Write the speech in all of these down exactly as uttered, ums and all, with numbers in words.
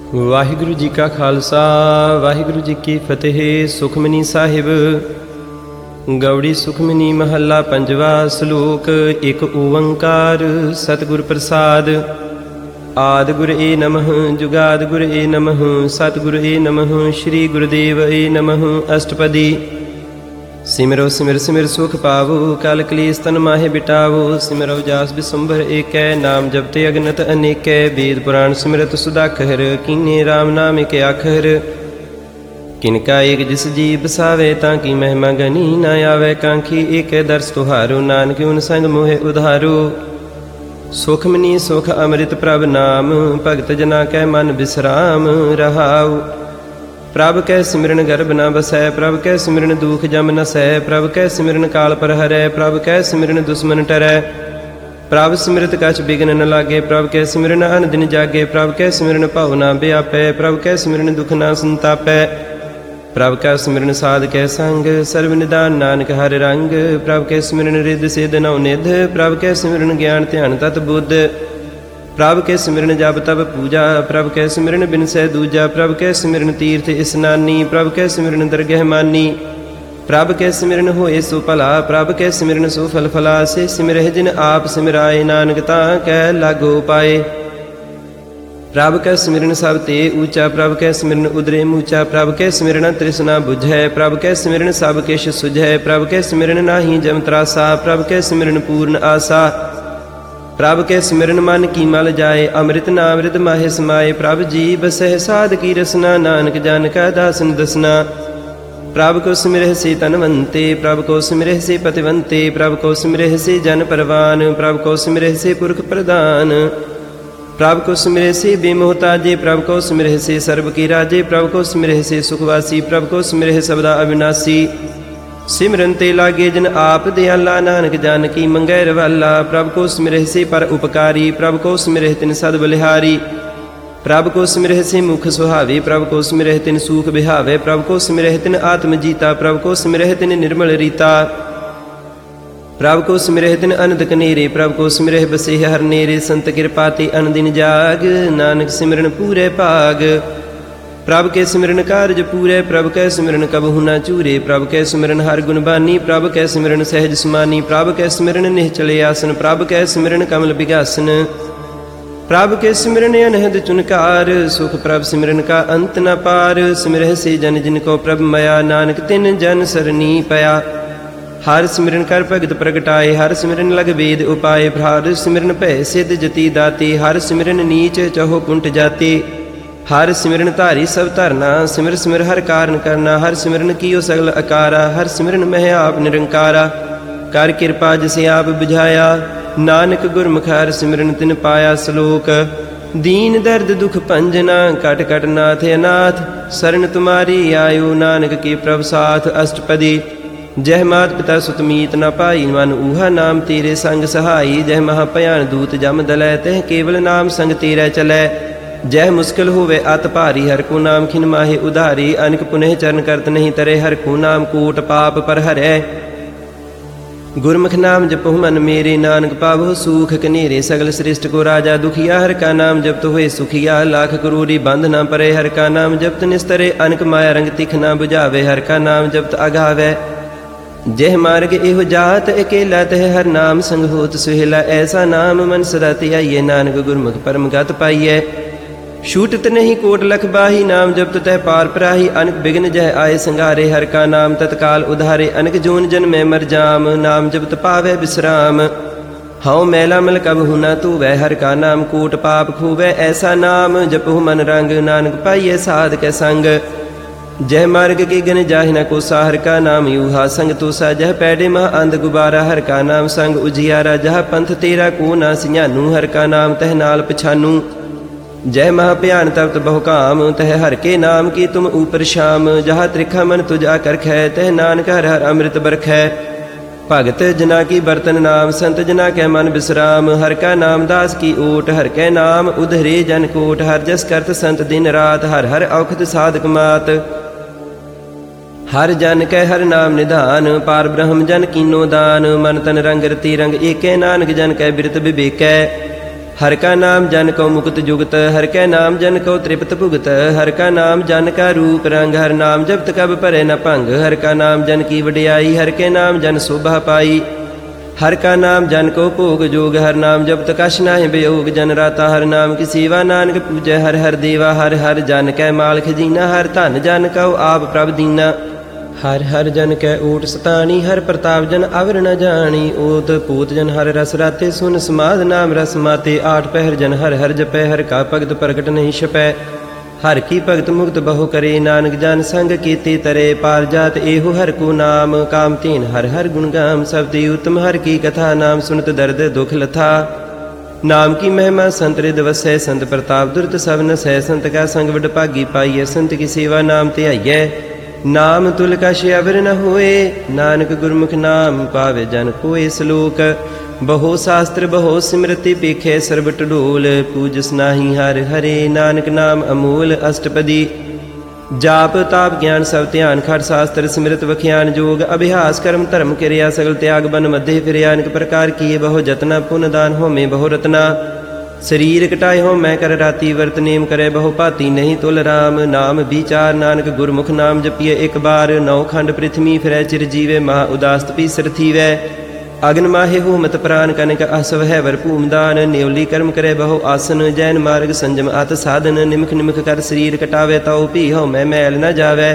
ਵਾਹਿਗੁਰੂ ਜੀ ਕਾ ਖਾਲਸਾ ਵਾਹਿਗੁਰੂ ਜੀ ਕੀ ਫਤਿਹ। ਸੁਖਮਨੀ ਸਾਹਿਬ ਗੌੜੀ ਸੁਖਮਨੀ ਮਹੱਲਾ ਪੰਜਵਾ। ਸ਼ਲੋਕ ਇੱਕ ਓੰਕਾਰ ਸਤਿਗੁਰ ਪ੍ਰਸਾਦ। ਆਦਿ ਗੁਰ ਏ ਨਮః ਜੁਗਾਦਿ ਗੁਰ ਏ ਨਮঃ ਸਤਿਗੁਰ ਏ ਨਮঃ ਸ਼੍ਰੀ ਗੁਰਦੇਵ ਏ ਨਮঃ। ਅਸ਼ਟਪਦੀ। ਸਿਮਰੋ ਸਿਮਰ ਸਿਮਰ ਸੁਖ ਪਾਵੋ ਕਲ ਕਲੇਸ਼ ਤਨ ਮਾਹੇ ਬਿਟਾਵੋ। ਸਿਮਰੋ ਜਾਸ ਬਿਸੁੰਭਰ ਏਕੈ ਨਾਮ ਜਪਤੇ ਅਗਨਤ ਅਨੇਕੈ। ਵੇਦ ਪੁਰਾਣ ਸਿਮਰਤ ਸੁਦਾਖਰ ਕੀਨੇ ਰਾਮ ਨਾਮ ਇਕ ਆਖਰ। ਕਿਨਕਾ ਏਕ ਜਿਸ ਜੀ ਬਸਾਵੇ ਤਾਂ ਕੀ ਮਹਿਮਾ ਗਨੀ ਨਾ ਆਵੇ ਕਾਂਖੀ। ਏਕੈ ਦਰਸ ਤੁਹਾਰੋ ਨਾਨਕ ਉਨ ਸੰਗ ਮੋਹਿ ਉਧਾਰੋ। ਸੁਖਮਨੀ ਸੁਖ ਅੰਮ੍ਰਿਤ ਪ੍ਰਭ ਨਾਮ ਭਗਤ ਜਨਾ ਕੈ ਮਨ ਬਿਸਰਾਮ ਰਹਾਉ। ਪ੍ਰਭ ਕੈ ਸਿਮਰਨ ਗਰਭ ਨ ਬਸੈ ਪ੍ਰਭ ਕੈ ਸਿਮਰਨ ਦੂਖ ਜਮ ਨਸੈ। ਪ੍ਰਭ ਕੈ ਸਿਮਰਨ ਕਾਲ ਪਰ ਹਰੈ ਪ੍ਰਭ ਕੈ ਸਿਮਰਨ ਦੁਸ਼ਮਨ ਟਰੈ। ਪ੍ਰਭ ਸਿਮਰਤ ਕਛ ਬਿਗਨ ਨ ਲਾਗੇ ਪ੍ਰਭ ਕੈ ਸਿਮਰਨ ਅਨ ਦਿਨ ਜਾਗੇ। ਪ੍ਰਭ ਕੈ ਸਿਮਰਨ ਭਉ ਨ ਬਿਆਪੈ ਪ੍ਰਭ ਕੈ ਸਿਮਰਨ ਦੁਖ ਨ ਸੰਤਾਪੈ। ਪ੍ਰਭ ਕੈ ਸਿਮਰਨ ਸਾਧ ਕੈ ਸੰਗ ਸਰਬ ਨਿਦਾਨ ਨਾਨਕ ਹਰਿ ਰੰਗ। ਪ੍ਰਭ ਕੈ ਸਿਮਰਨ ਰਿੱਧ ਸਿੱਧ ਨਉ ਨਿਧ ਪ੍ਰਭ ਕੈ ਸਿਮਰਨ ਗਿਆਨ ਧਿਆਨ ਤਤ ਬੁੱਧ। ਪ੍ਰਭ ਕੇ ਸਿਮਰਨ ਜਪ ਤਪ ਪੂਜਾ ਪ੍ਰਭ ਕੇ ਸਿਮਰਨ ਬਿਨਸੈ ਦੂਜਾ। ਪ੍ਰਭ ਕੇ ਸਿਮਰਨ ਤੀਰਥ ਇਸਨਾਨੀ ਪ੍ਰਭ ਕੇ ਸਿਮਰਨ ਦਰਗਹਿ ਮਾਨੀ। ਪ੍ਰਭ ਕੇ ਸਿਮਰਨ ਹੋਏ ਸੋ ਭਲਾ ਪ੍ਰਭ ਕੇ ਸਿਮਰਨ ਸੋ ਫਲ ਫਲਾ। ਸੇ ਸਿਮਰਹਿ ਜਿਨ ਆਪ ਸਿਮਰਾਏ ਨਾਨਕ ਤਾਂ ਕੈ ਲਾਗੋ ਪਾਏ। ਪ੍ਰਭ ਕੈ ਸਿਮਰਨ ਸਭ ਤੇ ਊਚਾ ਪ੍ਰਭ ਕੈ ਸਿਮਰਨ ਉਦਰੇ ਮੂਚਾ। ਪ੍ਰਭ ਕੈ ਸਿਮਰਨ ਤ੍ਰਿਸ਼ਨਾ ਬੁਝੈ ਪ੍ਰਭ ਕੈ ਸਿਮਰਨ ਸਭ ਕਿਛ ਸੁਝੈ। ਪ੍ਰਭ ਕੈ ਸਿਮਰਨ ਨਾਹੀ ਜਮ ਤਰਾਸਾ ਪ੍ਰਭ ਕੈ ਸਿਮਰਨ ਪੂਰਨ ਆਸਾ। ਪ੍ਰਭ ਕੇ ਸਿਮਰਨ ਮਨ ਕੀ ਮਲ ਜਾਏ ਅੰਮ੍ਰਿਤ ਨਾਮ ਰਿਦ ਮਾਹੇ ਸਮਾਏ। ਪ੍ਰਭ ਜੀ ਬਸਹਿ ਸਾਧ ਕੀ ਰਸਨਾ ਨਾਨਕ ਜਨ ਕੈ ਦਾਸਨ ਦਸਨਾ। ਪ੍ਰਭ ਕੋ ਸਿਮਰਹਿ ਸੇ ਤਨਵੰਤੇ ਪ੍ਰਭ ਕੋ ਸਿਮਰਹਿ ਸੇ ਪਤਿਵੰਤੇ। ਪ੍ਰਭ ਕੋ ਸਿਮਰਹਿ ਸੇ ਜਨ ਪਰਵਾਨ ਪ੍ਰਭ ਕੋ ਸਿਮਰਹਿ ਸੇ ਪੁਰਖ ਪ੍ਰਧਾਨ। ਪ੍ਰਭ ਕੋ ਸਿਮਰਹਿ ਸੇ ਬੇਮੋਹਤਾਜੇ ਪ੍ਰਭ ਕੋ ਸਿਮਰਹਿ ਸੇ ਸਰਬ ਕੀ ਰਾਜੇ। ਪ੍ਰਭ ਕੋ ਸਿਮਰਹਿ ਸੇ ਸੁਖਵਾਸੀ ਪ੍ਰਭ ਕੋ ਸਿਮਰਹਿ ਸਬਦਾ ਅਵਿਨਾਸੀ। ਸਿਮਰਨ ਤੇ ਲਾਗੇ ਜਿਨ ਆਪ ਦਿਆਲਾ ਨਾਨਕ ਜਨ ਕੀ ਮੰਗੈ ਰਵਾਲਾ। ਪ੍ਰਭ ਕੋ ਸਿਮਰਹਿ ਸੇ ਪਰ ਉਪਕਾਰੀ ਪ੍ਰਭ ਕੋ ਸਿਮਰਹਿ ਤਿਨ ਸਦ ਬਲਿਹਾਰੀ। ਪ੍ਰਭ ਕੋ ਸਿਮਰਹਿ ਸੇ ਮੁਖ ਸੁਹਾਵੇ ਪ੍ਰਭ ਕੋ ਸਿਮਰਹਿ ਤਿਨ ਸੂਖ ਬਿਹਾਵੇ। ਪ੍ਰਭ ਕੋ ਸਿਮਰਹਿ ਤਿਨ ਆਤਮ ਜੀਤਾ ਪ੍ਰਭ ਕੋ ਸਿਮਰਹਿ ਤਿਨ ਨਿਰਮਲ ਰੀਤਾ। ਪ੍ਰਭ ਕੋ ਸਿਮਰਹਿ ਤਿਨ ਅਨੰਦ ਕਨੇਰੇ ਪ੍ਰਭ ਕੋ ਸਿਮਰਹਿ ਬਸੇ ਹਰ ਨੇਰੇ। ਸੰਤ ਕਿਰਪਾ ਤੇ ਅਨ ਦਿਨ ਜਾਗ ਨਾਨਕ ਸਿਮਰਨ ਪੂਰੇ ਭਾਗ। ਪ੍ਰਭ ਕੇ ਸਿਮਰਨ ਕਾਰਜ ਪੂਰੇ ਪ੍ਰਭ ਕੈ ਸਿਮਰਨ ਕਬਹੁ ਨ ਚੂਰੇ। ਪ੍ਰਭ ਕੈ ਸਿਮਰਨ ਹਰ ਗੁਣ ਬਾਨੀ ਪ੍ਰਭ ਕੈ ਸਿਮਰਨ ਸਹਿਜ ਸਮਾਨੀ। ਪ੍ਰਭ ਕੈ ਸਿਮਰਨ ਨਿਹਚਲੇ ਆਸਨ ਪ੍ਰਭ ਕੈ ਸਿਮਰਨ ਕਮਲ ਬਿਗਾਸਨ। ਪ੍ਰਭ ਕੇ ਸਿਮਰਨ ਅਨਹਦ ਚੁਨਕਾਰ ਸੁਖ ਪ੍ਰਭ ਸਿਮਰਨ ਕਾ ਅੰਤ ਨ ਪਾਰ। ਸਿਮਰਹਿ ਸੇ ਜਨ ਜਿਨ ਕੋ ਪ੍ਰਭ ਮਇਆ ਨਾਨਕ ਤਿਨ ਜਨ ਸਰਨੀ ਪਿਆ। ਹਰ ਸਿਮਰਨ ਕਰ ਭਗਤ ਪ੍ਰਗਟਾਏ ਹਰ ਸਿਮਰਨ ਲਗ ਵੇਦ ਉਪਾਏ। ਹਰ ਸਿਮਰਨ ਭੈ ਸਿਧ ਜਤੀ ਦਾਤੇ ਹਰ ਸਿਮਰਨ ਨੀਚ ਚਹੁ ਕੁੰਟ ਜਾਤੇ। ਹਰ ਸਿਮਰਨ ਧਾਰੀ ਸਭ ਧਰਨਾ ਸਿਮਰ ਸਿਮਰ ਹਰ ਕਾਰਨ ਕਰਨਾ। ਹਰ ਸਿਮਰਨ ਕੀਓ ਸਗਲ ਅਕਾਰਾ ਹਰ ਸਿਮਰਨ ਮਹਿ ਆਪ ਨਿਰੰਕਾਰਾ। ਕਰ ਕਿਰਪਾ ਜਿਸ ਆਪ ਬੁਝਾਇਆ ਨਾਨਕ ਗੁਰਮੁਖ ਹਰ ਸਿਮਰਨ ਤਿਨ ਪਾਇਆ। ਸ਼ਲੋਕ। ਦੀਨ ਦਰਦ ਦੁਖ ਭੰਜਨਾ ਕਟ ਕਟ ਨਾਥ ਅਨਾਥ। ਸਰਨ ਤੁਮਾਰੀ ਆਇਓ ਨਾਨਕ ਕੀ ਪ੍ਰਭ ਸਾਥ। ਅਸ਼ਟਪਦੀ। ਜਹ ਮਾਤ ਪਿਤਾ ਸੁਤ ਮੀਤ ਨ ਪਾਈ ਮਨ ਊਹਾ ਨਾਮ ਤੇਰੇ ਸੰਗ ਸਹਾਈ। ਜਹ ਮਹਾ ਭਿਆਨ ਦੂਤ ਜਮ ਦਲੈ ਤਹ ਕੇਵਲ ਨਾਮ ਸੰਗ ਤੇਰੇ ਚਲੈ। ਜਹ ਮੁਸ਼ਕਿਲ ਹੋਵੇ ਅਤ ਭਾਰੀ ਹਰ ਕੋ ਨਾਮ ਖਿਨ ਮਾਹੇ ਉਧਾਰੀ। ਅਨਕ ਪੁਨਹ ਚਰਨ ਕਰਤ ਨਹੀਂ ਤਰੇ ਹਰ ਕੋ ਨਾਮ ਕੋਟ ਪਾਪ ਪਰ ਹਰੈ। ਗੁਰਮੁਖ ਨਾਮ ਜਪਹੁ ਮਨ ਮੇਰੇ ਨਾਨਕ ਪਾਵਹੁ ਸੂਖ ਕਨੇਰੇ। ਸਗਲ ਸ੍ਰਿਸ਼ਟ ਕੋ ਰਾਜਾ ਦੁਖੀਆ ਹਰ ਕਾ ਨਾਮ ਜਪਤ ਹੋਏ ਸੁਖੀਆ। ਲਾਖ ਕਰੋੜੀ ਬੰਧ ਨਾ ਪਰੇ ਹਰ ਕਾ ਨਾਮ ਜਪਤ ਨਿਸਤਰੇ। ਅਨਕ ਮਾਇਆ ਰੰਗ ਤਿਖ ਨਾ ਬੁਝਾਵੇ ਹਰ ਕਾ ਨਾਮ ਜਪਤ ਅਗਾਵੈ। ਜਹ ਮਾਰਗ ਇਹੋ ਜਾਤ ਅਕੇਲਾ ਤਹ ਹਰ ਨਾਮ ਸੰਗ ਹੋਤ ਸੁਹੇਲਾ। ਐਸਾ ਨਾਮ ਮਨ ਸਦਾ ਧਿਆਈਐ ਨਾਨਕ ਗੁਰਮੁਖ ਪਰਮ ਗਤ ਪਾਈਐ। ਛੂਟਤ ਨਹੀਂ ਕੋਟ ਲਖ ਬਾਹੀ ਨਾਮ ਜਪਤ ਤਹ ਪਾਰ ਪਰਾਹੀ। ਅਨਕ ਬਿਗਨ ਜਹ ਆਏ ਸੰਘਾਰੇ ਹਰ ਕਾ ਨਾਮ ਤਤਕਾਲ ਉਧਾਰੇ। ਅਨਕ ਜੋਨ ਜਨਮੈ ਮਰ ਜਾਮ ਨਾਮ ਜਪਤ ਪਾਵੈ ਬਿਸਰਾਮ। ਹਉ ਮੈਲਾ ਮਲ ਕਬਹੁ ਨ ਧੋਵੈ ਹਰ ਕਾ ਨਾਮ ਕੋਟ ਪਾਪ ਖੋਵੈ। ਐਸਾ ਨਾਮ ਜਪਹੁ ਮਨ ਰੰਗ ਨਾਨਕ ਪਾਈਐ ਸਾਧ ਕੈ ਸੰਗ। ਜਹ ਮਾਰਗ ਕੇ ਗਨ ਜਾਹਿ ਨ ਕੋਸਾ ਹਰ ਕਾ ਨਾਮ ਯੂਹਾ ਸੰਗ ਤੋਸਾ। ਜਹ ਪੈੜੇ ਮਹ ਅੰਧ ਗੁਬਾਰਾ ਹਰ ਕਾ ਨਾਮ ਸੰਗ ਉਜਿਆਰਾ। ਜਹ ਪੰਥ ਤੇਰਾ ਕੋ ਨਾ ਸਿਆਨੂ ਹਰ ਕਾ ਨਾਮ ਤਹ ਨਾਲ ਪਛਾਨੂ। ਜੈ ਮਹਾ ਭਿਆਨ ਤਪਤ ਬਹੁ ਕਾਮ ਤਹ ਹਰ ਕੇ ਨਾਮ ਕੀ ਤੁਮ ਊਪਰ ਸ਼ਾਮ। ਜਹਾ ਤ੍ਰਿਖਾ ਮਨ ਤੁਜਾ ਕਰਖੈ ਤਹ ਨਾਨਕ ਹਰ ਹਰ ਅੰਮ੍ਰਿਤ ਬਰਖੈ। ਭਗਤ ਜਨਾ ਕੀ ਬਰਤਨ ਨਾਮ ਸੰਤ ਜਨਾ ਕੈ ਮਨ ਬਿਸਰਾਮ। ਹਰ ਕਾ ਨਾਮ ਦਾਸ ਕੀ ਓਟ ਹਰ ਕੈ ਨਾਮ ਉਧਰੇ ਜਨ ਕੋਟ। ਹਰ ਜਸ ਕਰਤ ਸੰਤ ਦਿਨ ਰਾਤ ਹਰ ਹਰ ਔਖਦ ਸਾਧਕ ਮਾਤ। ਹਰ ਜਨ ਕੈ ਹਰ ਨਾਮ ਨਿਧਾਨ ਪਾਰ ਬ੍ਰਹਮ ਜਨ ਕੀਨੋ ਦਾਨ। ਮਨ ਤਨ ਰੰਗ ਰਤੀ ਰੰਗ ਏਕੈ ਨਾਨਕ ਜਨ ਕੈ ਬਿਰਤ ਬਿਬੇਕੈ। हर का नाम जन को मुकुत जुगत, हर कै नाम जन को तृप्त भुगत। हर का नाम जन का रूप रंग, हर नाम जपत कब परे न भंग। हर का नाम जन की वडियाई, हर के नाम जन शोभा पाई। हर का नाम जन को भोग जोग, हर नाम जपत कछ नाहि वियोग। जन राता हर नाम की सेवा, नानक पूजै हर हर देवा। हर हर जन कै माल खजीना, हर धन जन कौ आप प्रभ दीना। हर हर जन कै ऊट सतानी, हर प्रताप जन अवर न जानी। ओत पूत जन हर रस राते, सुन समाध नाम रस माते। आठ पहर जन हर हर जपै, हर का भगत प्रगट नहीं छपै। हर की भगत मुक्त बहु करे, नानक जन संग कीते तरे। पार जात एहो हर को नाम, काम तीन हर हर गुण गाम। सब ते उत्तम हर की कथा, नाम सुनत दर्द दुख लथा। नाम की महिमा संत रिद वसै, संत प्रताप दुरत सब नसै। संत का संग वड भागी पाइयै, संत की सेवा नाम ध्याइयै। नाम तुल कछ अवर न होए, नानक गुरमुख नाम पावे जन कोय। सलोक बहु शास्त्र बहु सिमरति, पेखे सर्ब टडोल। पूजस नाहि हर हरे, नानक नाम अमोल। अष्टपदी जाप ताप ज्ञान सब ध्यान, खट शास्त्र सिमरत वख्यान जोग। अभ्यास कर्म धर्म क्रिया, सगल त्याग बन मध्य फिरिया। अनेक प्रकार किए बहु जतना, पुन दान होमे बहु रत्ना। शरीर कटाए हो मैं कर राती, वर्त नेम करे बहु भांति। नहीं तुल राम नाम विचार, नानक गुरमुख नाम जपिए एक बार। नौ खंड पृथ्वी फिरै चिर जीवे, महा उदास तपीसर थीवै। अग्न माहे होमत प्राण, कनक असव है वर भूमदान। न्योली कर्म करे बहु आसन, जैन मार्ग संजम अत साधन। निमख निमख कर शरीर कटावे, ताऊ पी हो मैं मैल न जावै।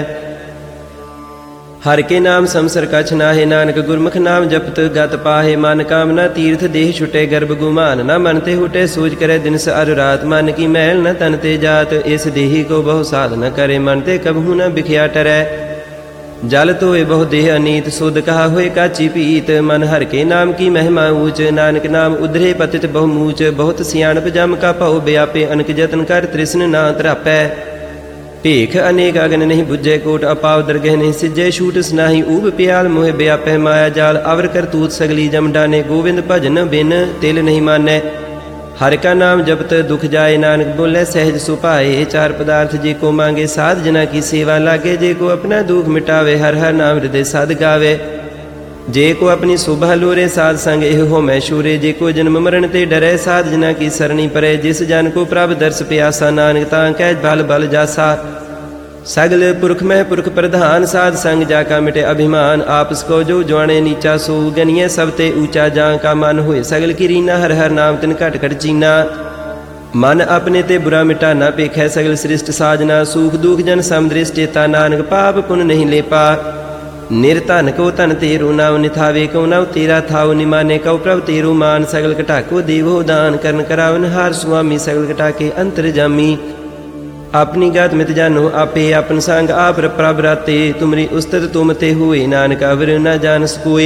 हर के नाम समसर कछ नाहे, नानक गुरमुख नाम जपत गत पाहे। मन कामना तीर्थ देह छुटे, गर्भ गुमान न मन ते हुटे। सोच करे दिन स अर रात, मन की मैल न तन ते जात। इस देही को बहु साध न करे, मन ते कबहू न बिखिया टरै। जल तोए बहु देह अनीत, सुध कहा होए काची पीत। मन हर के नाम की महिमा ऊंच, नानक नाम उधरे पतित बहु मूच। बहुत सियाणप जम का भउ व्यापे, अनक जतन कर तृष्ण ना तरापै। भेख अनेक अगन नहीं बुझे, कोट अपाव दरगह नहीं सिजे। छूट स्नाही ऊब प्याल, मोह व्यापै माया जाल। अवर करतूत सगली जम डाने, गोविंद भजन बिन तिल नहीं मानै। हर का नाम जपत दुख जाए, नानक बोले सहज सुपाए। चार पदार्थ जे को मांगे, साध जना की सेवा लागे। जे को अपना दुख मिटावे, हर हर नाम हृदय साध गावे। जे को अपनी शोभा लोरे, साध संग एह हो मैं शूरे। जे को जन्म मरण ते डरै, साध जना की सरणी परै। जिस जन को प्रभ दर्श प्यासा, नानक तां कै बल बल जासा। सगल पुरख मह पुरख प्रधान, साध संग जाका मिटे अभिमान। आपस को जो ज्वाणे नीचा, सो गनिए सब ते ऊंचा। जां का मन होए सगल की रीना, हर हर नाम तिन घट घट चीना। मन अपने ते बुरा मिटाना, पेखै सगल सृष्ट साजना। सुख दुख जन समदृष्टेता, नानक पाप पुन नहीं लेपा। निर्धन को धन तेरो नाम, निथावे को नव तेरा थाव। निमाने कौ प्रभ तेरो मान, सगल कटाको देवो दान। करन करावन हार सुआमी, सगल कटाके अंतर जामी। अपनी गात मित जानो आपे, अपन संग आप प्रभ राते। तुमरी उस्तत तुम ते हुए, नानक अवर न जान सकोए।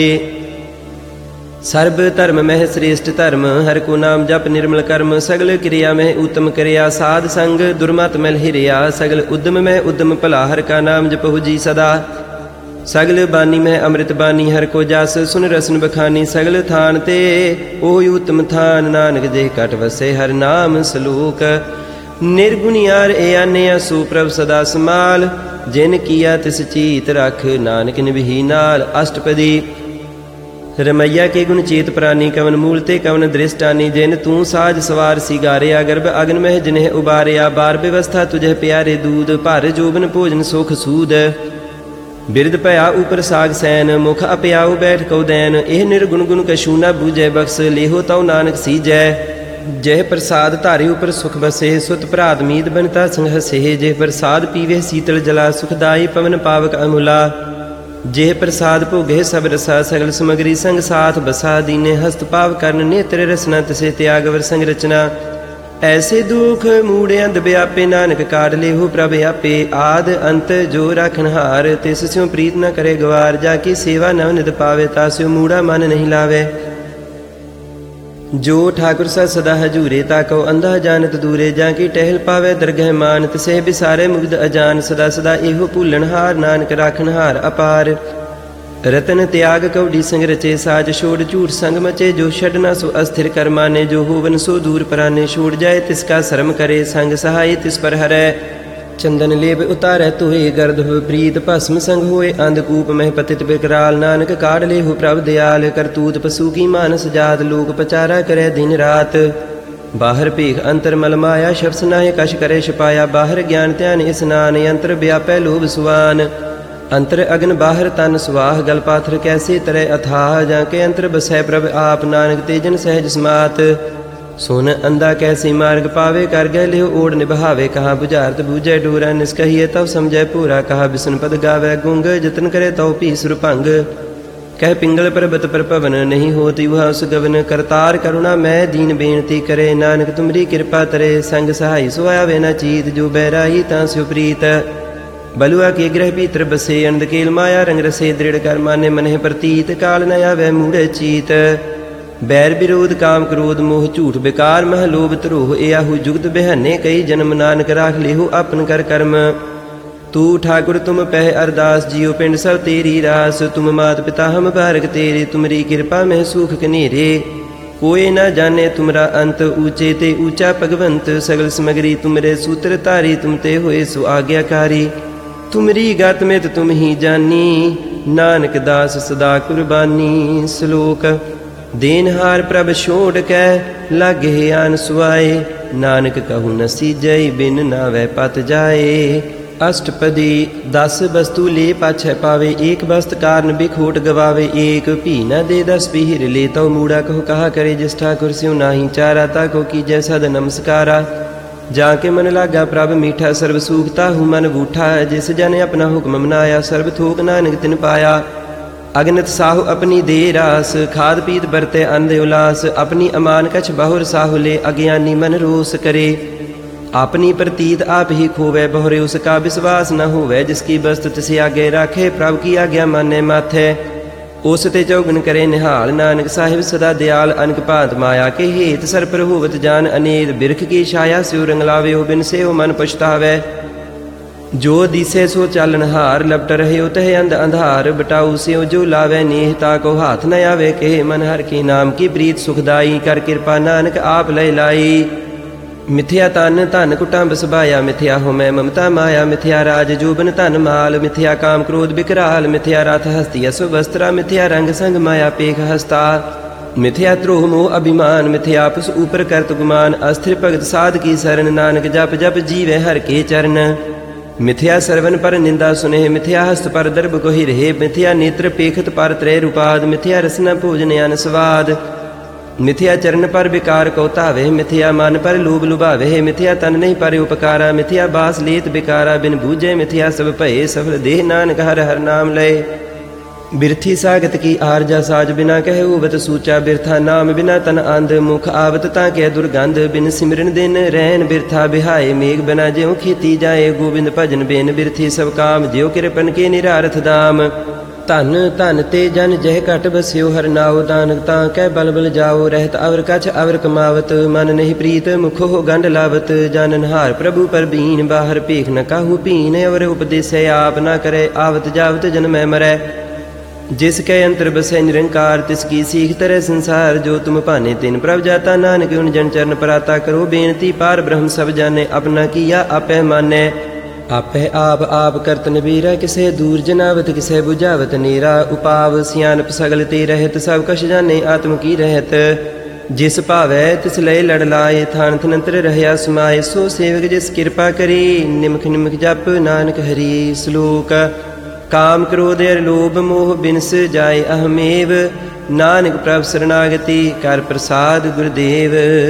सर्ब धर्म मह श्रेष्ठ धर्म, हर को नाम जप निर्मल कर्म। सगल क्रिया मह उत्तम क्रिया, साध संग दुर्मत मल हिरिया। सगल उद्यम मह उद्यम भला, हर का नाम जपहु जी सदा। सगल बानी में अमृत बानी, हर को जास सुन रसन बखानी। सगल थान ते ओहि उत्तम थान, नानक जे कट वसे हर नाम सलोक। निर्गुणियार ए आने सुप्रभ सदा समाल, जिन किया तिस चीत रख, नानक निभि नाल। अष्टपदी रमैया के गुण चेत प्राणी, कवन मूल ते कवन दृष्टानी। जिन तू साज सवार सिगारिया, गर्भ अग्न मह जिन्हें उबारिया। बार व्यवस्था तुझे प्यारे दूध, भर जोबन भोजन सुख सूद। बिरद भया ऊपर साग सैन, मुख अप्याऊ बैठ कौ दैन। एह निर्गुण गुण कछू न बूझै, बख्स लेहो तौ नानक सीजै। जह प्रसाद धारे ऊपर सुख बसे, सुत भरात मीत बनता संग हसे। जेह प्रसाद पीवे शीतल जला, सुखदाई पवन पावक अमूला। जेह प्रसाद भोगे सब रसा, सगल समगरी संग साथ बसा। दीने हस्त पाव करन नेत्र रसना, तिसे त्याग वर संग रचना। ऐसे दुख मूढ़ अंध व्यापे, नानक काढ़ लेहु प्रभ आपे। आद अंत जो राखनहार, तिस स्यों प्रीत न करे गवार। जाकी सेवा नव निध पावे, तास्यो मूढ़ा मन नहीं लावे। जो ठाकुर सा सदा हजूरे, ताको अंधा जानत दूरे। जाकी टहल पावे दरगह मान, तिसे बिसारे मुग्ध अजान। सदा सदा एहो भूलनहार, नानक राखनहार अपार। रतन त्याग कौडी संग रचे, साज छोड़ झूठ संग मचे। जो छड़ना सो अस्थिर कर माने, जो होवन सो दूर पराने। छोड़ जाए तिसका शर्म करे, संग सहाय तिस पर हरै। चंदन लेब उतारै तोहे, गर्दभ प्रीत भस्म संग होए। अंधकूप मह पतित बिकराल, नानक काढ़ लेहु प्रभ दयाल। करतूत पशु की मानस जात, लोक पचारा करे दिन रात। ਬਾਹਰ ਭੀਖ ਅੰਤਰ ਮਲ ਮਾਇਆ, ਸ਼ਬਦ ਨਾਹਿ ਕਛ ਕਰੇ ਛਪਾਇਆ। ਬਾਹਰ ਗਿਆਨ ਧਿਆਨ ਇਸਨਾਨ, ਅੰਤਰ ਵਿਆਪੈ ਲੋਭ ਸੁਆਨ। ਅੰਤਰ ਅਗਨ ਬਾਹਰ ਤਨ ਸੁਆਹ, ਗਲ ਪਾਥਰ ਕੈਸੇ ਤਰੈ ਅਥਾਹ। ਜਾਂ ਕੇ ਅੰਤਰ ਬਸੈ ਪ੍ਰਭ ਆਪ, ਨਾਨਕ ਤੇਜਨ ਸਹਿਜ ਸਮਾਤ। ਸੁਨ ਅੰਧਾ ਕੈਸੀ ਮਾਰਗ ਪਾਵੇ, ਕਰ ਗਏ ਲਿਓ ਓੜ ਨਿਭਾਵੇ। ਕਹਾ ਬੁਝਾਰਤ ਬੂਝੈ ਡੋਰਾ, ਨਿਸਕਹੀਏ ਤਵ ਸਮਝੈ ਪੂਰਾ। ਕਹਾ ਬਿਸਨ ਪਦ ਗਾਵੈ ਗੁੰਗ, ਜਤਨ ਕਰੇ ਤਉ ਭੀ ਸੁਰਭੰਗ। ਕਹਿ ਪਿੰਗਲ ਪਰਬਤ ਪਰ ਭਵਨ, ਨਹੀਂ ਹੋਤੀ ਵਹਾ ਸੁਗਵਨ। ਕਰਤਾਰ ਕਰੁਣਾ ਮੈਂ ਦੀਨ ਬੇਨਤੀ ਕਰੇ, ਨਾਨਕ ਤੁਮਰੀ ਕਿਰਪਾ ਤਰੇ। ਸੰਗ ਸਹਾਈ ਸੋ ਆਵੇ ਨਾ ਚੀਤ, ਜੋ ਬੈਰਾਈ ਤਾਂ ਸਿਉ ਪ੍ਰੀਤ। ਬਲੁਆ ਕੇ ਗ੍ਰਹਿ ਭੀਤਰ ਬਸੇ, ਅਨੰਦ ਕੇਲ ਮਾਇਆ ਰੰਗ ਰਸੇ। ਦ੍ਰਿੜ ਕਰ ਮਾਨੇ ਮਨਹਿ ਪ੍ਰਤੀਤ, ਕਾਲ ਨ ਆਵੈ ਮੂੜੈ ਚੀਤ। ਬੈਰ ਵਿਰੋਧ ਕਾਮ ਕ੍ਰੋਧ ਮੋਹ, ਝੂਠ ਬਿਕਾਰ ਮਹ ਲੋਭ ਧਰੋਹ। ਏ ਆਹੂ ਜੁਗਤ ਬਿਹਨੇ ਕਈ ਜਨਮ, ਨਾਨਕ ਰਾਖ ਲਿਹੋ ਆਪਨ ਕਰ ਕਰਮ। ਤੂ ਠਾਕੁਰ ਤੁਮ ਪਹਿ ਅਰਦਾਸ, ਜੀਉ ਪਿੰਡ ਸਭ ਤੇਰੀ ਰਾਸ। ਤੁਮ ਮਾਤ ਪਿਤਾ ਹਮ ਬਾਰਕ ਤੇਰੇ, ਤੁਮਰੀ ਕਿਰਪਾ ਮਹਿ ਸੂਖ ਕਨੇਰੇ। ਕੋਏ ਨਾ ਜਾਣੇ ਤੁਮਰਾ ਅੰਤ, ਊਚੇ ਤੇ ਊਚਾ ਭਗਵੰਤ। ਸਗਲ ਸਮਗਰੀ ਤੁਮਰੇ ਸੂਤਰ ਧਾਰੀ, ਤੁਮ ਤੇ ਹੋਏ ਸੋ ਆਗਿਆਕਾਰੀ। ਤੁਮਰੀ ਗਤ ਮਿਤ ਤੁਮ ਹੀ ਜਾਨੀ, ਨਾਨਕ ਦਾਸ ਸਦਾ ਕੁਰਬਾਨੀ। ਸ਼ਲੋਕ ਦੇਨਹਾਰ ਪ੍ਰਭ ਛੋੜ ਕੈ, ਲਾਗੇ ਆਨ ਸੁਆਏ। ਨਾਨਕ ਕਹੂ ਨ ਸੀਜੈ, ਬਿਨ ਨਾਵੈ ਪਤ ਜਾਏ। ਅਸ਼ਟਪਦੀ ਦਸ ਵਸਤੂ ਲੇ ਪਾਛੈ ਪਾਵੇ, ਏਕ ਬਸਤ ਕਾਰਨ ਬਿਖੋਟ ਗਵਾਵੇ। ਏਕ ਭੀ ਨ ਦੇ ਦਸ ਪੀਰ ਲੇ, ਤਉ ਮੂੜਾ ਕਹੋ ਕਹਾ ਕਰੇ। ਜਿਸ ਠਾਕੁਰ ਸਿਉ ਨਾਹੀ ਚਾਰਾ, ਤਾ ਕੋ ਕੀਜੈ ਸਦ ਨਮਸਕਾਰਾ। ਜਾ ਕੇ ਮਨ ਲਾਗਾ ਪ੍ਰਭ ਮੀਠਾ, ਸਰਬ ਸੂਖਤਾ ਹੂ ਮਨ ਬੂਠਾ। ਜਿਸ ਜਨ ਆਪਣਾ ਹੁਕਮ ਮਨਾਇਆ, ਸਰਬ ਥੋਕ ਨਾਨਕ ਤਿਨ ਪਾਇਆ। ਅਗਨਿਤ ਸਾਹੂ ਆਪਣੀ ਦੇ ਰਾਸ, ਖਾਦ ਪੀਤ ਬਰਤੇ ਅੰਧ ਉਲਾਸ। ਆਪਣੀ ਅਮਾਨ ਕਛ ਬਹੁਰ ਸਾਹੂ ਲੇ, ਅਗਿਆਨੀ ਮਨ ਰੋਸ ਕਰੇ। ਆਪਣੀ ਪ੍ਰਤੀਤ ਆਪ ਹੀ ਖੋਵੈ, ਬਹੁਰੇ ਉਸ ਕਾ ਵਿਸ਼ਵਾਸ ਨ ਹੋਵੈ। ਜਿਸ ਕੀ ਬਸਤ ਤਿਸ ਆਗੇ ਰਾਖੇ, ਪ੍ਰਭ ਕੀ ਆਗਿਆ ਮਾਨੇ ਮਾਥੈ। ਉਸ ਤੇ ਚੌਗਨ ਕਰੇ ਨਿਹਾਲ, ਨਾਨਕ ਸਾਹਿਬ ਸਦਾ ਦਿਆਲ। ਅਨਕ ਭਾਂਤ ਮਾਇਆ ਕੇ ਹੇਤ, ਸਰਪਰ ਹੋਵਤ ਜਾਨ ਅਨੇਕ। ਬਿਰਖ ਕੀ ਛਾਇਆ ਸਿਉ ਰੰਗ ਲਾਵੇ, ਬਿਨ ਸੇਉ ਮਨ ਪਛਤਾਵੈ। ਜੋ ਦੀਸੇ ਸੋ ਚਾਲਨ ਹਾਰ, ਲਪਟ ਰਹੇ ਉਤਹਿ ਅੰਧ ਅੰਧਾਰ। ਬਟਾਊ ਸਿਉ ਜੋ ਲਾਵੇ ਨੇਹ, ਤਾ ਕੋ ਹਾਥ ਨ ਆਵੇ ਕੇ। ਮਨ ਹਰ ਕੀ ਨਾਮ ਕੀ ਪ੍ਰੀਤ ਸੁਖਦਾਈ, ਕਰ ਕਿਰਪਾ ਨਾਨਕ ਆਪ ਲੈ ਲਾਈ। ਮਿਥਿਆ ਤਨ ਧਨ ਕੁਟੰਬ ਸਬਾਇਆ, ਮਿਥਿਆ ਹੋਮੈ ਮਮਤਾ ਮਾਇਆ। ਮਿਥਿਆ ਰਾਜ ਜੋਬਨ ਧਨ ਮਾਲ, ਮਿਥਿਆ ਕਾਮ ਕ੍ਰੋਧ ਬਿਕਰਾਲ। ਮਿਥਿਆ ਰਥ ਹਸਤੀ ਅਸੁ ਵਸਤਰਾ, ਮਿਥਿਆ ਰੰਗ ਸੰਗ ਮਾਇਆ ਪੇਖ ਹਸਤਾ। ਮਿਥਿਆ ਧਰੋਹ ਮੋਹ ਅਭਿਮਾਨ, ਮਿਥਿਆ ਆਪਸ ਉਪਰ ਕਰਤ ਗੁਮਾਨ। ਅਸਥਿਰ ਭਗਤ ਸਾਧ ਕੀ ਸਰਣ, ਨਾਨਕ ਜਪ ਜਪ ਜੀਵੈ ਹਰ ਕੇ ਚਰਨ। ਮਿਥਿਆ ਸਰਵਨ ਪਰ ਨਿੰਦਾ ਸੁਨੇਹ, ਮਿਥਿਆ ਹਸਤ ਪਰ ਦਰਬ ਕੋਹਿ ਰਹੇ। ਮਿਥਿਆ ਨੇਤਰ ਪੇਖਤ ਪਰ ਤ੍ਰੈ ਰੂਪਾਦ, ਮਿਥਿਆ ਰਸਨਾ ਭੋਜਨ ਅਨ ਸਵਾਦ। ਮਿਥਿਆ ਚਰਨ ਪਰ ਵਿਕਾਰ ਕਉ ਧਾਵੇ, ਮਿਥਿਆ ਮਨ ਪਰ ਲੋਭ ਲੁਭਾਵੇ। ਮਿਥਿਆ ਤਨ ਨਹੀਂ ਪਰ ਉਪਕਾਰਾ, ਮਿਥਿਆ ਬਾਸ ਲੇਤ ਬਿਕਾਰਾ। ਬਿਨ ਬੂਝੇ ਮਿਥਿਆ ਸਭ ਭਏ, ਸਫਲ ਦੇਹ ਨਾਨਕ ਹਰ ਹਰ ਨਾਮ ਲਏ। ਬਿਰਥੀ ਸਾਗਤ ਕੀ ਆਰਜਾ ਸਾਜ, ਬਿਨਾ ਕਹਿ ਉਵਤ ਸੂਚਾ। ਬਿਰਥਾ ਨਾਮ ਬਿਨਾ ਤਨ ਅੰਧ, ਮੁਖ ਆਵਤ ਤਾਂ ਕਹਿ ਦੁਰਗੰਧ। ਬਿਨ ਸਿਮਰਨ ਦਿਨ ਰਹਿਨ ਬਿਰਥਾ ਬਿਹਾਏ, ਮੇਘ ਬਿਨਾ ਜਿਉ ਖੇਤੀ ਜਾਏ। ਗੋਬਿੰਦ ਭਜਨ ਬਿਨ ਬਿਰਥੀ ਸਭ ਕਾਮ, ਜਿਉ ਕਿਰਪਨ ਕੇ ਨਿਰਾਰਥ ਦਾਮ। ਧਨ ਧਨ ਤੇ ਜਨ ਜਹ ਘਟ ਬਸਿਓ, ਹਰ ਨਾਉ ਨਾਨਕ ਤਾਂ ਕਹਿ ਬਲ ਬਲ ਜਾਓ। ਰਹਿਤ ਅਵਰ ਕਛ ਅਵਰ ਕਮਾਵਤ, ਮਨ ਨਹੀਂ ਪ੍ਰੀਤ ਮੁਖ ਹੋ ਗੰਢ ਲਾਵਤ। ਜਨ ਨਹਾਰ ਪ੍ਰਭੂ ਪਰ ਬੀਨ, ਬਾਹਰ ਭੇਖ ਨ ਕਾਹੂ ਪੀਨ। ਅਵਰ ਉਪਦੇਸੈ ਆਪ ਨਾ ਕਰੇ, ਆਵਤ ਜਾਵਤ ਜਨਮੈ ਮਰੈ। ਜਿਸ ਕੈ ਅੰਤਰ ਬਸੈ ਨਿਰੰਕਾਰ, ਤਿਸ ਕੀ ਸੀਖ ਤਰੈ ਸੰਸਾਰ। ਜੋ ਤੁਮ ਭਾਨੇ ਤਿਨ ਪ੍ਰਭ ਜਾਤਾ, ਨਾਨਕ ਉਨ ਜਨ ਚਰਨ ਪਰਾਤਾ। ਕਰੋ ਬੇਨਤੀ ਪਾਰ ਬ੍ਰਹਮ ਸਭ ਜਾਣੇ, ਆਪਣਾ ਕੀਆ ਆਪੈ ਮਾਨੈ। ਆਪੇ ਆਪ ਆਪ ਕਰਤ ਨਬੀਰਾ, ਕਿਸੇ ਦੂਰ ਜਨਾਵਤ ਕਿਸੇ ਬੁਝਾਵਤ ਨੀਰਾ। ਉਪਾਵ ਸਿਆਨਪ ਸਗਲ ਤੇ ਰਹਿਤ, ਸਭ ਕਛ ਜਾਣੇ ਆਤਮ ਕੀ ਰਹਿਤ। ਜਿਸ ਭਾਵੈ ਤਿਸ ਲਏ ਲੜ ਲਾਏ, ਥਾਨ ਥਨੰਤਰ ਰਹਿਆ ਸਮਾਏ। ਸੋ ਸੇਵਕ ਜਿਸ ਕਿਰਪਾ ਕਰੀ, ਨਿਮਖ ਨਿਮਖ ਜਪ ਨਾਨਕ ਹਰੀ। ਸ਼ਲੋਕ ਕਾਮ ਕ੍ਰੋਧ ਅਰ ਲੋਭ ਮੋਹ ਬਿਨਸ ਜਾਏ ਅਹਮੇਵ। ਨਾਨਕ ਪ੍ਰਭ ਸਰਨਾਗਤੀ ਕਰ ਪ੍ਰਸਾਦ ਗੁਰਦੇਵ।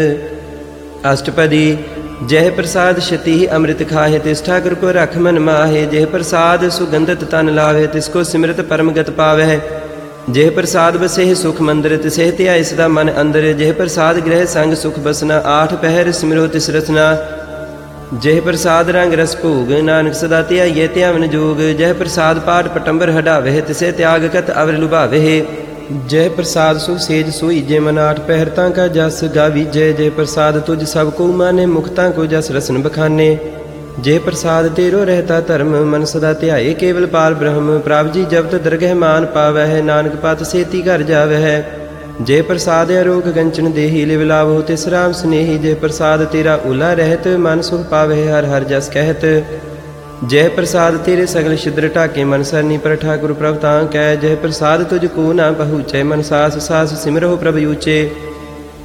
ਅਸ਼ਟਪਦੀ ਜਹ ਪ੍ਰਸਾਦ ਛਤੀ ਅੰਮ੍ਰਿਤ ਖਾਹੇ, ਤਿਸ ਠਾਕੁਰ ਕੋ ਰਖ ਮਨ ਮਾਹੇ। ਜਿਹ ਪ੍ਰਸਾਦ ਸੁਗੰਧਤ ਤਨ ਲਾਵੇ, ਤਿਸ ਕੋ ਸਿਮਰਤ ਪਰਮਗਤ ਪਾਵਹਿ। ਜਿਹ ਪ੍ਰਸਾਦ ਬਸੇ ਸੁਖ ਮੰਦਰ, ਤਿਸਹਿ ਧਿਆਏ ਸਦਾ ਮਨ ਅੰਦਰ। ਜਿਹ ਪ੍ਰਸਾਦ ਗ੍ਰਹਿ ਸੰਗ ਸੁਖ ਬਸਨਾ, ਆਠ ਪਹਿਰ ਸਿਮਰੋ ਤਿਸ ਰਸਨਾ। ਜਿਹ ਪ੍ਰਸਾਦ ਰੰਗ ਰਸ ਭੋਗ, ਨਾਨਕ ਸਦਾ ਧਿਆਈਏ ਧਿਆਵਨ ਜੋਗ। ਜਿਹ ਪ੍ਰਸਾਦ ਪਾਠ ਪਟੰਬਰ ਹਟਾਵੇ, ਤਿਸੇ ਤਿਆਗ ਕਤ ਅਵਰ ਲੁਭਾਵੇ। ਜੈ ਪ੍ਰਸਾਦ ਸੁ ਸੇਜ ਸੋਈ, ਜੇ ਮਨ ਆਠ ਪਹਿਰ ਤਾਂ ਕਾ ਜਸ ਗਾਵੀਜੈ। ਜੇ ਪ੍ਰਸਾਦ ਤੁਝ ਸਭ ਕੋ ਮਾਨੇ, ਮੁਖਤਾਂ ਕੋ ਜਸ ਰਸਨ ਬਖਾਨੇ। ਜੇ ਪ੍ਰਸਾਦ ਤੇਰੋ ਰਹਿਤਾ ਧਰਮ, ਮਨ ਸਦਾ ਧਿਆਏ ਕੇਵਲ ਪਾਰ ਬ੍ਰਹਮ। ਪ੍ਰਭ ਜੀ ਜਪਤ ਦਰਗਹਿ ਮਾਨ ਪਾਵਹਿ, ਨਾਨਕ ਪਤ ਸੇਤੀ ਘਰ ਜਾਵਹਿ। ਜੇ ਪ੍ਰਸਾਦ ਅਰੋਗ ਗੰਚਨ ਦੇਹੀ, ਲਿਵ ਲਾਭੋ ਤਿਸ ਰਾਮ ਸਨੇਹੀ। ਜੇ ਪ੍ਰਸਾਦ ਤੇਰਾ ਓਲਾ ਰਹਿਤ, ਮਨ ਸੁਖ ਪਾਵਹਿ ਹਰ ਹਰ ਜਸ ਕਹਿਤ। ਜੈ ਪ੍ਰਸਾਦ ਤੇਰੇ ਸਗਲ ਛਿਦਰ ਢਾਕੇ, ਮਨ ਸਰਨੀ ਪਰ ਠਾਕੁਰ ਪ੍ਰਭ ਤਾਂ ਕਹਿ। ਜੈ ਪ੍ਰਸਾਦ ਤੁਝ ਕੋ ਨਾ ਪਹੁੰਚੈ, ਮਨ ਸਾਸ ਸਾਸ ਸਿਮਰੋ ਪ੍ਰਭ ਊਚੇ।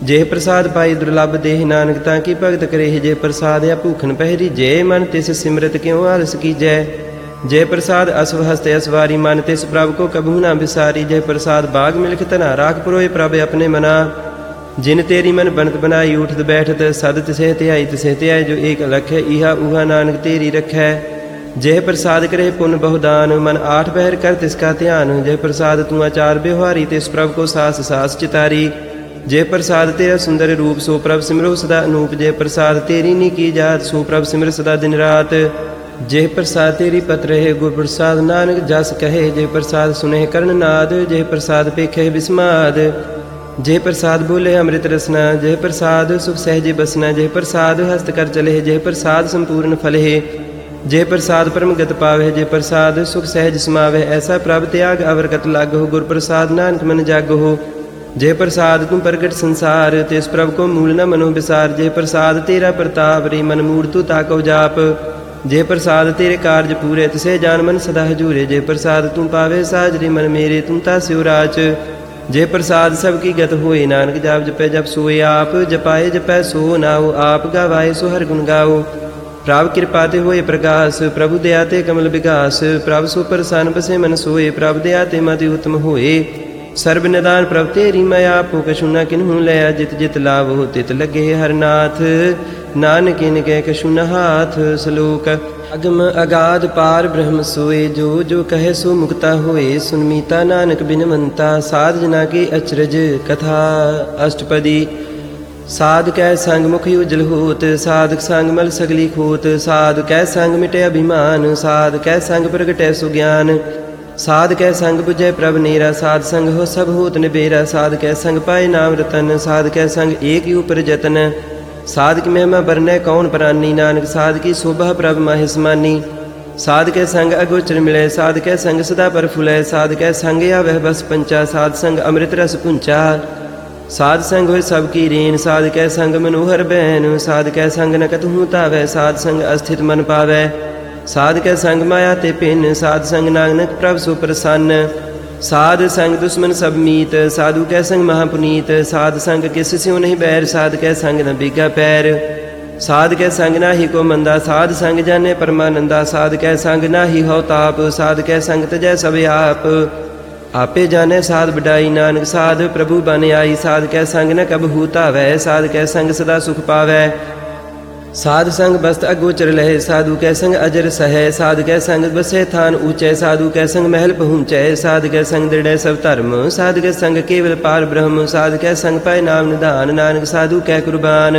जेह प्रसाद पाई दुर्लभ देह नानक ताकि भगत करेह। जे प्रसाद या भूखन पहरी जय मन तिस सिमरत क्यों आलस की जय। जय प्रसाद असव हस्त असवारी मन तिस प्रभ को कबहू ना बिसारी। जय प्रसाद बाग मिलख तना राख पुरोए प्रभ अपने मना। जिन तेरी मन बनत बनाई उठत बैठत सद तिसे त्याई तिसे त्याई। जो एक लख है इहा उहा नानक तेरी रखै। जय प्रसाद करे पुन बहुदान मन आठ पहर कर तिसका ध्यान। जय प्रसाद तू आचार व्यवहारी तिस प्रभ को सास सास चितारी। जय प्रसाद तेरा सुंदर रूप सो प्रभ सिमरो सदा अनूप। जय प्रसाद तेरी नी की जात सो प्रभ सिमर सदा दिन रात। जय प्रसाद तेरी पत रहे गुर प्रसाद नानक जस कहे। जय प्रसाद सुने कर्ण नाद जय प्रसाद पेखे बिस्माद। जय प्रसाद बोले अमृत रसना जय प्रसाद सुख सहजे बसना। जय प्रसाद हस्त कर चले जय प्रसाद संपूर्ण फले। जय प्रसाद परम गत पावे जय प्रसाद सुख सहज समावे। ऐसा प्रभ त्याग अवरगत लाग हो गुर प्रसाद नानक मन जाग हो। जय प्रसाद तू प्रगट संसार तिस प्रभ को मूल न मनो विसार। जय प्रसाद तेरा प्रताप रे मन मूड तू ताको जाप। जय प्रसाद तेरे कार्य पूरे तिसे जान मन सदा हजूरे। जय प्रसाद तू पावे साज रे मन मेरे तू ता सिवराच। जय प्रसाद सबकी गत होए नानक जाप जपै जप सोए आप। जपाए जपै सो नाओ आप गावाए सो हर गुण गाओ। प्रभ कृपा ते होए प्रकाश प्रभु दया ते कमल विकास। प्रभ सो प्रसन्न बसे मन सोए प्रभ दया ते मति उत्तम होए। सर्ब निदान प्रभ तेरी मैं आपो कछु न किन्हू लया। जित जित लाभ हो तित लगे हरनाथ नानक इनके कछु न हाथ। श्लोक अगम अगाध पार ब्रह्म सोए जो जो कहे सो मुक्ता होए। सुनमीता नानक बिनमंता साध जना के अचरज कथा। अष्टपदी साध कै संग मुख उजल होत साधक संग मल सगली खोत। साध कै संग मिटे अभिमान साध कै संग प्रगटै सुज्ञान। साध कै संग बुझै प्रभ नेरा साध संग हो सब होत निबेरा। साध कै संग पाए नाम रतन साध कै संग एक ऊपर जतन। साध की महिमा बरनै कौन प्रानी नानक साध की शोभा प्रभ माहि समानी। साध कै संग अगोचर मिलै साध कै संग सदा पर फुलै। साध कै संग आवह बस पंचा साध संग अमृत रस पुंचा। साध संग होय सबकी रेन साध कै संग मनोहर बैन। साध कै संग न कतहु तावै साध संग अस्थित मन पावै। साध कै संग माया ते पिन साध संग नानक प्रभ सो प्रसन्न। साध संग दुश्मन सब मीत साधु कै संग महापुनीत। साध संग किस स्यों नहीं बैर साध कै संग न बिगा पैर। साध कै संग नाही को मंदा साध संग जाने परमानंदा। साध कै संग नाही हो ताप साध कै संग तजै सब आप। आपे जाने साध बडाई नानक साध प्रभु बन आई। साध कै संग न कब हूतावै साध कै संग सदा सुख पावै। साध संग बस्त अगोचर लहे साधु कै संग अजर सह। साध कै संग बसे थान ऊंचे साधु कै संग महल पहुँचै। साध कै संग दृढ़ सब धर्म साध कै संग केवल पार ब्रह्म। साध कै संग पाए नाम निधान नानक साधु कै कुर्बान।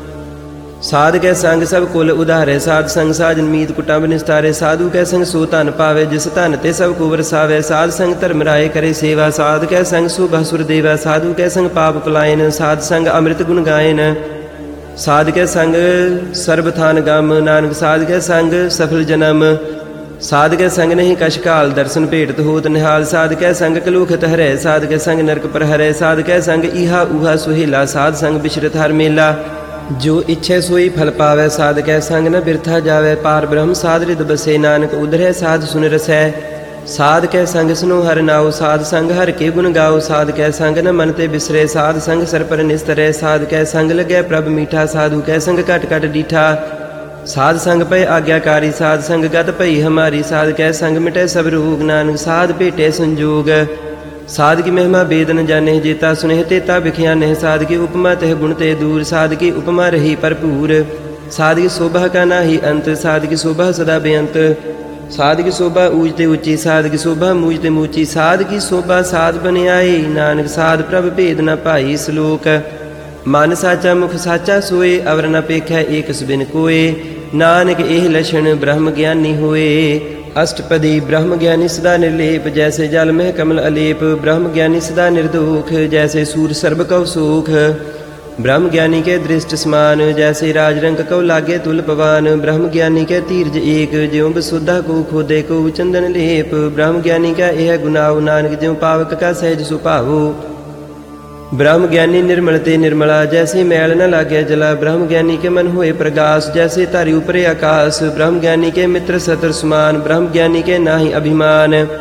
साध कै संग सब कुल उधारे साध संग साजन मीत कुटुंब निस्तारे। साधु कै संग सो धन पावे जिस धन ते सब को वरसावे। साध संग धर्म राय करे सेवा साध कै संग शोभा सुर देवा। साधु कै संग पाप कुलायन साध संग अमृत गुण गायन। साध कै संग सर्ब थान गम नानक साध कै संग सफल जन्म। साध कै संग नहीं कश काल दर्शन भेटत होत निहाल। साध कै संग कलूखत हरै साध कै संग नरक पर हरै। साध कै संग इहा उहा सुहेला साध संग बिशरत हर मेला। जो इच्छे सोई फल पावै साध कै संग न बिरथा जावै। पार ब्रह्म साध रिद बसे नानक उधरै साध सुन रसै। साध कै संग सुनो हर नाओ साध संग हर के गुण गाओ। साध कै संग न मन ते बिसरे साध संग सर पर निस्तरै। साध कै संग लगे प्रभ मीठा साधु कै संग घट घट डीठा। साध संग पै आज्ञाकारी साध संग गत पई हमारी। साध कै संग मिटै सब रोग नानक साध भेटे संजोग। साध की महिमा वेद न जाने जेता सुनेह तेता बिख्याने। साध की उपमा तह गुण ते दूर साध की उपमा रही भरपूर। साध की शोभा का नाही अंत साध की शोभा सदा बेअंत। साध की शोभा ऊंचते ऊंची साध की शोभा मूजते मूची। साध की शोभा साध बन आई नानक साध प्रभ भेद न पाई। श्लोक मन साचा मुख साचा सोए अवर न पेखै एक सुबिन कोए। नानक एह लक्षण ब्रह्म ज्ञानी होए। अष्टपदी ब्रह्म ज्ञानी सदा निर्लेप जैसे जल में कमल अलेप। ब्रह्म ज्ञानी सदा निर्दोख जैसे सूर सर्ब कौ सुख। ब्रह्म ज्ञानी के दृष्ट समान जैसे राजरंग कौ लागे तुल पवान। ब्रह्म ज्ञानी के तीर्ज एक ज्यों बसुद्धा को खोदे को चंदन लेप। ब्रह्म ज्ञानी का यह गुनाव नानक ज्यों पावक का सहज सुपावो। ब्रह्म ज्ञानी निर्मल ते निर्मला जैसे मैल न लागे जला। ब्रह्म ज्ञानी के मन हुए प्रकाश जैसे तारी ऊपरे आकाश। ब्रह्म ज्ञानी के मित्र सतर समान ब्रह्म ज्ञानी के नाही अभिमान।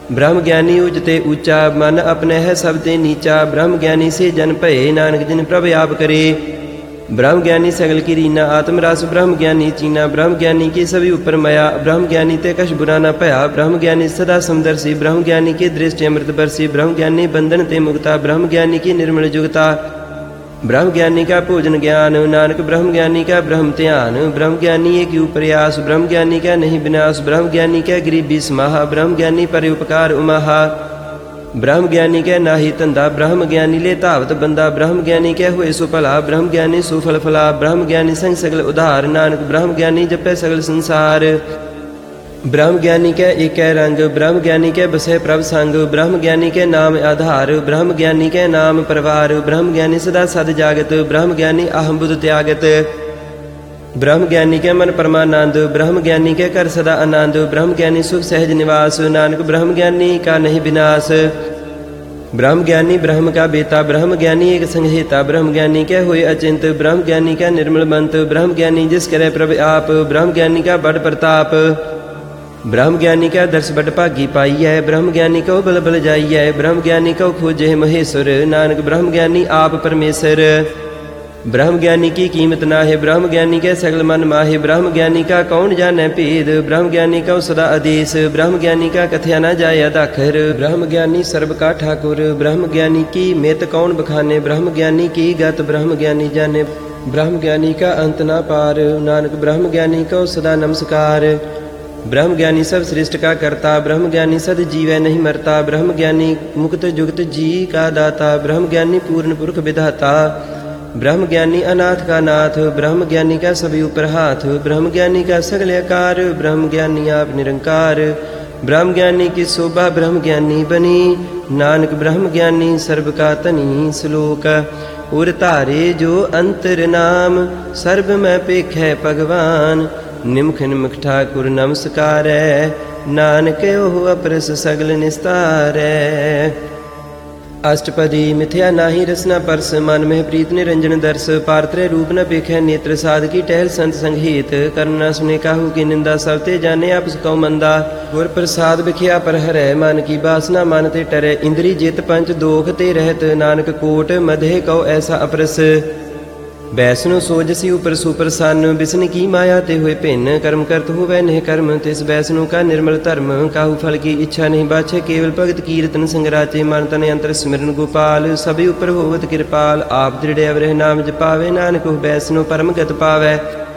ब्रह्म ज्ञानी उजते ऊंचा, मन अपने है सब ते नीचा। ब्रह्म ज्ञानी से जन भये, नानक जिन प्रभ आप करे। ब्रह्म ज्ञानी सगल की रीना, आत्म रस ब्रह्म ज्ञानी चीना। ब्रह्म ज्ञानी की सभी ऊपर मया, ब्रह्म ज्ञानी ते कछ बुरा न भया। ब्रह्म ज्ञानी सदा समदर्शी, ब्रह्म ज्ञानी की दृष्टि अमृत बरसी। ब्रह्म ज्ञानी बंधन ते मुक्ता, ब्रह्म ज्ञानी की निर्मल जुगता। ब्रह्म ज्ञानी का भोजन ज्ञान, नानक ब्रह्म ज्ञानी का ब्रह्म ध्यान। ब्रह्म ज्ञानी एक प्रयास, ब्रह्म ज्ञानी का नहीं विनाश। ब्रह्म ज्ञानी का गरीबी समाहा, ब्रह्म ज्ञानी पर उपकार उमाहा। ब्रह्म ज्ञानी कै नाहि धंधा, ब्रह्म ज्ञानी ले धावत बंदा। ब्रह्म ज्ञानी कै होए सो भला, ब्रह्म ज्ञानी सो फल फला। ब्रह्म ज्ञानी संग सगल उधार, नानक ब्रह्म ज्ञानी जपै सगल संसार। ब्रह्म ज्ञानी कै एक रंग, ब्रह्म ज्ञानी कै बसै प्रभ संग। ब्रह्म ज्ञानी कै नाम आधार, ब्रह्म ज्ञानी कै नाम परवार। ब्रह्म ज्ञानी सदा सद जागत, ब्रह्म ज्ञानी अहम बुध त्यागत। ब्रह्म ज्ञानी कै मन परमानंद, ब्रह्म ज्ञानी कै कर सदा आनंद। ब्रह्म ज्ञानी सुख सहज निवास, नानक ब्रह्म ज्ञानी का नहीं विनाश। ब्रह्म ज्ञानी ब्रह्म का बेता, ब्रह्म ज्ञानी एक संहिता। ब्रह्म ज्ञानी कै होए अचिंत, ब्रह्म ज्ञानी का निर्मल मंत। ब्रह्म ज्ञानी जिस करे प्रभ आप, ब्रह्म ज्ञानी का बड़ प्रताप। ब्रह्म ज्ञानी का दर्श बड़ भागी पाई है, ब्रह्म ज्ञानी को बल बल जाई है। ब्रह्म ज्ञानी को खोजे महेश्वर, नानक ब्रह्म ज्ञानी आप परमेश्वर। ब्रह्म ज्ञानी की कीमत ना है, ब्रह्म ज्ञानी के सगल मन माहे। ब्रह्म ज्ञानी का कौन जाने भेद, ब्रह्म ज्ञानी का सदा आदेश। ब्रह्म ज्ञानी का कथया न जाय अदाखर, ब्रह्म ज्ञानी सर्व का ठाकुर। ब्रह्म ज्ञानी की मेत कौन बखाने, ब्रह्म ज्ञानी की गत ब्रह्म ज्ञानी जाने। ब्रह्म ज्ञानी का अंत ना पार, नानक ब्रह्म ज्ञानी को सदा नमस्कार। ब्रह्म ज्ञानी सब सृष्ट का करता, ब्रह्म ज्ञानी सद जीवै नहीं मरता। ब्रह्म ज्ञानी मुक्त जुगत जी का दाता, ब्रह्म ज्ञानी पूर्ण पुरख विधाता। ब्रह्म ज्ञानी अनाथ का नाथ, ब्रह्म ज्ञानी का सभी ऊपर हाथ। ब्रह्म ज्ञानी का सगल आकार, ब्रह्म ज्ञानी आप निरंकार। ब्रह्म ज्ञानी की शोभा ब्रह्म ज्ञानी बनी, नानक ब्रह्म ज्ञानी सर्व का तनी। श्लोक उर धारे जो अंतर नाम, सर्व में पेखै भगवान। निमख निमख ठाकुर नमस्कारै, नानक ओह अपरस सगल निस्तारै। अष्टपदी मिथ्या नाही रसना परस, मन में प्रीत निरंजन दर्श। पारत्रे रूप न पेखै नेत्र, साध की टहल संत संगीत। कर्ण न सुने काहू की निंदा, सब ते जाने आपस कौ मंदा। गुर प्रसाद बिखिया पर हरै, मन की बासना मन ते टरै। इंद्री जित पंच दोख ते रहत, नानक कोट मधे कौ ऐसा अपरस। बैसनु सोजसी ऊपर सुपर सन, बिसन की माया ते हुए भिन्न। कर्म करत होवै नेह कर्म, तिस बैसनु का निर्मल धर्म। काहू फल की इच्छा नहीं बाछे, केवल भगत कीर्तन संगराचे। मन तन यंत्र सिमरन गोपाल, सभी ऊपर होवत कृपाल। आप दृढ़ अवरह नाम जपावे, नानक ओह बैसनु परम गत पावै।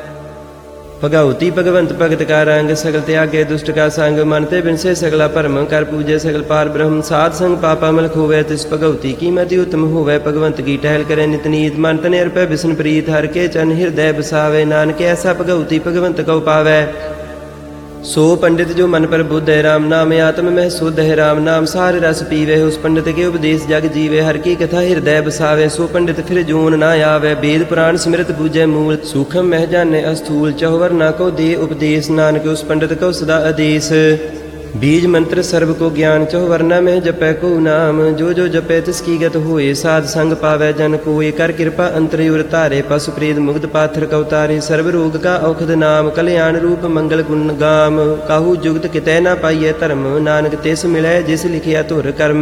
भगवती भगवंत भगत का रंग, सगल त्यागे दुष्ट का संग। मन ते बिनसे सगला भरम, कर पूजे सगल पार ब्रह्म। साध संग पापा मल खोवै, तिस भगवती की मति उत्तम होवै। भगवंत की टहल करे नित नीत, मन तने अर्पै बिसन प्रीत। हर के चन हृदय बसावे, नानक ऐसा भगवती भगवंत कौ पावै। सो पंडित जो मन पर बुद्ध है, राम नाम आत्म में शुद्ध है। राम नाम सार रस पीवे, उस पंडित के उपदेश जग जीवे। हर की कथा हृदय बसावे, सो पंडित फिर जोन ना आवे। वेद पुराण सिमरत पूजै मूल, सूखम मह जाने अस्थूल। चौवर ना को दे उपदेश, नानक उस पंडित को सदा आदेश। बीज मंत्र सर्व को ज्ञान, चौवर्णा में जपै को नाम। जो जो जपै तिसकी गत होए, साध संग पावै जन कोय। कर कृपा अंतरयुर तारे, पशु प्रेत मुग्ध पाथर कवतारे। सर्व रोग का औखद नाम, कल्याण रूप मंगल गुण गाम। काहू जुगत कितै न पाइयै धर्म, नानक तिस मिलै जिस लिखिया धुर कर्म।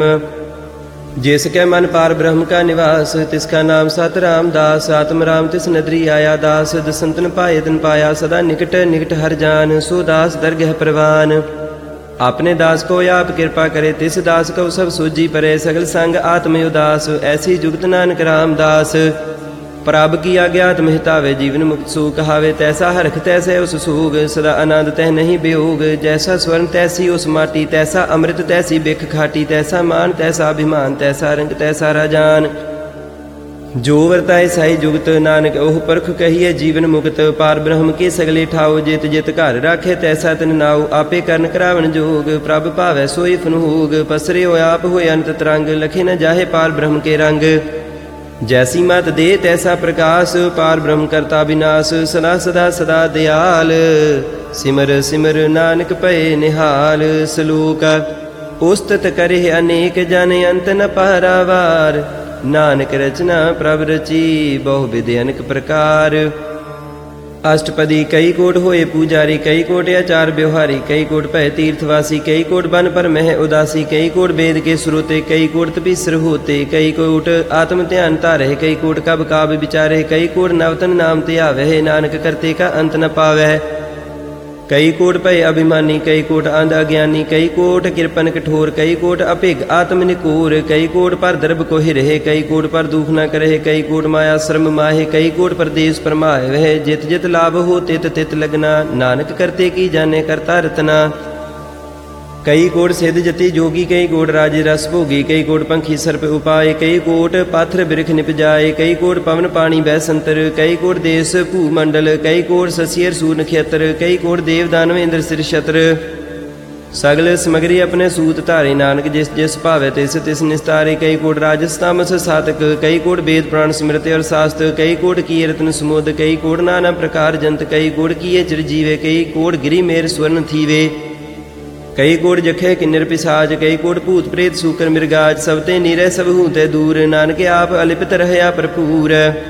जिसके मन पार ब्रह्म का निवास, तिसका नाम सत रामदास। आत्म राम तिस नदरी आया दास, दसंतन पाए तन पाया। सदा निकट निकट हर जान, सो दास दरगह परवान। अपने दास को आप कृपा करे, तिस दास को सब सूझी परे। सगल संग आत्म उदास, ऐसी जुगत नानक रामदास। प्रभ की आज्ञात मिहतावे, जीवन मुक्त सू कहावे। तैसा हरख तैसे उस सूग, सदा आनंद तह नहीं वियोग। जैसा स्वर्ण तैसी उस माटी, तैसा अमृत तैसी बिख खाटी। तैसा मान तैसा अभिमान, तैसा रंग तैसा राजान। जो वर्ताए साई जुगत, नानक ओह परख कहिए जीवन मुक्त। पार ब्रह्म के सगले ठाओ, जित जित घर राखे तैसा तिन नाऊ। आपे करन करावन जोग, प्रभ भावै सोई फनूग। पसरे हो आप होए अनंत तरंग, लखे न जाहे पार ब्रह्म के रंग। जैसी मत दे तैसा प्रकाश, पार ब्रह्म करता विनाश। सदा सदा सदा दयाल, सिमर सिमर नानक भये निहाल। श्लोक उस्तत करे अनेक जन, अंत न पारावार। नानक रचना प्रभ रची, बहु विधि अनेक प्रकार। अष्टपदी कई कोट होए पूजारी, कई कोट आचार व्यवहारी, कई कोट भय तीर्थवासी, कई कोट बन पर मह उदासी, कई कोट वेद के श्रोते, कई कोट तपीसर होते, कई कोट आत्म ध्यान धारे, कई कोट कब काब विचारे, कई कोट नवतन नाम त्यावह, नानक करते का अंत न पावह। कई कोट भय अभिमानी, कई कोट अंध अज्ञानी, कई कोट किरपन कठोर, कई कोट अभिग आत्म निकोर, कई कोट पर दर्भ को हिरहे, कई कोट पर दुख न करहे, कई कोट माया श्रम माहे, कई कोट परदेश परमाए वह, जित जित लाभ हो तित तित लगना, नानक करते की जाने करता रतना। कई कोट सिद्ध जति जोगी, कई कोट राजे रस भोगी, कई कोट पंखी सर्प उपाय, कई कोट पाथर बिरख निपजाए, कई कोट पवन पानी बह संतर, कई कोट देश भूमंडल, कई कोट ससियर सूर नक्षत्र, कई कोट देव दानव इंद्र सिर छत्र। सगल समगरी अपने सूत धारे, नानक जिस जिस भावे तिस तिस निस्तारे, कई कोट राजस तामस सातक, कई कोट वेद पुराण स्मृति और शास्त्र, कई कोट किए रत्न समुद, कई कोट नाना प्रकार जंत, कई कोट किए चिरजीवे, कई कोट गिरी मेर स्वर्ण थीवे, कई कोट जखे किन्नर पिसाज, कई कोट भूत प्रेत सूकर मृगाज, सबते नीरे सब हूते दूर, नानक आप अलिपित रहया भरपूर।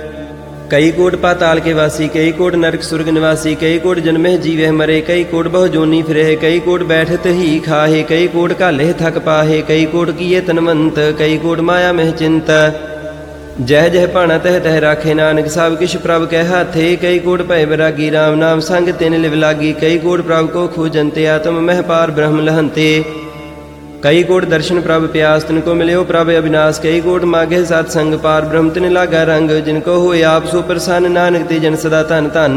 कई कोट पाताल के वासी, कई कोट नरक सुर्ग निवासी, कई कोट जन्मे जीवे मरे, कई कोट बहु जोनी फिरे, कई कोट बैठत ही खाहे, कई कोट काले थक पाहे, कई कोट किए तनवंत, कई कोट माया मह चिंत। जह जह भाणा तह तह राखे, नानक सब किश प्रभ कह हाथे, कई कोट भय बैरागी, राम नाम संग तिन लिव लागी, कई कोट प्रभ को खोजंते, आत्म मह पार ब्रह्म लहंते। कई कोट दर्शन प्रभ प्यास, तिनको मिल्यो प्रभ अविनाश, कई कोट माघे सत्संग, पार ब्रह्म तिन लागा रंग, जिनको होए आप सो प्रसन्न, नानक ते जन सदा धन धन।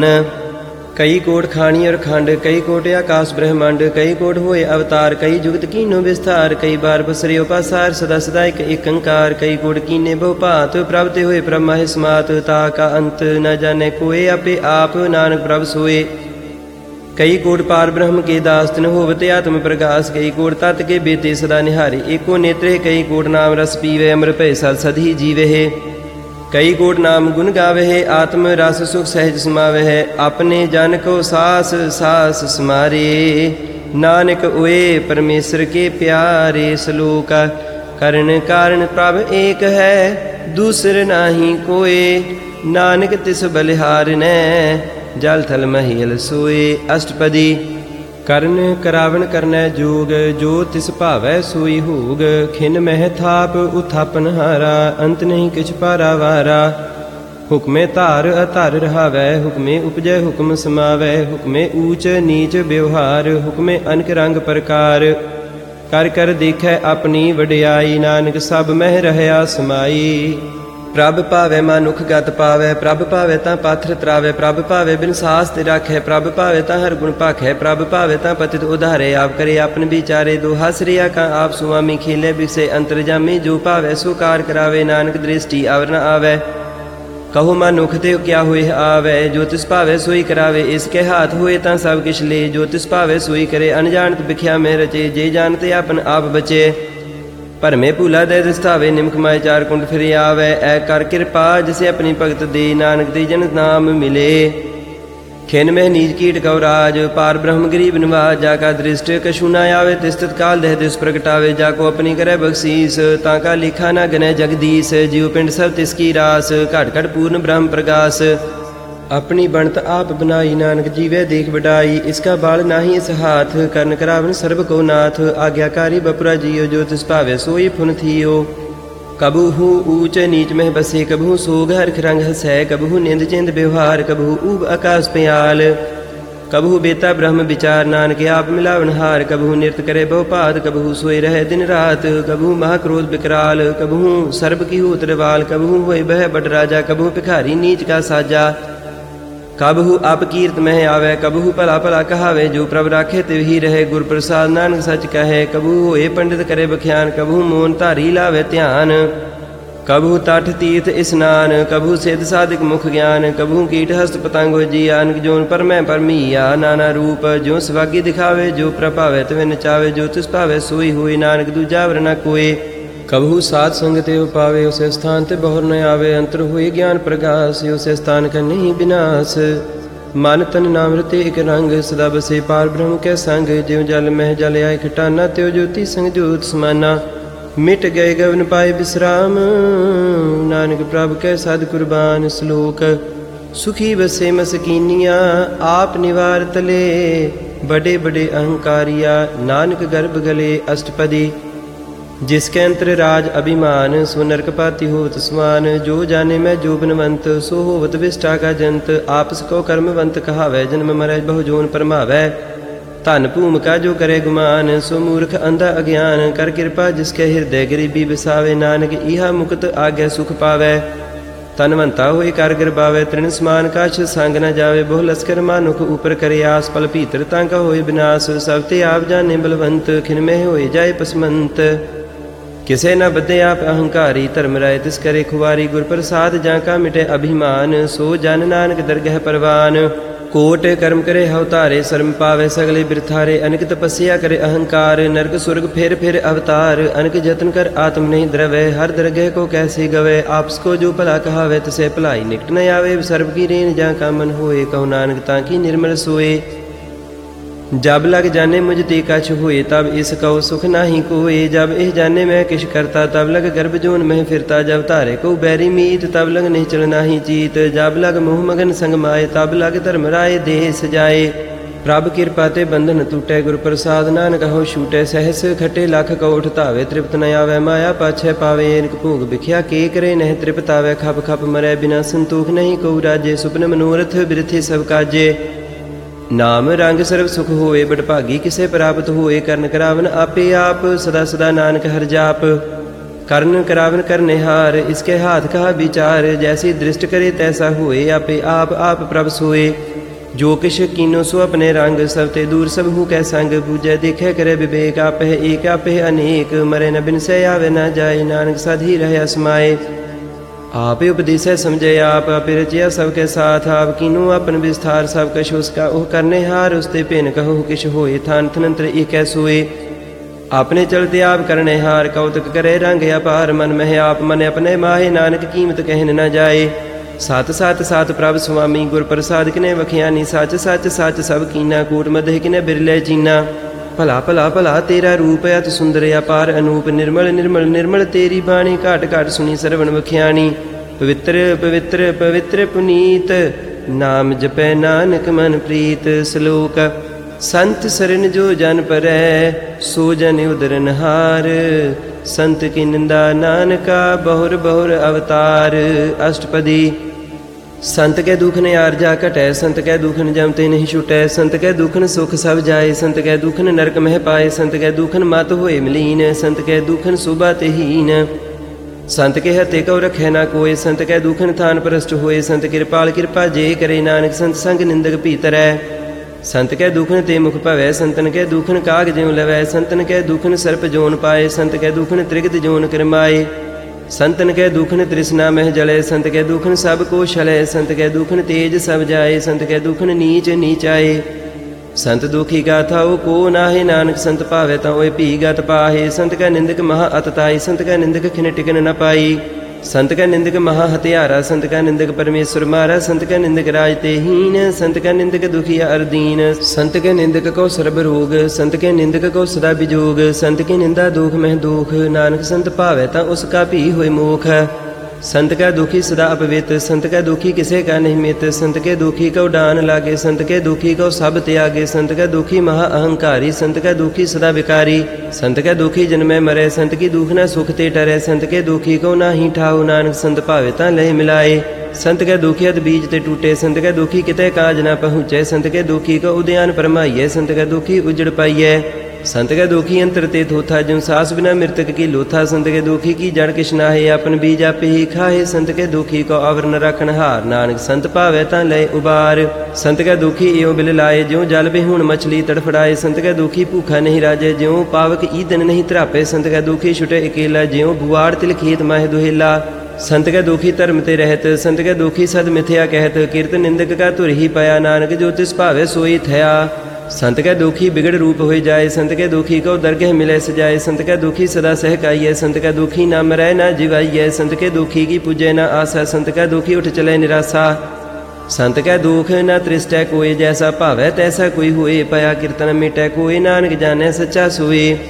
कई कोट खानी और खंड, कई कोट आकाश ब्रह्मांड, कई कोट होए अवतार, कई जुगत कीनो विस्तार, कई बार बसरे उपासार, सदा सदा एक एकंकार, कई कोट कीने बहुभात, प्रभ ते होए ब्रह्मा है समात, ता का अंत न जाने कोय, आपे आप नानक प्रभ सोए। कई कोट पार ब्रह्म के दास, तिन होवते आत्म प्रकाश, कई कोट तत् के बेते सदा निहारी, एको नेत्रे, कई कोट नाम रस पीवे, अमर भय सद सद ही जीवे। कई कोट नाम गुण गावे, आत्म रस सुख सहज समावे, अपने जन को सास सास समारे, नानक ओए परमेश्वर के प्यारे। श्लोक करण कारण प्रभ एक है, दूसर नाही कोय, नानक तिस बलिहार ने, जल थल महिल सोए। अष्टपदी ਕਰਨ ਕਰਾਵਣ ਕਰਨੈ ਜੋਗ, ਜੋ ਤਿਸ ਭਾਵੈ ਸੋਈ ਹੋਗ, ਖਿਨ ਮਹਿ ਥਾਪ ਉਥਾਪਨ ਹਾਰਾ, ਅੰਤ ਨਹੀਂ ਕਿਛ ਪਾਰਾਵਾਰਾ। ਹੁਕਮੇ ਧਾਰ ਅਧਰ ਰਹਾਵੈ, ਹੁਕਮੇ ਉਪਜੈ ਹੁਕਮ ਸਮਾਵੈ, ਹੁਕਮੇ ਊਚ ਨੀਚ ਵਿਵਹਾਰ, ਹੁਕਮੇ ਅਨਕ ਰੰਗ ਪ੍ਰਕਾਰ। ਕਰ ਕਰ ਦੇਖੈ ਆਪਣੀ ਵਡਿਆਈ, ਨਾਨਕ ਸਭ ਮਹਿ ਰਹਿਆ ਸਮਾਈ। प्रभ भावे मानुख गत पावै, प्रभ भावे तां पाथर त्रावै, प्रभ भावे बिन सास ते राखै, प्रभ भावे तां हर गुण भाखै, प्रभ भावे तां पतित उधारे। आप करे आपन विचारे, दो हस रिया का आप सुआमी, खेले बिसे अंतरजामी, जो भावै सो कार करावे, नानक दृष्टि आवर न आवै। कहो मानुख ते क्या होए आवै, जो तिस भावे सोई करावे, इसके हाथ होए तां सब किछ ले, जो तिस भावे सोई करे, अनजानत बिख्या में रचे, जे जानते आपन आप बचे। ਭਰਮੇ ਭੂਲਾ ਦੇ ਦਿਸਤਾਵੇ, ਨਿਮਕ ਮਾਏ ਚਾਰ ਕੁੰਡ ਫਿਰ ਆਵੈ, ਐ ਕਰ ਕਿਰਪਾ ਜਿਸੇ ਆਪਣੀ ਭਗਤ ਦੇ, ਨਾਨਕ ਤੇ ਜਨ ਨਾਮ ਮਿਲੇ। ਖਿਨ ਮਹਿ ਨੀਚ ਕੀਟ ਕਉ ਰਾਜ, ਪਾਰ ਬ੍ਰਹਮ ਗਰੀਬ ਨਿਵਾਜ, ਜਾ ਕਾ ਦ੍ਰਿਸ਼ਟ ਕਛੂ ਨਾ ਆਵੇ, ਤਿਸ ਤਤ ਕਾਲ ਦੇਹ ਦਿਸ ਪ੍ਰਗਟਾਵੇ, ਜਾ ਕੋ ਆਪਣੀ ਕਰੈ ਬਖਸ਼ੀਸ, ਤਾਂ ਕਾ ਲਿਖਾ ਨਾ ਗਨੈ ਜਗਦੀਸ਼। जीव पिंड सब तिसकी रास, घट घट पूर्ण ब्रह्म प्रकाश। अपनी बनत आप बनाई, नानक जीवे देख बढ़ाई, इसका बाल नाही इस हाथ, करण करावन सर्ब को नाथ। आज्ञाकारी बपुरा जियो, जो तिस भावे सोई फुन थियो। कबहू ऊंच नीच में बसे, कबहू सोग हरख रंग हसै, कबहू निंद चिंद व्यवहार, कबहू ऊब आकाश प्याल। कबहू बेता ब्रह्म विचार, नानक आप मिलावन हार, कबहू नृत करे बहुपात, कबहू सोए रहे दिन रात, कबहू महाक्रोध विकराल, कबहू सर्ब की होत रवाल, कबहू होए बह बड़ राजा, कबहू भिखारी नीच का साजा। कबहू अपकीर्त मह आवे, कबहू भला भला कहावे, जो प्रभ राखे तिव ही रहे, गुर प्रसाद नानक सच कहे। कबहू होए पंडित करे बख्यान, कबहू मोन धारी लावे ध्यान। कबहू तट तीर्थ स्नान, कबहू सिद्ध साधिक मुख ज्ञान, कबहू कीट हस्त पतंग जिया, अनक जोन पर मैं परमीया। नाना रूप जो सवागी दिखावे, जो प्रभावे तिवे नचावे, जो तिस भावे सोई होई, नानक दूजा वर न कोय। कबहू साध संग ते पावे, उसे स्थान ते बहुर न आवे, अंतर हुए ज्ञान प्रकाश, उसे स्थान का नहीं विनाश। मन तन नाम रते एक रंग, सदा बसे पार ब्रह्म के संग, ज्यों जल मह जल आए खटाना, त्यों ज्योति संग ज्योत समाना। मिट गए गवन पाए विश्राम, नानक प्रभ के सद कुर्बान। श्लोक सुखी बसे मसकीनिया आप निवार तले, बड़े बड़े अहंकारिया नानक गर्भ गले अष्टपदी। जिसके अंतर राज अभिमान, सो नरकपाति होत समान। जो जाने मैं जोबनवंत, सो होवत विष्ठा का जंत। आपस को कर्मवंत कहावै, जन्म मरै बहु जोन परमावै। धन भूमिका जो करे गुमान, सो मूर्ख अंधा अज्ञान। कर कृपा जिसके हृदय गरीबी बसावे, नानक इहा मुक्त आज्ञा सुख पावै। तनवंता होए कर गिरबावे, तृण समान काछ संग न जावे। बहु लस्कर मानुख ऊपर करे आस, पल भीतर तांका होए विनाश। सब ते आप जाने बलवंत, खिनमें होए जाए पसमंत। किसे न बदे आप अहंकारी, धर्म राय तिस करे खुवारी। गुर प्रसाद जाका मिटे अभिमान, सो जन नानक दरगह परवान। कोट कर्म करे अवतारे, शर्म पावे सगले बिरथारे। अनक तपस्या करे अहंकार, नरक स्वर्ग फिर फिर अवतार। अनक जतन कर आत्म नहीं द्रवै, हर दरगह को कैसे गवे। आपस को जो भला कहावे, तिसे भलाई निकट न आवे। सर्व की रेन जा का मन होए, कहो नानक ताकि निर्मल सोए। जब लग जाने मुझ ते कछ होए, तब इस कहो सुख नाही कोए। जब इह जाने मैं किश करता, तब लग गर्भ जोन में फिरता। जब तारे को बैरी मीत, तब लग नहीं चलना ही चीत। जब लग मोह मगन संग माए, तब लग धर्म राय देह सजाए। प्रभ कृपा ते बंधन टूटे, गुर प्रसाद नानक हो छूटे। सहस खटे लख कोठ धावे, तृप्त न आवे माया पाछे पावे। इनक भोग बिख्या के करे नह तृप्त आवे। खप खप मरै बिना संतोख नहीं को राजे। सुपन मनोरथ बिरथे सब काजे। नाम रंग सर्व सुख होए, बड़भागी किसे प्राप्त होए। करन करावन आपे आप, सदा सदा नानक हर जाप। करन करावन करने हार, इसके हाथ कहा विचार। जैसी दृष्ट करे तैसा होए, आपे आप आप प्रभ सोए। जो किश कीनो सो अपने रंग, सब ते दूर सब हूँ कै संग। बूझे देखे करे विवेक, आपह एक आपह अनेक। मरे न बिन से आवे न जाए, नानक साधी रहे समाए। आप उपदेश समझे आप, आपे रचिया सबके साथ। आप कीनू अपन विस्तार, सब कछ उसका ओह करने हार। उसते पेन कहो किश होए, थान थनंत्र एक सोए। अपने चलते आप करने हार, कौतक करे रंग अपार। मन मह आप मन अपने माहे, नानक कीमत कहन न जाए। सत सत सत प्रभ स्वामी, गुर प्रसाद किने वखियानी। सच सच सच सब कीना, कूट मध्य किने बिरले चीना। भला भला भला तेरा रूप, अत सुंदर अपार अनूप। निर्मल निर्मल निर्मल तेरी बाणी, घाट घाट सुनी सरवण वखियानी। पवित्र पवित्र पवित्र पुनीत, नाम जपै नानक मन प्रीत। श्लोक संत सरन जो जन परै, सो जन उदरन हार। संत की निंदा नानका, बहुर बहुर अवतार। अष्टपदी। संत के दुख ने आरजा घटै, संत के दुखन जमते नहीं छुटै। संत के दुखन सुख सब जाए, संत के दुखन नरक मह पाए। संत के दुखन मत होए मलीन, संत के दुखन सुबह तेहीन। संत के हते कौ रखै ना कोय, संत के दुखन थान परस्ट होए। संत कृपाल कृपा जे करे, नानक संत संग निंदक भीतरै। संत के दुखन ते मुख भवै, संतन के दुखन काग ज्यों लवै। संतन के दुखन सर्प जोन पाए, संत के दुखन त्रिगत जोन करमाए। संतन के दुखन तृष्णा मह जले, संत के दुखन सब को छलै। संत के दुखन तेज सब जाए, संत के दुखन नीच नीचाए। संत दुखी गाथा ओ को नाहे, नानक संत भावे ता ओए भी गत पाहे। संत का निंदक महा अतताई, संत का निंदक खिन टिकन न पाई। संत का निंदक महा हत्यारा, संत का निंदक परमेश्वर मारा। संत का निंदक राज तेहीन, संत का निंदक दुखिया अरदीन। संत के निंदक को सर्ब रोग, संत के निंदक को सदा विजोग। संत की निंदा दुख मह दुख, नानक संत भावे ता उसका भी होए मोख। संत का दुखी सदा अपवित, संत का दुखी किसे का नहीं मित। संत के दुखी को डान लागे, संत के दुखी को सब त्यागे। संत का दुखी महा अहंकारी, संत का दुखी सदा विकारी। संत का दुखी जन्मे मरे, संत की दुख न सुख ते टरे। संत के दुखी को ना ही ठाऊ, नानक संत भावे ता लय मिलाए। संत के दुखी अत बीज ते टूटे, संत के दुखी किते काज ना पहुँचे। संत के दुखी को उद्यान परमाइए, संत के दुखी उजड़ पाइए। संत के दुखी अंतर ते थोथा, ज्यों सास बिना मृतक की लोथा। संत के दुखी की जड़ किश नाहे, अपन बीज आप ही खाहे। संत के दुखी को आवरण रखन हार, नानक संत भावे ता लय उबार। संत के दुखी एवं बिल लाए, ज्यों जल बिहूण मछली तड़फड़ाए। संत के दुखी भूखा नहीं राजे, ज्यों पावक ईदन नहीं त्रापे। संत के दुखी छुटे अकेला, ज्यों बुआड़ तिल खेत माहे दुहेला। संत के दुखी धर्म ते रहत, संत के दुखी सद मिथ्या कहत। कीर्त निंदक का तुर ही पाया, नानक जो तिस भावे सोई थया। संत के दुखी बिगड़ रूप हो जाए, संत के दुखी को दरगह मिले सजाए। संत के दुखी सदा सहकाइए, संत के दुखी ना मरै ना जिवाइए। संत के दुखी की पूजे ना आशा, संत के दुखी उठ चले निराशा। संत के दुख न तृष्टै कोय, जैसा भावै तैसा कोई होए। पया कीर्तन मिटै कोय, नानक जाने सच्चा सोए।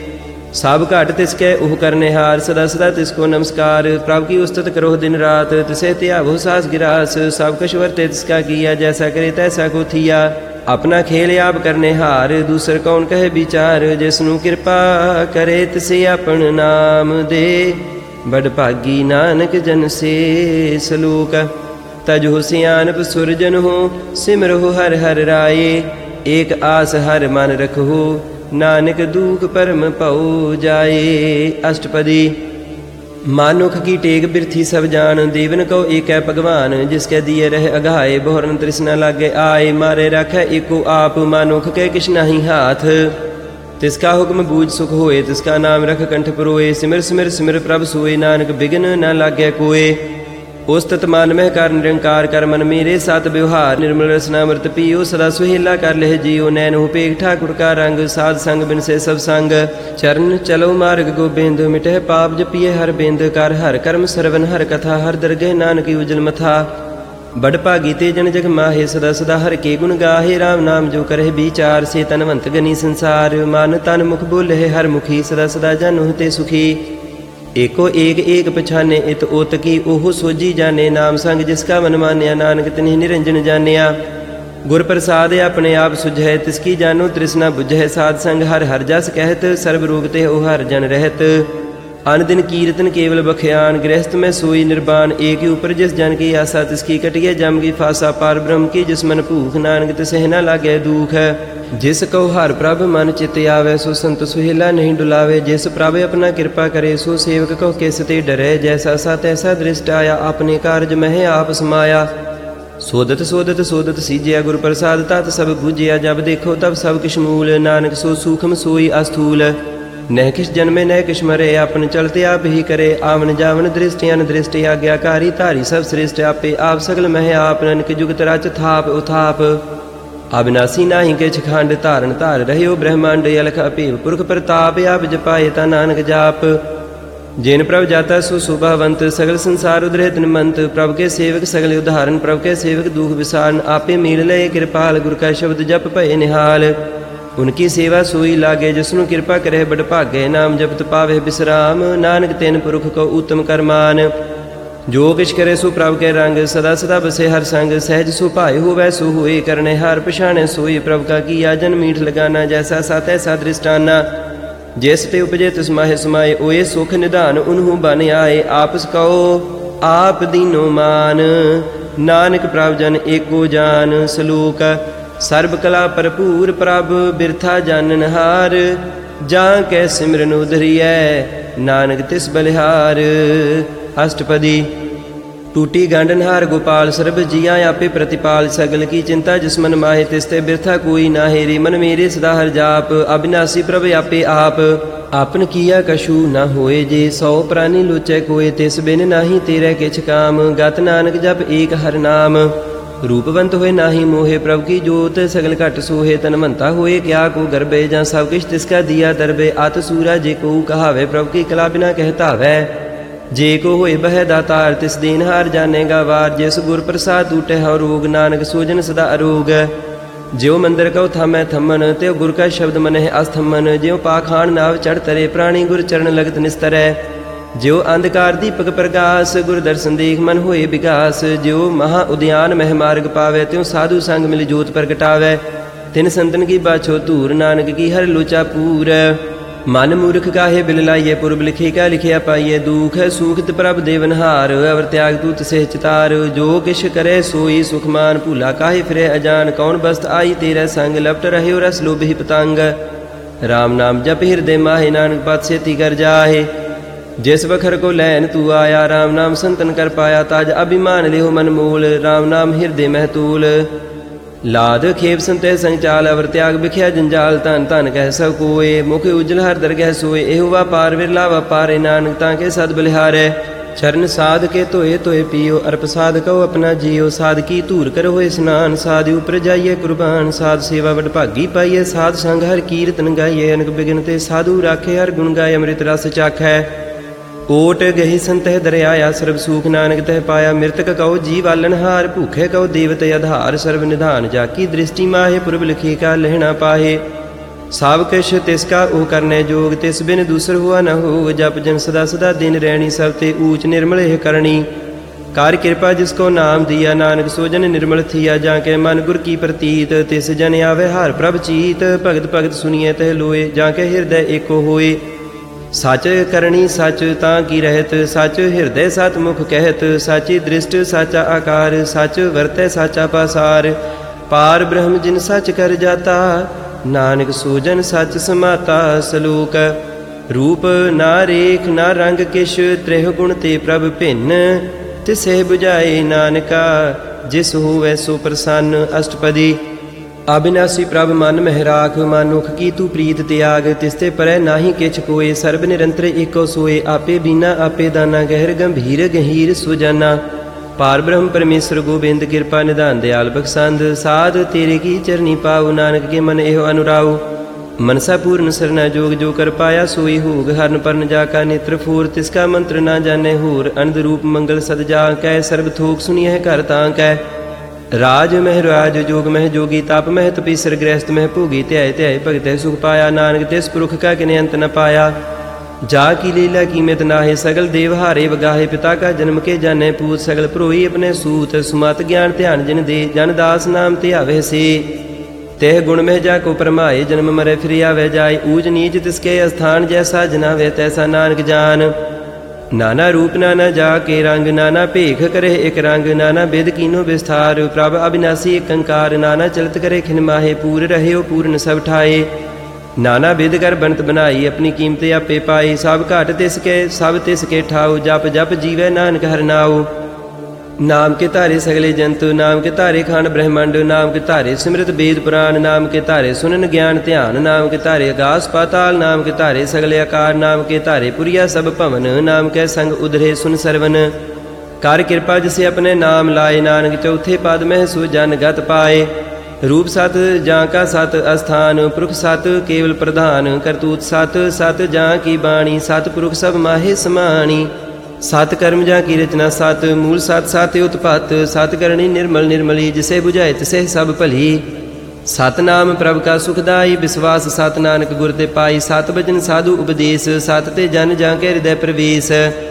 सब घट तिसकै ओह करनेहार, सदा सदा तिसको नमस्कार। प्रभु की उस्तत करो दिन रात, तिसे त्यावो सास गिरास। सब कछ वर्ते तिसका किया, जैसा करे तैसा को थिया। अपना खेल आप करनेहार, दूसर कौन कहे विचार। जिसनु कृपा करे तिसे अपन नाम दे, बड़ भागी नानक जन से सलोक। तजो सियानप सुरजन हो, सिमरहो हर हर राये। एक आस हर मन रखो, नानक दुख परम पाओ जाए। अष्टपदी। मानुख की टेक बिरथी सब जान, देवन को एक है भगवान। जिसके दिए रहे अघाए, बहुरन तृष्णा लागे आए। मारे रखे एको आप, मानुख के किश नहीं हाथ। तिसका हुक्म बूझ सुख होए, तिसका नाम रख कंठ परोए। सिमर सिमर सिमर प्रभ सोए, नानक बिघ्न न लागे कोए। उस्तत मान मह कर निरंकार, कर मन मेरे साथ व्यवहार। निर्मल रसनामृत पियो, सदा सुहेला कर लह जियो। नैन हो पेख ठाकुर का रंग, साध संग बिन से सब संग। चरण चलो मार्ग गोबिंद, मिटह पाप जपिए हर बिंद। कर हर कर्म सरवन हर कथा, हर दरगह नानक उजल मथा। बड़ भागी ते जन जग माहे, सदा सदा हर के गुण गाहे। राम नाम जो करह विचार, से तनवंत गनी संसार। मन तन मुख बोले हर मुखी, सदा सदा जन होते सुखी। एको एक एक पछाने, इत ओत की ओहो सोजी जाने। नाम संग जिसका मन मान्या, नानक तिन्हि निरंजन जानिया। गुर प्रसाद अपने आप सुझै, तिसकी जानो तृष्णा बुझै। साध संग हर हर जस कहत, सर्व रोग ते ओ हर जन रहत। अन दिन कीर्तन केवल बख्यान, गृहस्थ में सोई निर्वाण। एक ही ऊपर जिस जन की आशा, तिसकी कटिए जम की फासा। पार ब्रह्म की जिस मन भूख, नानक तिसह न लागे दुख। जिस कहो हर प्रभ मन चित आवे, सो संत सुहेला नहीं डुलावे। जिस प्रभ अपना कृपा करे, सो सेवक कहो किस ते डरे। जैसा सा तैसा दृष्ट आया, अपने कारज मह आप समाया। सोदत सोदत सोदत सीजिया, गुर प्रसाद तत सब बुझिया। जब देखो तब सब किश मूल, नानक सो सूक्ष्म सोई अस्थूल। नह किश जन्मे नह किश मरे, अपन चलते आप ही करे। आवन जावन दृष्टि अन दृष्टि, आज्ञाकारी धारी सब श्रेष्ठ। आपे आप सकल मह आप, नानक जुगत रच थाप उथाप। अविनाशी नाही किछ खंड, धारण धार रहियो ब्रह्मांड। अलख अपेव पुरख प्रताप, आप जपाए ता नानक जाप। जिन प्रभ जाता सो शोभावंत, सगल संसार उदरहित निमंत। प्रभ के सेवक सगल उदाहरण, प्रभ के सेवक दुख विसारन। आपे मील लय कृपाल, गुर का शब्द जप भय निहाल। उनकी सेवा सोई लागे, जिसनु कृपा करे बड़ भागे। नाम जपत पावे विश्राम, नानक तिन पुरख को उत्तम करमान। जो किछ करे सो प्रभ के रंग, सदा सदा बसे हर संग। सहज सो भाए होवै सो होए, करने हार पछाणे सोई। प्रभ का किया जन मीठ लगाना, जैसा सा तैसा दृष्टाना। जिस ते उपजे तिस माहे समाये, ओए सुख निधान उन्हु बन आए। आपस कहो आप दीनो मान, नानक प्रभ जन एको जान। सलोक। सर्ब कला भरपूर प्रभ, बिरथा जानन हार। जां कै सिमरन उधरियै, नानक तिस बलिहार। अष्टपदी। टूटी गांडनहार गोपाल, सर्ब जिया आपे प्रतिपाल। सगल की चिंता जिस मन माहे, तिसते बिरथा कोई नाहे। रे मन मेरे सदा हर जाप, अविनाशी प्रभ आपे आप। आपन किया कछु न होए, जे सौ प्राणी लोचै कोय। तिस बिन नाही तेरे किछ काम, गत नानक जप एक हर नाम। रूपवंत होए नाही मोहे, प्रभ की जोत सगल घट सोहे। तनवंता होए क्या को गर्भे, जां सब किछ तिसका दिया दरबे। अत सूरा जे को कहावे, प्रभ की कला बिना कहतावै। जे को होए बह दातार, तिस दीन हार जानेगा वार। जिस गुर प्रसाद टूटे हौ रोग, नानक सोजन सदा अरोग। ज्यो मंदिर कहो थामै थमन, त्यो गुर का शब्द मनह अस्थमन। ज्यो पाखान नाव चढ़ तरे, प्राणी गुर चरण लगत निस्तरै। ज्यो अंधकार दीपक प्रकाश, गुर दर्शन देख मन होए विकास। ज्यो महा उद्यान मह मार्ग पावे, त्यों साधु संग मिल जोत प्रगटावै। तिन संतन की बाछो धूर, नानक की हर लोचा पूर। मन मूर्ख काहे बिल लाइए, पूर्व लिखे का लिखिया पाइए। दुख सूखत प्रभ देवनहार, अवर त्याग तूत सेह चितार। जो किश करे सोई सुखमान, भूला काहे फिरे अजान। कौन बस्त आई तेरा संग, लपट रहे रस लोभी पतंग। राम नाम जप हृदय माहे, नानक पद सेती कर जाहे। जिस बखर को लैन तू आया, राम नाम संतन कर पाया। ताज अभिमान लेहो मन मूल, राम नाम हृदय महतूल। लाद खेप संतह संचाल, अवर त्याग बिख्या जंजाल। धन धन कह सब कोए, मुख उज्जल हर दरगह सोए। एहु वापार विरला वापारे, नानक ताके सद बलिहारे। चरण साध के धोए धोए पियो, अर्प साध कहो अपना जियो। साध की धूर करो होए स्नान, साध उपर जाइए कुर्बान। साध सेवा बड़ भागी पाइए, साध संग हर कीर्तन गाइए। अनक बिघन ते साधु राखे, हर गुण गाय अमृत रस चाखै। ओट गही संतह दरियाया, सर्ब सूख नानक तह पाया। मृतक कहो जी वालनहार, भूखे कहो देवत आधार। सर्व निधान जाकी दृष्टि माहे, पूर्व लिखे का लहना पाहे। ਸਭ ਕਿਛ ਤਿਸ ਕਾ ਉਹ ਕਰਨੇ ਜੋਗ, ਤਿਸ ਬਿਨ ਦੂਸਰ ਹੁਆ ਨ ਹੋਗ। ਜਪ ਜਨ ਸਦਾ ਸਦਾ ਦਿਨ ਰਹਿਣੀ, ਸਭ ਤੇ ਊਚ ਨਿਰਮਲ ਇਹ ਕਰਨੀ। ਕਾਰ ਕਿਰਪਾ ਜਿਸ ਕੋ ਨਾਮ ਦਿਆ, ਨਾਨਕ ਸੋ ਜਨ ਨਿਰਮਲ ਥੀਆ। ਜਾਂ ਕੇ ਮਨ ਗੁਰ ਕੀ ਪ੍ਰਤੀਤ, ਤਿਸ ਜਨ ਆਵੇ ਹਰ ਪ੍ਰਭ ਚੀਤ। ਭਗਤ ਭਗਤ ਸੁਨੀਏ ਤਹਿ ਲੋਏ, ਜਾਂ ਕੇ ਹਿਰਦੈ ਏਕੋ ਹੋਏ। ਸਚ ਕਰਨੀ ਸਚ ਤਾਂ ਕੀ ਰਹਿਤ, ਸਚ ਹਿਰਦੈ ਸਤ ਮੁਖ ਕਹਿਤ। ਸਾਚੀ ਦ੍ਰਿਸ਼ਟ ਸਾਚਾ ਆਕਾਰ, ਸਚ ਵਰਤੈ ਸਾਚਾ ਪਾਸਾਰ। ਪਾਰ ਬ੍ਰਹਮ ਜਿਨ ਸਚ ਕਰ ਜਾਤਾ, ਨਾਨਕ ਸੋ ਜਨ ਸਚ ਸਮਾਤਾ। ਸਲੋਕ ਰੂਪ ਨਾ ਰੇਖ ਨਾ ਰੰਗ ਕਿਛ, ਤ੍ਰਿਹ ਗੁਣ ਤੇ ਪ੍ਰਭ ਭਿੰਨ। ਤਿਸਹਿ 부ਝਾਏ ਨਾਨਕਾ, ਜਿਸ ਹੋਵੈ ਸੋ ਪ੍ਰਸੰਨ। ਅਸ਼ਟਪਦੀ ਅਬਿਨਾਸੀ ਪ੍ਰਭ ਮਨ ਮਹਿ ਰਾਖ, ਮਨੁਖ ਕੀ ਤੂੰ ਪ੍ਰੀਤ ਤਿਆਗ। ਤਿਸ ਤੇ ਪਰੈ ਨਾਹੀ ਕਿਛ ਕੋਇ, ਸਰਬ ਨਿਰੰਤਰ ਏਕੋ ਸੋਏ। ਆਪੇ ਬੀਨਾ ਆਪੇ ਦਾਨਾ, ਗਹਿਰ ਗੰਭੀਰ ਗਹੀਰ ਸੁਜਾਨਾ। ਪਾਰ ਬ੍ਰਹਮ ਪਰਮੇਸ਼ਰ ਗੋਬਿੰਦ, ਕਿਰਪਾ ਨਿਧਾਨ ਦਿਆਲ ਬਖਸ਼ੰਦ। ਸਾਧ ਤੇਰੇ ਕੀ ਚਰਨੀ ਪਾਉ, ਨਾਨਕ ਕੇ ਮਨ ਇਹੋ ਅਨੁਰਾਉ। ਮਨਸਾ ਪੂਰਨ ਸਰਨਾ ਜੋਗ, ਜੋ ਕਰ ਪਾਇਆ ਸੋਈ ਹੋਗ। ਹਰਨ ਪਰਨ ਜਾ ਕਾ ਨੇਤਰ ਫੋਰ, ਤਿਸ ਕਾ ਮੰਤਰ ਨਾ ਜਾਣੈ ਹੋਰ। ਅਨੰਦ ਰੂਪ ਮੰਗਲ ਸਦ ਜਾ ਕੈ, ਸਰਬ ਥੋਕ ਸੁਨੀਐ ਘਰ ਤਾਂ ਕੈ। ਰਾਜ ਮਹਿ ਰਾਜ ਜੋਗ ਮਹਿ ਜੋਗੀ, ਤਪ ਮਹਿ ਤਪੀਸਰ ਗ੍ਰਹਿਸਤ ਮਹਿ ਭੋਗੀ। ਧਿਆਏ ਧਿਆਏ ਭਗਤੈ ਸੁਖ ਪਾਇਆ, ਨਾਨਕ ਤਿਸ ਪੁਰਖ ਕਾ ਕਿਨੇ ਅੰਤ ਨ ਪਾਇਆ। ਜਾ ਕੀ ਲੀਲਾ ਕੀਮਤ ਨਾਹਿ, ਸਗਲ ਦੇਵ ਹਾਰੇ ਵਗਾਹੇ। ਪਿਤਾ ਕਾ ਜਨਮ ਕੇ ਜਾਣੈ ਪੂਤ, ਸਗਲ ਭਰੋਈ ਆਪਣੇ ਸੂਤ। ਸੁਮਤ ਗਿਆਨ ਧਿਆਨ ਜਿਨ ਦੇ, ਜਨ ਦਾਸ ਨਾਮ ਧਿਆਵੇ ਸੇ। ਤਹਿ ਗੁਣ ਮਹਿ ਜਾ ਕੋ ਪਰਮਾਏ, ਜਨਮ ਮਰੈ ਫਿਰ ਆਵੈ ਜਾਏ। ਊਜ ਨੀਚ ਤਿਸਕੇ ਅਸਥਾਨ, ਜੈਸਾ ਜਨਾਵੇ ਤੈਸਾ ਨਾਨਕ ਜਾਨ। ਨਾਨਾ ਰੂਪ ਨਾਨਾ ਜਾ ਕੇ ਰੰਗ, ਨਾਨਾ ਭੇਖ ਕਰੇ ਇਕ ਰੰਗ। ਨਾਨਾ ਬਿਦ ਕੀਨੋ ਵਿਸਥਾਰ, ਪ੍ਰਭ ਅਬਿਨਾਸੀ ਇਕ ਅੰਕਾਰ। ਨਾਨਾ ਚਲਤ ਕਰੇ ਖਿਨ ਮਾਹੇ, ਪੂਰ ਰਹਿਓ ਪੂਰਨ ਸਭ ਠਾਏ। ਨਾਨਾ ਬਿਦ ਕਰ ਬਣਤ ਬਣਾਈ, ਆਪਣੀ ਕੀਮਤ ਆਪੇ ਪਾਈ। ਸਭ ਘਾਟ ਤਿਸ ਕੇ ਸਭ ਤਿਸ ਕੇ ਠਾਉ, ਜਪ ਜਪ ਜੀਵੈ ਨਾਨਕ ਹਰਿ ਨਾਉ। ਨਾਮ ਕੇ ਧਾਰੇ ਸਗਲੇ ਜੰਤ, ਨਾਮ ਕੇ ਧਾਰੇ ਖਾਨ ਬ੍ਰਹਮੰਡ। ਨਾਮ ਕੇ ਧਾਰੇ ਸਿਮਰਤ ਵੇਦ ਪੁਰਾਨ, ਨਾਮ ਕੇ ਧਾਰੇ ਸੁਨਨ ਗਿਆਨ ਧਿਆਨ। ਨਾਮ ਕੇ ਧਾਰੇ ਅਗਾਸ ਪਾਤਾਲ, ਨਾਮ ਕੇ ਧਾਰੇ ਸਗਲੇ ਆਕਾਰ। ਨਾਮ ਕੇ ਧਾਰੇ ਪੁਰੀਆ ਸਭ ਭਵਨ, ਨਾਮ ਕੇ ਸੰਗ ਉਧਰੇ ਸੁਨ ਸਰਵਨ। ਕਰ ਕਿਰਪਾ ਜਿਸੇ ਆਪਣੇ ਨਾਮ ਲਾਏ, ਨਾਨਕ ਚੌਥੇ ਪਦ ਮਹਿ ਸੋ ਜਨ ਗਤ ਪਾਏ। ਰੂਪ ਸਤ ਜਾਂ ਕਾ ਸਤ ਅਸਥਾਨ, ਪੁਰਖ ਸਤ ਕੇਵਲ ਪ੍ਰਧਾਨ। ਕਰਤੂਤ ਸਤ ਸਤ ਜਾਂ ਕੀ ਬਾਣੀ, ਸਤ ਪੁਰਖ ਸਭ ਮਾਹੇ ਸਮਾਣੀ। ਸਤ ਕਰਮ ਜਾਂ ਕੀ ਰਚਨਾ ਸਤ, ਮੂਲ ਸਤ ਸਤ ਉਤਪਤ। ਸਤ ਕਰਨੀ ਨਿਰਮਲ ਨਿਰਮਲੀ, ਜਿਸੇ 부ਝਾਏ ਤਿਸੇ ਸਭ ਭਲੀ। ਸਤਨਾਮ ਪ੍ਰਭ ਕਾ ਸੁਖਦਾਈ, ਵਿਸਵਾਸ ਸਤ ਨਾਨਕ ਗੁਰ ਤੇ ਪਾਈ। ਸਤ ਬਚਨ ਸਾਧੂ ਉਪਦੇਸ, ਸਤ ਤੇ ਜਨ ਜਾਂ ਕੇ ਹਿਰਦੈ ਪ੍ਰਵੇਸ਼।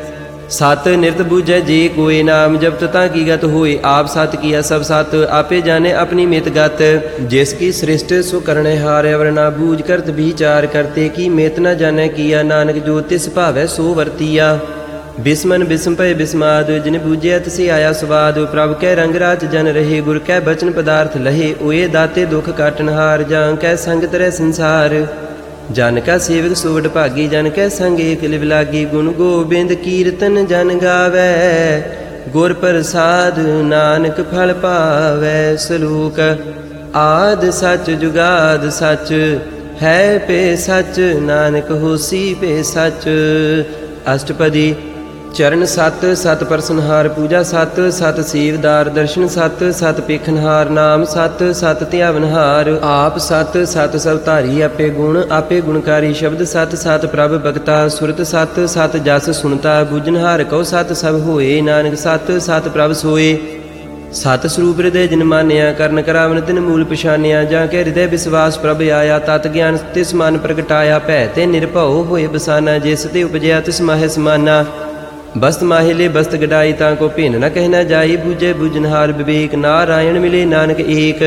ਸਤ ਨਿਰਤ ਬੂਝੈ ਜੇ ਕੋਇ, ਨਾਮ ਜਪਤ ਤਾਂ ਕੀ ਗਤ ਹੋਏ। ਆਪ ਸਤ ਕੀਆ ਸਭ ਸਤ, ਆਪੇ ਜਾਣੇ ਆਪਣੀ ਮਿਤ ਗਤ। ਜਿਸ ਕੀ ਸ੍ਰਿਸ਼ਟ ਸੋ ਕਰਣੇ ਹਾਰ, ਅਵਰ ਨਾ ਬੂਝ ਕਰਤ ਵਿਚਾਰ। ਕਰਤੇ ਕੀ ਮਿਤ ਨ ਜਾਣੈ ਕੀਆ, ਨਾਨਕ ਜੋ ਤਿਸ ਭਾਵੈ ਸੋ ਵਰਤੀਆ। ਬਿਸਮਨ ਬਿਸਮ ਭਏ ਬਿਸਮਾਦ, ਜਿਨ ਬੂਝਿਆ ਤਿਸੇ ਆਇਆ ਸਵਾਦ। ਪ੍ਰਭ ਕੈ ਰੰਗ ਰਾਚ ਜਨ ਰਹੇ, ਗੁਰ ਕੈ ਬਚਨ ਪਦਾਰਥ ਲਹੇ। ਓਏ ਦਾਤੇ ਦੁਖ ਕਾਟਨਹਾਰ, ਜਾਂ ਕੈ ਸੰਗ ਤਰੈ ਸੰਸਾਰ। ਜਨ ਕਾ ਸੇਵਕ ਸੋਵਡ ਭਾਗੀ, ਜਨ ਕੈ ਸੰਗ ਏਕ ਲਿਵ ਲਾਗੀ। ਗੁਣ ਗੋਬਿੰਦ ਕੀਰਤਨ ਜਨ ਗਾਵੈ, ਗੁਰ ਪ੍ਰਸਾਦ ਨਾਨਕ ਫਲ ਪਾਵੈ। ਸਲੋਕ ਆਦ ਸਚ ਜੁਗਾਦ ਸਚ, ਹੈ ਪੇ ਸਚ ਨਾਨਕ ਹੋਸੀ ਪੇ ਸਚ। ਅਸ਼ਟਪਦੀ ਚਰਨ ਸਤ ਸਤ ਪਰਸਨਹਾਰ, ਪੂਜਾ ਸਤ ਸਤ ਸੇਵਦਾਰ। ਦਰਸ਼ਨ ਸਤ ਸਤ ਪੇਖਨਹਾਰ, ਨਾਮ ਸਤ ਸਤ ਧਿਆਵਨਹਾਰ। ਆਪ ਸਤ ਸਤ ਸਭ ਧਾਰੀ, ਆਪੇ ਗੁਣ ਆਪੇ ਗੁਣਕਾਰੀ। ਸ਼ਬਦ ਸਤ ਸਤ ਪ੍ਰਭ ਭਗਤਾ, ਸੁਰਤ ਸਤ ਸਤ ਜਸ ਸੁਣਤਾ। ਬੁਝਨਹਾਰ ਕਉ ਸਤ ਸਭ ਹੋਏ, ਨਾਨਕ ਸਤ ਸਤ ਪ੍ਰਭ ਸੋਏ। ਸਤ ਸਰੂਪ ਹਿਰਦੈ ਜਿਨ ਮਾਨਿਆ, ਕਰਨ ਕਰਾਵਨ ਤਿਨ ਮੂਲ ਪਛਾਨਿਆ। ਜਾਂ ਕੇ ਹਿਰਦੈ ਵਿਸਵਾਸ ਪ੍ਰਭ ਆਇਆ, ਤਤ ਗਿਆਨ ਤਿਸ ਮਨ ਪ੍ਰਗਟਾਇਆ। ਭੈ ਤੇ ਨਿਰਭਉ ਹੋਏ ਬਸਾਨਾ, ਜਿਸ ਤੇ ਉਪਜਿਆ ਤਿਸ ਮਾਹੇ ਸਮਾਨਾ। ਬਸਤ ਮਾਹੇ ਲੇ ਬਸਤ ਗਡਾਈ, ਤਾਂ ਕੋ ਭਿੰਨ ਨ ਕਹਿ ਨ ਜਾਈ। ਬੂਝੈ ਬੁਝਨਹਾਰ ਵਿਵੇਕ, ਨਾਰਾਇਣ ਮਿਲੇ ਨਾਨਕ ਏਕ।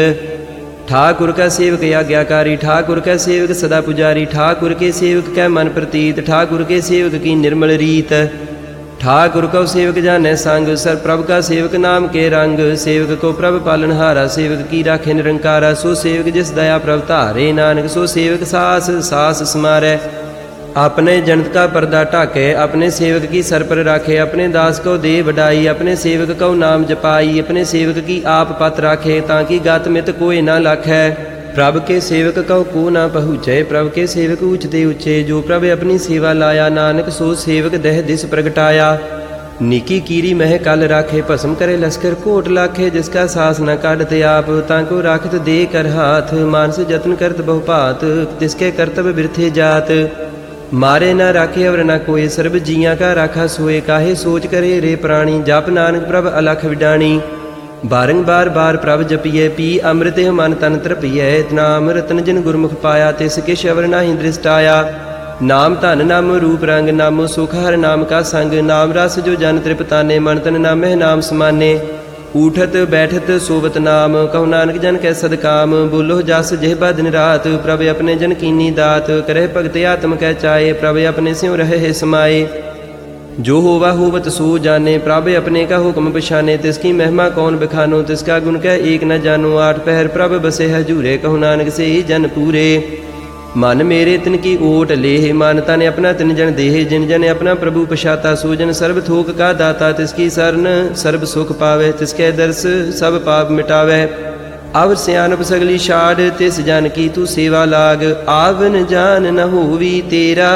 ਠਾਕੁਰ ਕਾ ਸੇਵਕ ਆਗਿਆਕਾਰੀ, ਠਾਕੁਰ ਕੈ ਸੇਵਕ ਸਦਾ ਪੁਜਾਰੀ। ਠਾਕੁਰ ਕੇ ਸੇਵਕ ਕੈ ਮਨ ਪ੍ਰਤੀਤ, ਠਾਕੁਰ ਕੇ ਸੇਵਕ ਕੀ ਨਿਰਮਲ ਰੀਤ। ਠਾਕੁਰ ਕਉ ਸੇਵਕ ਜਾਣੈ ਸੰਗ, ਸਰ ਪ੍ਰਭ ਕਾ ਸੇਵਕ ਨਾਮ ਕੇ ਰੰਗ। ਸੇਵਕ ਕੋ ਪ੍ਰਭ ਪਾਲਨਹਾਰਾ, ਸੇਵਕ ਕੀ ਰਾਖੇ ਨਿਰੰਕਾਰਾ। ਸੋ ਸੇਵਕ ਜਿਸ ਦਇਆ ਪ੍ਰਭ ਧਾਰੇ, ਨਾਨਕ ਸੋ ਸੇਵਕ ਸਾਸ ਸਾਸ ਸਮਾਰੈ। ਆਪਣੇ ਜਨਤ ਕਾ ਪਰਦਾ ਢਾਕੇ, ਆਪਣੇ ਸੇਵਕ ਕੀ ਸਰ ਪਰ ਰਾਖੇ। ਆਪਣੇ ਦਾਸ ਕੋ ਦੇ ਵਡਾਈ, ਆਪਣੇ ਸੇਵਕ ਕਉ ਨਾਮ ਜਪਾਈ। ਆਪਣੇ ਸੇਵਕ ਕੀ ਆਪ ਪਤ ਰਾਖੇ, ਤਾਂ ਕੀ ਗਤ ਮਿਤ ਕੋਇ ਨਾ ਲਖੈ। ਪ੍ਰਭ ਕੇ ਸੇਵਕ ਕਉ ਕੋ ਨਾ ਪਹੁੰਚੈ, ਪ੍ਰਭ ਕੇ ਸੇਵਕ ਊਚ ਤੇ ਉੱਚੇ। ਜੋ ਪ੍ਰਭ ਆਪਣੀ ਸੇਵਾ ਲਾਇਆ, ਨਾਨਕ ਸੋ ਸੇਵਕ ਦਹਿ ਦਿਸ ਪ੍ਰਗਟਾਇਆ। ਨੀਕੀ ਕੀਰੀ ਮਹਿ ਕਲ ਰਾਖੇ, ਭਸਮ ਕਰੇ ਲਸਕਰ ਕੋਟ ਲਾਖੇ। ਜਿਸ ਕਾ ਸਾਸ ਨ ਕੱਢਤ ਆਪ, ਤਾਂ ਕੋ ਰਾਖਤ ਦੇ ਕਰ ਹਾਥ। ਮਾਨਸ ਜਤਨ ਕਰਤ ਬਹੁ ਭਾਤ, ਤਿਸ ਕੇ ਕਰਤਬ ਬਿਰਥੇ ਜਾਤ। ਮਾਰੇ ਨਾ ਰਾਖੇ ਅਵਰ ਨਾ ਕੋਏ, ਸਰਬ ਜੀਆਂ ਕਾ ਰਾਖਾ ਸੋਏ। ਕਾਹੇ ਸੋਚ ਕਰੇ ਰੇ ਪ੍ਰਾਣੀ, ਜਪ ਨਾਨਕ ਪ੍ਰਭ ਅਲਖ ਵਿਡਾਣੀ। ਬਾਰੰਬਾਰ ਬਾਰ ਪ੍ਰਭ ਜਪੀਐ, ਪੀ ਅੰਮ੍ਰਿਤ ਮਨ ਤਨ ਤ੍ਰਪੀਐ। ਨਾਮ ਰਤਨ ਜਿਨ ਗੁਰਮੁਖ ਪਾਇਆ, ਤਿਸ ਕਿਛ ਅਵਰ ਨਾਹੀ ਦ੍ਰਿਸ਼ਟ ਆਇਆ। ਨਾਮ ਧਨ ਨਾਮ ਰੂਪ ਰੰਗ, ਨਾਮੋ ਸੁਖ ਹਰ ਨਾਮ ਕਾ ਸੰਗ। ਨਾਮ ਰਸ ਜੋ ਜਨ ਤ੍ਰਿਪਤਾਨੇ, ਮਨ ਤਨ ਨਾਮਹਿ ਨਾਮ ਸਮਾਨੇ। ਊਠਤ ਬੈਠਤ ਸੋਵਤ ਨਾਮ, ਕਹੋ ਨਾਨਕ ਜਨ ਕੈ ਸਦਕਾਮ। ਬੋਲੋ ਜਸ ਜਿਹਬਾ ਦਿਨ ਰਾਤ, ਪ੍ਰਭ ਆਪਣੇ ਜਨ ਕੀਨੀ ਦਾਤ। ਕਰਹਿ ਭਗਤ ਆਤਮ ਕੈ ਚਾਏ, ਪ੍ਰਭ ਆਪਣੇ ਸਿਉ ਰਹੇ ਸਮਾਏ। ਜੋ ਹੋਵਾ ਹੋਵਤ ਸੋ ਜਾਣੇ, ਪ੍ਰਭ ਆਪਣੇ ਕਾ ਹੁਕਮ ਪਛਾਨੇ। ਤਿਸ ਕੀ ਮਹਿਮਾ ਕੌਣ ਬਖਾਨੋ, ਤਿਸ ਕਾ ਗੁਣ ਕੈ ਏਕ ਨ ਜਾਨੋ। ਆਠ ਪਹਿਰ ਪ੍ਰਭ ਬਸੇ ਹਜੂਰੇ, ਕਹੋ ਨਾਨਕ ਸੇ ਜਨ ਪੂਰੇ। ਮਨ ਮੇਰੇ ਤਿਨ ਕੀ ਓਟ ਲੇਹ, ਮਨ ਤਨ ਆਪਣਾ ਤਿਨ ਜਨ ਦੇਹ। ਜਿਨ ਜਨ ਆਪਣਾ ਪ੍ਰਭੂ ਪਛਾਤਾ, ਸੋ ਜਨ ਸਰਬ ਥੋਕ ਕਾ ਦਾਤਾ। ਤਿਸ ਕੀ ਸਰਨ ਸਰਬ ਸੁਖ ਪਾਵੇ, ਤਿਸ ਕੈ ਦਰਸ ਸਭ ਪਾਪ ਮਿਟਾਵੇ। ਅਵ ਸਿਆਨਪ ਸਗਲੀ ਛਾੜ, ਤਿਸ ਜਨ ਕੀ ਤੂੰ ਸੇਵਾ ਲਾਗ। ਆਵਨ ਜਾਨ ਨ ਹੋਵੀ ਤੇਰਾ,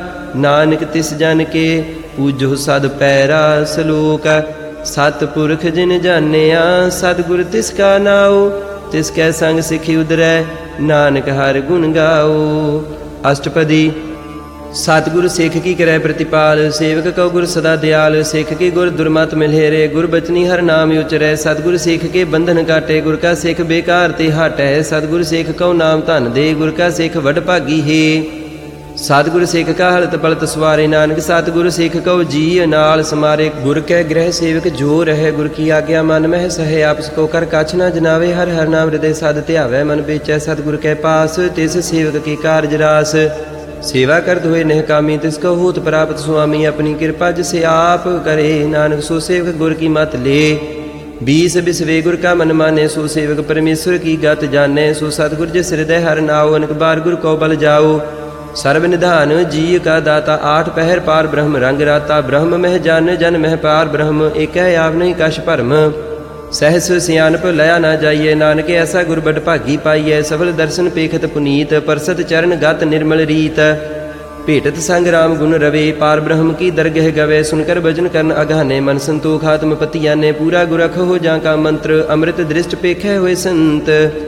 ਨਾਨਕ ਤਿਸ ਜਨ ਕੇ ਪੂਜੋ ਸਦ ਪੈਰਾ। ਸਲੋਕ ਸਤ ਪੁਰਖ ਜਿਨ ਜਾਣਿਆ, ਸਤਿਗੁਰ ਤਿਸ ਕਾ ਨਾਉ। ਤਿਸ ਕੈ ਸੰਗ ਸਿਖਿ ਉਦਰੈ, ਨਾਨਕ ਹਰਿ ਗੁਣ ਗਾਓ। ਅਸ਼ਟਪਦੀ। ਸਤਿਗੁਰ ਸਿੱਖ ਕੀ ਕਰੈ ਪ੍ਰਤਿਪਾਲ, ਸੇਵਕ ਕਉ ਗੁਰ ਸਦਾ ਦਿਆਲ। ਸਿੱਖ ਕੀ ਗੁਰ ਦੁਰਮਤਿ ਮਿਲਹੇਰੇ, ਗੁਰ ਬਚਨੀ ਹਰ ਨਾਮ ਉਚਰੈ। ਸਤਿਗੁਰ ਸਿੱਖ ਕੇ ਬੰਧਨ ਕਾਟੇ, ਗੁਰ ਕਾ ਸਿੱਖ ਬੇਕਾਰ ਤੇ ਹਟੈ। ਸਤਿਗੁਰ ਸਿੱਖ ਕਉ ਨਾਮ ਧਨ ਦੇ, ਗੁਰ ਕਾ ਸਿੱਖ ਵਡ ਭਾਗੀ ਹੈ। ਸਤਿਗੁਰ ਸਿੱਖ ਕਾ ਹਲਤ ਪਲਤ ਸਵਾਰੇ, ਨਾਨਕ ਸਤਿਗੁਰ ਸਿੱਖ ਕਉ ਜੀ ਨਾਲ ਸਮਾਰੇ। ਗੁਰ ਕੈ ਗ੍ਰਹਿ ਸੇਵਕ ਜੋ ਰਹੈ, ਗੁਰ ਕੀ ਆਗਿਆ ਮਨ ਮਹਿ ਸਹੈ। ਆਪਸ ਕੋ ਕਰ ਕਛ ਨ ਜਨਾਵੇ, ਹਰ ਹਰ ਨਾਮ ਹਿਰਦੈ ਸਦ ਧਿਆਵੈ। ਮਨ ਵੇਚੈ ਸਤਿਗੁਰ ਕੈ ਪਾਸ, ਤਿਸ ਸੇਵਕ ਕੀ ਕਾਰਜ ਰਾਸ। ਸੇਵਾ ਕਰਤ ਹੋਏ ਨਿਹਕਾਮੀ, ਤਿਸ ਕੋ ਹੋਤ ਪ੍ਰਾਪਤ ਸੁਆਮੀ। ਆਪਣੀ ਕਿਰਪਾ ਜਿਸ ਆਪ ਕਰੇ, ਨਾਨਕ ਸੋ ਸੇਵਕ ਗੁਰ ਕੀ ਮਤ ਲੇ। ਬੀਸ ਬਿਸਵੇ ਗੁਰ ਕਾ ਮਨ ਮਾਨੇ, ਸੋ ਸੇਵਕ ਪਰਮੇਸ਼ਰ ਕੀ ਗਤ ਜਾਣੈ। ਸੋ ਸਤਿਗੁਰ ਜਿਸ ਹਿਰਦੈ ਹਰਿ ਨਾਉ, ਅਨਕ ਬਾਰ ਗੁਰ ਕੋ ਬਲ ਜਾਓ। ਸਰਬ ਨਿਧਾਨ ਜੀ ਕਾ ਦਾਤਾ, ਆਠ ਪਹਿਰ ਪਾਰ ਬ੍ਰਹਮ ਰੰਗ ਰਾਤਾ। ਬ੍ਰਹਮ ਮਹਿ ਜਨ ਜਨ ਮਹਿ ਪਾਰ ਬ੍ਰਹਮ, ਏਕੈ ਆਵ ਨਹੀਂ ਕਛ ਭਰਮ। ਸਹਿਸ ਸਿਆਨਪ ਲਿਆ ਨਾ ਜਾਈਏ, ਨਾਨਕ ਐਸਾ ਗੁਰ ਬਡ ਭਾਗੀ ਪਾਈਐ। ਸਫਲ ਦਰਸ਼ਨ ਪੇਖਤ ਪੁਨੀਤ, ਪਰਸਤ ਚਰਨ ਗਤ ਨਿਰਮਲ ਰੀਤ। ਭੇਟਤ ਸੰਗ ਰਾਮ ਗੁਣ ਰਵੇ, ਪਾਰ ਬ੍ਰਹਮ ਕੀ ਦਰਗਹਿ ਗਵੇ। ਸੁਨ ਕਰ ਭਜਨ ਕਰਨ ਅਗਾਨੇ, ਮਨ ਸੰਤੋਖ ਆਤਮ ਪਤੀਆਨੇ। ਪੂਰਾ ਗੁਰਖ ਹੋ ਜਾਂ ਕਾ ਮੰਤਰ, ਅੰਮ੍ਰਿਤ ਦ੍ਰਿਸ਼ਟ ਪੇਖੈ ਹੋਏ ਸੰਤ।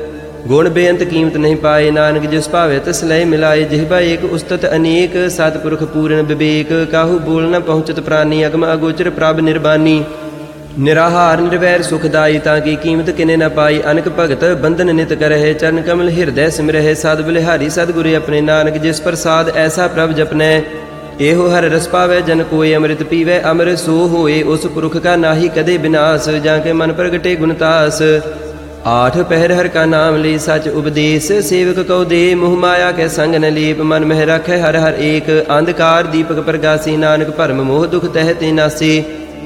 ਗੁਣ ਬੇਅੰਤ ਕੀਮਤ ਨਹੀਂ ਪਾਏ, ਨਾਨਕ ਜਿਸ ਭਾਵੇ ਤਿਸ ਲੈ ਮਿਲਾਏ। ਜਿਹਬਾ ਏਕ ਉਸਤਤ ਅਨੇਕ, ਸਤਿਪੁਰਖ ਪੂਰਨ ਵਿਵੇਕ। ਕਾਹੂ ਬੋਲ ਨ ਪਹੁੰਚਤ ਪ੍ਰਾਨੀ, ਅਗਮ ਅਗੋਚਰ ਪ੍ਰਭ ਨਿਰਬਾਨੀ। ਨਿਰਾਹਾਰ ਨਿਰਵੈਰ ਸੁਖਦਾਈ, ਤਾਂ ਕੀ ਕੀਮਤ ਕਿਨੇ ਨ ਪਾਈ। ਅਨਕ ਭਗਤ ਬੰਧਨ ਨਿਤ ਕਰਹਿ, ਚਰਨ ਕਮਲ ਹਿਰਦੈ ਸਿਮਰਹਿ। ਸਦ ਬਲਿਹਾਰੀ ਸਤਿਗੁਰੇ ਆਪਣੇ, ਨਾਨਕ ਜਿਸ ਪ੍ਰਸਾਦ ਐਸਾ ਪ੍ਰਭ ਜਪਨੈ। ਇਹੋ ਹਰ ਰਸ ਪਾਵੈ ਜਨ ਕੋਇ, ਅੰਮ੍ਰਿਤ ਪੀਵੈ ਅਮਰ ਸੋ ਹੋਏ। ਉਸ ਪੁਰਖ ਕਾ ਨਾਹੀ ਕਦੇ ਬਿਨਾਸ਼, ਜਾਂ ਕੇ ਮਨ ਪ੍ਰਗਟੇ ਗੁਣਤਾਸ। ਆਠ ਪਹਿਰ ਹਰ ਕਾ ਨਾਮ ਲਈ, ਸਚ ਉਪਦੇਸ਼ ਸੇਵਕ ਕਉ ਦੇ। ਮੋਹ ਮਾਇਆ ਕੈ ਸੰਗ ਨ ਲੀਪ, ਮਨ ਮਹਿ ਰਖੈ ਹਰ ਹਰ ਏਕ। ਅੰਧਕਾਰ ਦੀਪਕ ਪ੍ਰਗਾਸੀ, ਨਾਨਕ ਭਰਮ ਮੋਹ ਦੁਖ ਤਹਿ ਤੇ ਨਾਸੇ।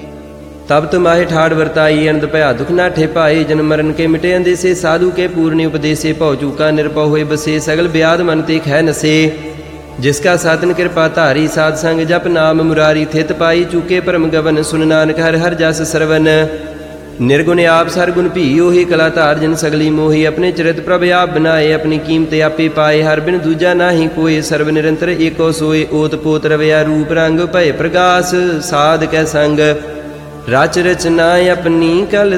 ਤਬ ਤੁਮਾਹੇ ਠਾੜ ਵਰਤਾਈ, ਅਨੰਦ ਭਇਆ ਦੁਖ ਨਾਠੇ ਪਾਏ। ਜਨ ਮਰਨ ਕੇ ਮਿਟੇ ਅੰਦੇਸੇ, ਸਾਧੂ ਕੇ ਪੂਰਨਿ ਉਪਦੇਸੇ। ਭਉ ਚੂਕਾ ਨਿਰਭਉ ਹੋਏ ਬਸੇ, ਸਗਲ ਬਿਆਦ ਮਨ ਤੇ ਖੈ ਨਸੇ। ਜਿਸ ਕਾ ਸਾਧਨ ਕਿਰਪਾ ਧਾਰੀ, ਸਾਧ ਸੰਗ ਜਪ ਨਾਮ ਮੁਰਾਰੀ। ਥਿਤ ਪਾਈ ਚੂਕੇ ਭਰਮ ਗਵਨ, ਸੁਨ ਨਾਨਕ ਹਰ ਹਰ ਜਸ ਸਰਵਨ। ਨਿਰਗੁਣ ਆਪ ਸਰਗੁਣ ਭੀ, ਉਹੀ ਕਲਾ ਧਾਰ ਜਨ ਸਗਲੀ ਮੋਹੀ। ਆਪਣੇ ਚਰਿਤ ਪ੍ਰਭ ਆਪ ਬਨਾਏ, ਆਪਣੀ ਕੀਮਤ ਆਪੇ ਪਾਏ। ਹਰ ਬਿਨ ਦੂਜਾ ਨਾਹੀ ਕੋਏ, ਸਰਬ ਨਿਰੰਤਰ ਏਕੋ ਸੋਏ। ਓਤ ਪੋਤ ਰਵਿਆ ਰੂਪ ਰੰਗ, ਭਏ ਪ੍ਰਗਾਸ ਸਾਧ ਕੈ ਸੰਗ। ਰਚ ਰਚਨਾ ਆਪਣੀ ਕਲ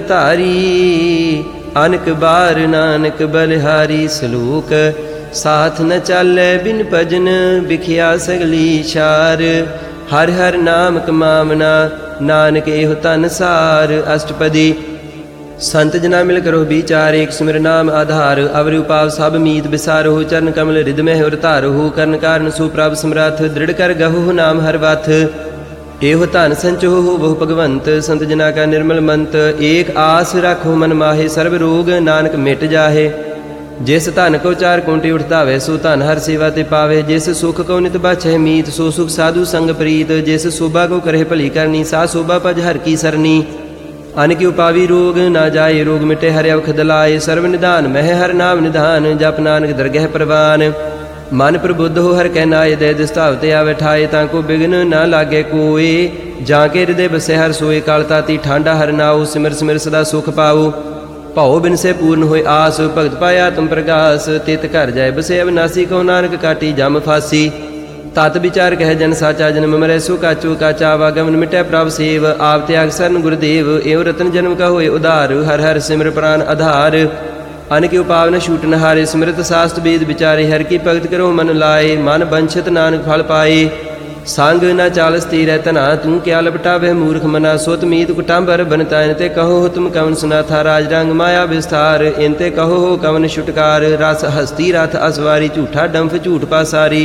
ਧਾਰੀ, ਅਨਕ ਬਾਰ ਨਾਨਕ ਬਲਿਹਾਰੀ। ਸਲੋਕ ਸਾਥ ਨ ਚਾਲੈ ਬਿਨ ਭਜਨ, ਬਿਖਿਆ ਸਗਲੀ ਛਾਰ। ਹਰਿ ਹਰਿ ਨਾਮ ਕਮਾਵਨਾ, ਨਾਨਕ ਇਹੋ ਧਨ ਸਾਰ। ਅਸ਼ਟਪਦੀ। ਸੰਤ ਜਨਾ ਮਿਲ ਕਰੋ ਵਿਚਾਰ, ਏਕ ਸਿਮਰ ਨਾਮ ਆਧਾਰ। ਅਵਰਿ ਉਪਾਵ ਸਭ ਮੀਤ ਬਿਸਾਰਹੁ, ਚਰਨ ਕਮਲ ਰਿਦਮਹਿ ਉਰ ਧਾਰਹੁ। ਕਰਨ ਕਾਰਨ ਸੋ ਪ੍ਰਭ ਸਮਰੱਥ, ਦ੍ਰਿੜ ਕਰ ਗਹੁ ਨਾਮ ਹਰ ਵਥ। ਇਹੋ ਧਨ ਸੰਚੋ ਬਹੁ ਭਗਵੰਤ, ਸੰਤ ਜਨਾ ਕਾ ਨਿਰਮਲ ਮੰਤ। ਏਕ ਆਸ ਰਾਖੋ ਮਨ ਮਾਹੇ, ਸਰਬ ਰੋਗ ਨਾਨਕ ਮਿਟ ਜਾਹੇ। ਜਿਸ ਧਨ ਕੋ ਚਾਰ ਕੋਟਿ ਉਠਾਵੇ, ਸੋ ਧਨ ਹਰ ਸੇਵਾ ਤੇ ਪਾਵੇ। ਜਿਸ ਸੁਖ ਕੋ ਨਿਤ ਬਾਛੈ ਮੀਤ, ਸੋ ਸੁਖ ਸਾਧੂ ਸੰਗ ਪ੍ਰੀਤ। ਜਿਸ ਸੋਭਾ ਕੋ ਕਰੇ ਭਲੀ ਕਰਨੀ, ਸਾ ਸੋਭਾ ਭਜ ਹਰ ਕੀ ਸਰਨੀ। ਅਨਿ ਉਪਾਵੀ ਰੋਗ ਨਾ ਜਾਏ, ਰੋਗ ਮਿਟੇ ਹਰਿ ਅਵਖਦ ਲਾਏ। ਸਰਬ ਨਿਧਾਨ ਮਹਿ ਹਰ ਨਾਮ ਨਿਧਾਨ, ਜਪ ਨਾਨਕ ਦਰਗਹਿ ਪ੍ਰਵਾਨ। ਮਨ ਪ੍ਰਬੁੱਧ ਹੋ ਹਰ ਕਹਿ ਨਾਏ, ਦੇ ਦਿਸ ਧਾਵ ਤੇ ਆਵੇ ਠਾਏ। ਤਾਂ ਕੋ ਬਿਗਨ ਨਾ ਲਾਗੇ ਕੋਏ, ਜਾਂ ਕੇ ਹਿਰਦੇ ਬਸੇ ਹਰ ਸੋਏ। ਕਾਲ ਤਾਤੀ ਠਾਂਡਾ ਹਰ ਨਾਉ, ਸਿਮਰ ਸਿਮਰ ਸਦਾ ਸੁਖ ਪਾਉ। ਭਉ ਬਿਨ ਸੇ ਪੂਰਨ ਹੋਏ ਆਸ, ਭਗਤ ਪਾਇਆ ਤੁਮ ਪ੍ਰਗਾਸ। ਤਿਤ ਘਰ ਜਾਏ ਬਸੇ ਅਵਨਾਸੀ, ਕਉ ਨਾਨਕ ਕਾਟੀ ਜਮ ਫਾਸੀ। ਤਤ ਵਿਚਾਰ ਕਹਿ ਜਨ ਸਾਚਾ, ਜਨਮ ਮਰੈ ਸੋ ਕਾਚੋ ਕਾਚਾ। ਆਵਾਗਮਨ ਮਿਟੈ ਪ੍ਰਭ ਸੇਵ, ਆਪ ਤਿਆਗ ਸਰਨ ਗੁਰਦੇਵ। ਏਉ ਰਤਨ ਜਨਮ ਕਾ ਹੋਏ ਉਧਾਰ, ਹਰ ਹਰ ਸਿਮਰ ਪ੍ਰਾਨ ਆਧਾਰ। ਅਨ ਕਿਉ ਪਾਵਨ ਛੂਟਨ ਹਾਰੇ, ਸਿਮਰਤ ਸਾਸਤ ਬੇਦ ਵਿਚਾਰੇ। ਹਰ ਕੀ ਭਗਤ ਕਰੋ ਮਨ ਲਾਏ, ਮਨ ਬੰਛਤ ਨਾਨਕ ਫਲ ਪਾਏ। ਸੰਗ ਨਾ ਚਾਲਸ ਤੀਰੈ ਧਨਾ ਤੂੰ ਕਿਆ ਲਪਟਾਵੇ ਮੂਰਖ ਮਨਾ ਸੁਤ ਮੀਤ ਕੁਟੰਬਰ ਬਨਤਾਇਨ ਤੇ ਕਹੋ ਤੁਮ ਕਵਨ ਸੁਨਾਥਾ ਰਾਜ ਰੰਗ ਮਾਇਆ ਵਿਸਥਾਰ ਇਨ ਤੇ ਕਹੋ ਕਵਨ ਛੁਟਕਾਰ ਰਸ ਹਸਤੀ ਰਥ ਅਸਵਾਰੀ ਝੂਠਾ ਡੰਫ ਝੂਠ ਪਾਸਾਰੀ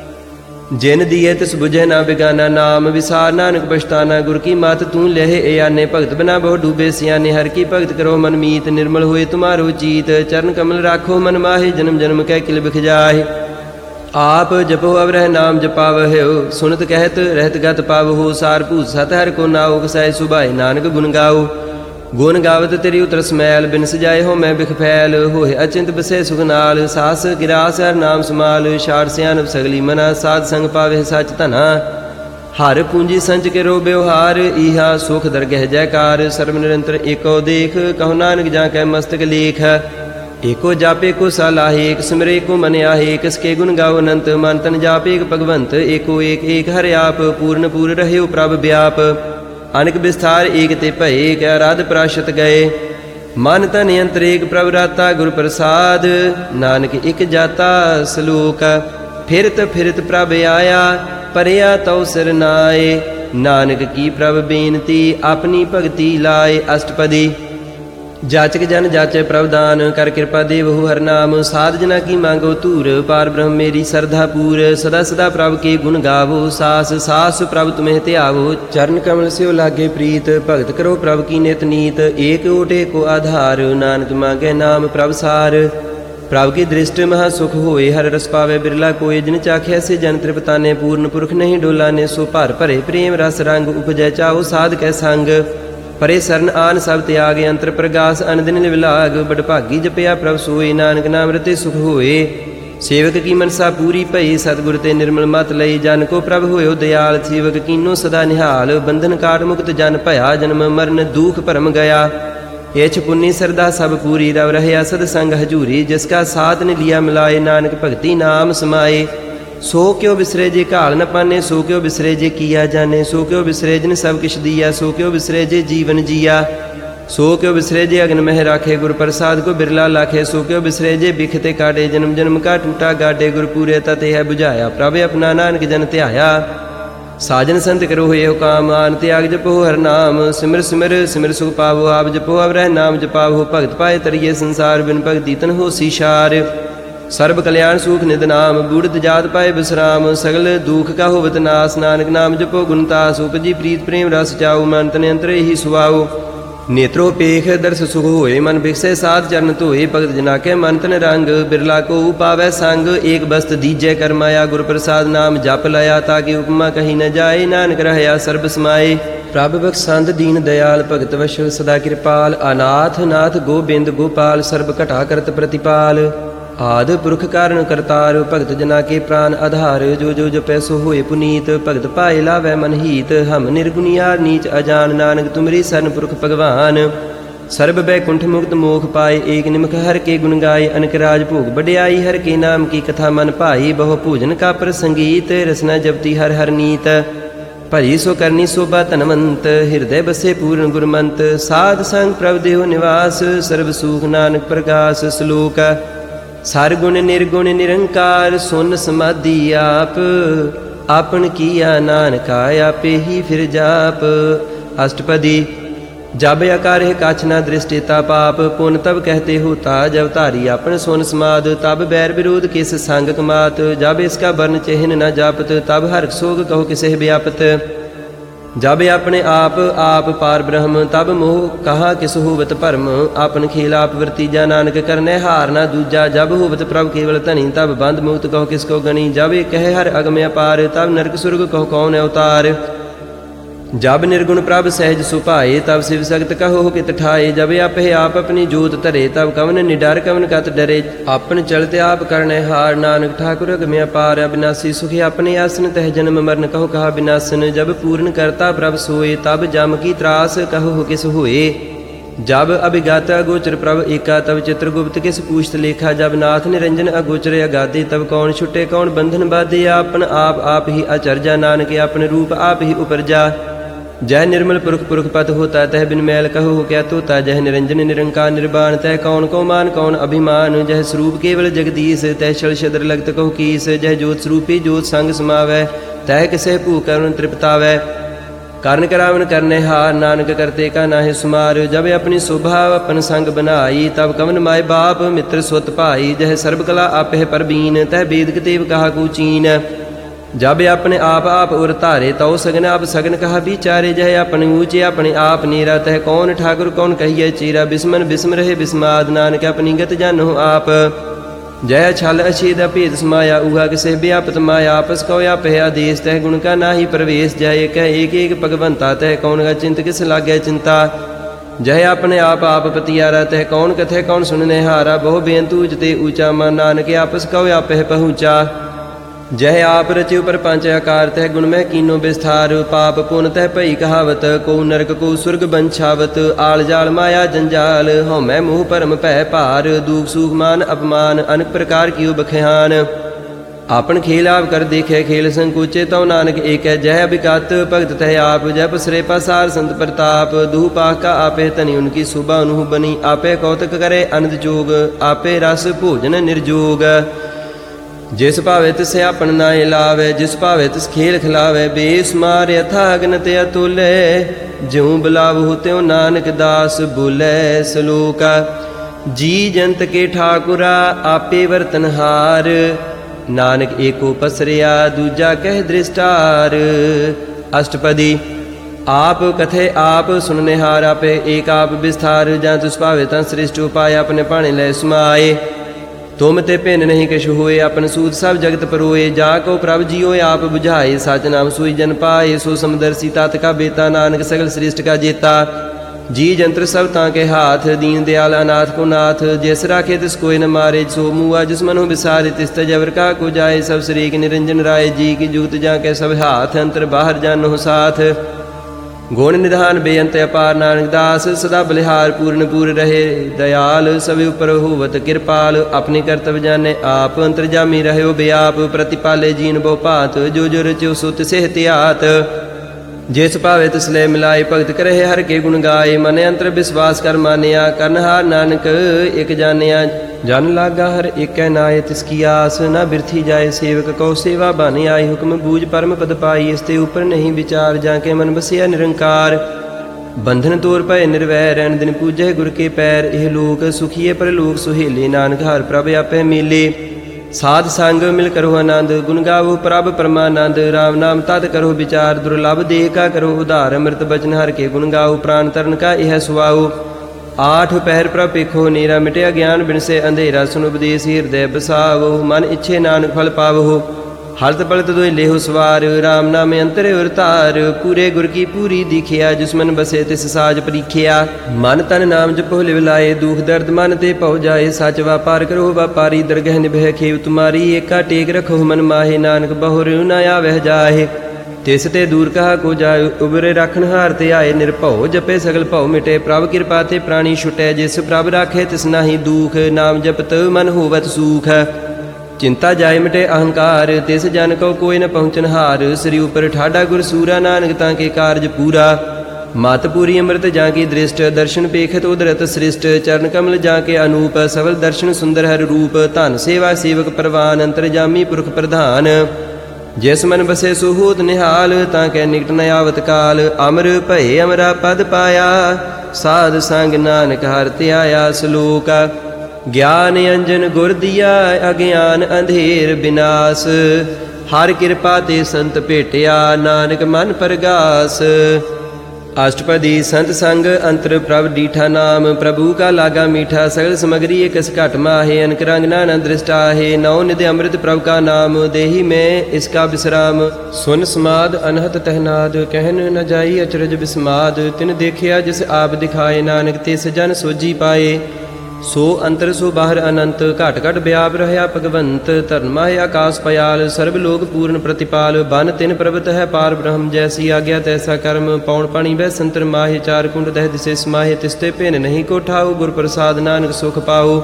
ਜਿਨ ਦੀਏ ਤਿਸ ਬੁਝੇ ਨਾ ਬਿਗਾਨਾ ਨਾਮ ਵਿਸਾਰ ਨਾਨਕ ਪਛਤਾਨਾ ਗੁਰ ਕੀ ਮਤ ਤੂੰ ਲਹਿ ਏਆਨੇ ਭਗਤ ਬਿਨਾ ਬਹੁ ਡੂਬੇ ਸਿਆਨੇ ਹਰ ਕੀ ਭਗਤ ਕਰੋ ਮਨ ਮੀਤ ਨਿਰਮਲ ਹੋਏ ਤੁਮਾਰੋ ਚੀਤ ਚਰਨ ਕਮਲ ਰਾਖੋ ਮਨ ਮਾਹੇ ਜਨਮ ਜਨਮ ਕੈ ਕਿਲ ਬਿਖ ਜਾਏ आप जपो अब रह नाम जपावहो सुनत कहत रहत गत पावहो सार भूत सत हर को नाओ कसाय सुभाए नानक गुण गाओ गुण गावत तेरी उतर समैल बिन सजाए हो मैं बिख फैल होए अचिंत बसे सुख नाल सास गिरास हर नाम समाल शाड़ सियानप सगली मना साध संग पावे सच धना हर पूंजी संच के रो व्यवहार इहा सुख दरगह जयकार सर्व निरंतर एको देख कहो नानक जा कै मस्तक लेख एको जापे को सालाहे एक सिमरे को मन आहे किसके गुण गाओ अनंत मन तन जापे एक भगवंत एको एक एक हर आप पूर्ण पूर रहे प्रभ व्याप अनक विस्तार एक ते भये क्या राध प्राशत गए मन तन यंत्र एक प्रभ राता गुर प्रसाद नानक एक जाता सलोक फिरत फिरत प्रभ आया परया तौ सिर नाए नानक की प्रभ बेनती अपनी भगति लाए अष्टपदी जाचक जन जाचे प्रभदान कर कृपा देवहु हर नाम साध जना की मांगो तूर पार ब्रह्म मेरी श्रद्धा पूर सदा सदा प्रभ के गुण गावो सास सास प्रभ तुम्हें त्यावो चरण कमल से लागे प्रीत भगत करो प्रभ की नित नीत एक ओटे को आधार नानक मांगे नाम प्रभ सार प्रभ की दृष्ट महा सुख होए हर रस पावे बिरला कोय जिन चाखे से जन तृपताने पूर्ण पुरख नहीं डोलाने सो भार भरे प्रेम रस रंग उपजै चाओ साध कै संग परे सरन आन सब त्याग अंतर प्रगास अनदिन विलाग बड़ भागी जपया प्रभ सोए नानक नाम रते सुख होए सेवक की मनसा पूरी भई सतगुर ते निर्मल मत लई जन को प्रभ होयो दयाल सेवक कीनो सदा निहाल बंधन काट मुक्त जन भया जन्म मरण दुख भरम गया एछ पुन्नी सरदा सब पूरी रव रहया सद संग हजूरी जिसका साथ ने लिया मिलाए नानक भगति नाम समाए सो क्यों बिसरे जे घाल न पाने सो क्यों बिसरे जे किया जाने सो क्यों बिसरे जिन सब किछ दिया सो क्यों बिसरे जे जीवन जिया सो क्यों बिसरे जे अग्न मह राखे गुर प्रसाद को बिरला लाखे सो क्यों बिसरे जे बिखते काटे जन्म जन्म का टूटा गाटे गुर पूरे तते है बुझाया प्रभ अपना नानक जन त्याया साजन संत करो हुए काम आन त्याग जपो हर नाम सिमर सिमर सिमर सुख पावो आप जपो अब रह नाम जपावो भगत पाए तरिए संसार बिन भगति तन हो सीशार सर्व कल्याण सुख निध नाम बूढ़ जात पाए विश्राम सगल दुख का होवत नास नानक नाम जपो गुणतास उपजी प्रीत प्रेम रस जाओ मन तन यंत्र ही सुवाओ नेत्रो पेख दर्श सुख होए मन भिक्षे साध चरण धोए भगत जना के मन तन रंग बिरला को पावै संग एक बस्त दीजय कर माया गुर प्रसाद नाम जप लया ताकि उपमा कहीं न जाए नानक रहया सर्ब समाए प्रभ बख्शंद दीन दयाल भगत वश सदा कृपाल अनाथ नाथ गोबिंद गोपाल सर्ब घटा करत प्रतिपाल आद पुरख कारण करतार भगत जना के प्राण आधार जो जो जपै सो होए पुनीत भगत पाए लावै मन हीत हम निर्गुनियार नीच अजान नानक तुमरी सरन पुरख भगवान सर्ब बैकुंठ मुक्त मोख पाए एक निमख हर के गुण गाए अनक राज भोग बड़ियाई हर के नाम की कथा मन भाई बहु भोजन का पर संगीत रसना जपती हर हर नीत भरी सो करनी शोभा धनवंत हृदय बसे पूर्ण गुरमंत साध संग प्रभ देव निवास सर्व सुख नानक प्रकाश श्लोक सार गुण निर्गुण निरंकार सुन समाधि आप आपन किया नानका आपे ही फिर जाप अष्टपदी जब आकार है काछ न दृष्टिता पाप पुन तब कहते होता जब धारी आपन सुन समाद तब बैर विरोध किस संग कमात जब इसका वर्ण चिन्ह न जापत तब हर सोग कहो किसे व्यापत जब अपने आप आप पार ब्रह्म तब मोह कहा किस होवत भरम आपन खेल आप वर्तीजा नानक करने हार ना दूजा जब होवत प्रभ केवल धनी तब बंद मुक्त कहो किसको गणी जब कहे हर अगम अपार तब नरक सुरग कहो कौन अवतार जब निर्गुण प्रभ सहज सुभाए तब शिव सगत कहो कित ठाए जब आप है आप अपनी जोत धरे तब कवन निडर कवन कत डरे आपन चलते आप करने हार नानक ठाकुर अगम्य पार अविनाशी सुखी अपने आसन तह जन्म मरण कहो कहा विनाशन जब पूर्ण करता प्रभ सोए तब जम की त्रास कहो किस होए जब अभिगात अगोचर प्रभ एका तब चित्रगुप्त किस पूछत लेखा जब नाथ निरंजन अगोचर अगाधे तब कौन छुटे कौन बंधन बाधे आपन आप आप ही अचर्जा नानक अपन रूप आप ही उपरजा जय निर्मल पुरख पुरख पत होता तह बिन मैल कहो क्या तोता जह निरंजन निरंकार निर्वाण तह कौन को मान कौन अभिमान जह स्वरूप केवल जगदीश तह छल छदर लगत कहो कीस जह जोत स्वरूपी जोत संग समावै ਤੈ ਕਿਸੇ ਭੂ ਕਰੁਣ ਤ੍ਰਿਪਤਾਵੈ। ਕਰਨ ਕਰਾਵਨ ਕਰਨੇ ਹਾਰ, ਨਾਨਕ ਕਰਤੇ ਕਾ ਨਾਹਿ ਸੁਮਾਰ। ਜਬ ਆਪਣੀ ਸ਼ੋਭਾ ਆਪਨ ਸੰਗ ਬਨਾਈ, ਤਬ ਕਵਨ ਮਾਏ ਬਾਪ ਮਿੱਤਰ ਸੁਤ ਭਾਈ। ਜਹ ਸਰਬ ਕਲਾ ਆਪਹਿ ਪਰਬੀਨ, ਤਹ ਬੇਦ ਕਤੇਬ ਕਹਾ ਕੂ ਚੀਨ। ਜਬ ਆਪਣੇ ਆਪ ਆਪ ਉਰ ਧਾਰੇ, ਤਉ ਸਗਨ ਆਪ ਸਗਨ ਕਹਾ ਵਿਚਾਰੇ। ਜਹ ਆਪਣੇ ਊਚੇ ਆਪਣੇ ਆਪ ਨੀਰਾ, ਤਹ ਕੌਣ ਠਾकुर ਕੌਣ ਕਹੀਏ ਚੀਰਾ। ਬਿਸਮਨ ਬਿਸਮ ਰਹੇ ਬਿਸਮਾਦ, ਨਾਨਕ ਆਪਣੀ ਗਤ ਜਾਨੋ ਆਪ। ਜੈ ਛਲ ਅਛੇਦ ਭੇਦ ਸਮਾਇਆ, ਊਹਾ ਕਿਸੇ ਵਿਆਪਤ ਮਾਇਆ। ਆਪਸ ਕਉ ਆਪਹਿ ਆਦੇਸ, ਤਹ ਗੁਣ ਕਾ ਨਾਹੀ ਪ੍ਰਵੇਸ਼। ਜੈ ਏਕ ਏਕ ਏਕ ਭਗਵੰਤਾ, ਤਹ ਕੌਣ ਗਾ ਚਿੰਤ ਕਿਸ ਲਾਗੈ ਚਿੰਤਾ। ਜੈ ਆਪਣੇ ਆਪ ਆਪ ਪਤਿਆਰਾ, ਤਹ ਕੌਣ ਕਥੈ ਕੌਣ ਸੁਣਨੇ ਹਾਰਾ। ਬਹੁ ਬੇਅੰਤੂ ਉਚਤੇ ਊਚਾ ਮਨ, ਨਾਨਕ ਆਪਸ ਕਉ ਆਪਹਿ ਪਹੁੰਚਾ। ਜਹ ਆਪ ਰਚਿਉ ਪਰਪੰਚ ਆਕਾਰ, ਤਹ ਗੁਣ ਮਹਿ ਕੀਨੋ ਵਿਸਥਾਰ। ਪਾਪ ਪੁਨ ਤਹ ਭਈ ਕਹਾਵਤ, ਕੋ ਨਰਕ ਕੋ ਸੁਰਗ ਬੰਛਾਵਤ। ਆਲ ਜਾਲ ਮਾਇਆ ਜੰਜਾਲ, ਹਉਮੈ ਮੋਹ ਭਰਮ ਭੈ ਭਾਰ। ਦੂਖ ਸੂਖ ਮਾਨ ਅਪਮਾਨ, ਅਨੇਕ ਪ੍ਰਕਾਰ ਕੀਓ ਬਖਿਆਨ। ਆਪਨ ਖੇਲ ਆਪ ਕਰ ਦੇਖੈ ਖੇਲ, ਸੰਕੋਚੇ ਤਉ ਨਾਨਕ ਏਕੈ। ਜਹ ਅਭਿਕਤ ਭਗਤ ਤਹ ਆਪ, ਜਹ ਪਸਰੇ ਪਸਾਰ ਸੰਤ ਪ੍ਰਤਾਪ। ਦੂਹ ਪਾਖ ਕਾ ਆਪੇ ਧਨੀ, ਉਨਕੀ ਸੁਭਾ ਅਨੁਹ ਬਨੀ। ਆਪੇ ਕੌਤਕ ਕਰੇ ਅਨੰਦ ਜੋਗ, ਆਪੇ ਰਸ ਭੋਜਨ ਨਿਰਜੋਗ। ਜਿਸ ਭਾਵੇ ਤਿਸ ਆਪਨ ਨਾਇ ਲਾਵੇ, ਜਿਸ ਭਾਵੇ ਤਿਸ ਖੇਲ ਖਿਲਾਵੇ। ਬੇਸੁਮਾਰ ਅਥਾ ਅਗਨ ਤੇ ਅਤੁਲੇ, ਜਿਉ ਬੁਲਾਵਹੁ ਤਿਉ ਨਾਨਕ ਦਾਸ ਬੋਲੇ। ਸਲੋਕ ਜੀ ਜੰਤ ਕੇ ਠਾਕੁਰਾ, ਆਪੇ ਵਰਤਨਹਾਰ। ਨਾਨਕ ਏਕੋ ਪਸਰਿਆ, ਦੂਜਾ ਕਹਿ ਦ੍ਰਿਸ਼ਟਾਰ। ਅਸ਼ਟਪਦੀ आप कथे आप सुननेहार, आपे एक आप विस्तार। जहाँ तुस भावे तं सृष्टि उपाय, अपने भाणे लै समाए। तुम ते भिन्न नहीं किश होए, अपन सूत सब जगत परोए। जा को प्रभ जियो आप बुझाए, सच नाम सोई जन पाए। सो समदर्शी तात का बेता, नानक सगल सृष्टि का जेता। जी जंत्र सब तां के हाथ, दीन दयाल अनाथ को नाथ। जिस राखे तिस कोई न मारे, सो मुआ जिस मनु बिसारे। तिस तजवर का को जाए, सब शरीक निरंजन राय। जी की जुगत जा के सब हाथ, अंतर बाहर जानो साथ। गुण निधान बेअंत अपार, नानक दास सदा बलिहार। पूर्ण पूर रहे दयाल, सब उपर होवत कृपाल। अपने कर्तव्य जाने आप, अंतर्जामी रहयो बेआप। प्रतिपाले जीन बहु भात, जो जो रचो सो तिसे हतियात। जिस भावे तिस ले मिलाए, भगत करे हर के गुण गाए। मन अंतर विश्वास कर मानिया, करनहार नानक एक जानिया। जन लागा हर एक नाय, तिसकी आस न बिरथी जाए। सेवक कौ सेवा बानी आई, हुक्म बूझ परम पद पाई। इसते ऊपर नहीं विचार, जाके मन बसिया निरंकार। बंधन तोर भय निर्वै, रैन दिन पूजै गुर के पैर। एह लोक सुखीए परलोक सुहेले, नानक हर प्रभ आपै मेले। साध संग मिल करो आनंद, गुण गावो प्रभ परमानंद। राम नाम तद करो विचार, दुर्लभ देह का करो उधार। अमृत बचन हर के गुण गाओ, प्राण तरण का यह सुआओ। आठ पहर प्रभ पेखो नेरा, मिटया ज्ञान बिन से अंधेरा। सुन उपदेश हृदय बसावो, मन इच्छे नानक फल पावो। हलत पलत दोय लेहो सवार, राम नाम अंतर उर तार। पूरे गुर की पूरी दिखिया, जिसमन बसे तिस साज परीखिया। मन तन नाम जपो लिव लाए, दुख दर्द मन ते पौ जाए। सच व्यापार करो व्यापारी, दरगह निभह खेव तुम्हारी। एका टेक रखो मन माहे, नानक बहुर न आवह जाहे। तिस ते दूर कहा को जाए, उबरे रखन हार ते आए। निरभਉ जपे सगल भਉ मिटे, प्रभ कृपा ते प्राणी छुटै। जिस प्रभ राखे तिस नाहि दुख, नाम जपत मन होवत सूख। चिंता जाय मिटे अहंकार, तिस जन को कोई न पहुँचन हार। श्री उपर ठाडा गुर सूरा, नानक तां के कारज पूरा। मत पूरी अमृत जाकी दृष्ट, दर्शन पेखत उदरत सृष्ट। चरण कमल जाके अनूप, सबल दर्शन सुंदर हर रूप। धन सेवा सेवक परवान, अंतरजामी पुरख प्रधान। जिस मन बसे सो होत निहाल, तां कै निकट न आवत काल। अमर भये अमरा पद पाया, साध संग नानक हर त्याया। सलोक ज्ञान अंजन गुर दिया, अज्ञान अंधेर विनाश। हर कृपा ते संत भेटिया, नानक मन परगास। अष्टपदी संत संग अंतर प्रभ डीठा नाम, प्रभु का लागा मीठा। सगल समगरी एकस घट माहे, अनक रंग नाना दृष्टाहे। नौ निधि अमृत प्रभु का नाम, देही में इसका विश्राम। सुन समाद अनहत तहनाद, कहन न जाई अचरज विस्माद। तिन देखिया जिस आप दिखाए, नानक तिस जन सोजी पाए। सो अंतर सो बाहर अनंत, घट घट व्याप रहया भगवंत। धर्मा है आकाश पयाल, सर्व लोक पूर्ण प्रतिपाल। बन तिन प्रभत है पार ब्रह्म, जैसी आज्ञा तैसा कर्म। पौन पाणी बह संतर माहे, चार कुंड दह दिसे समाहे। तिसते भिन्न नहीं को ठाऊ, गुर प्रसाद नानक सुख पाओ।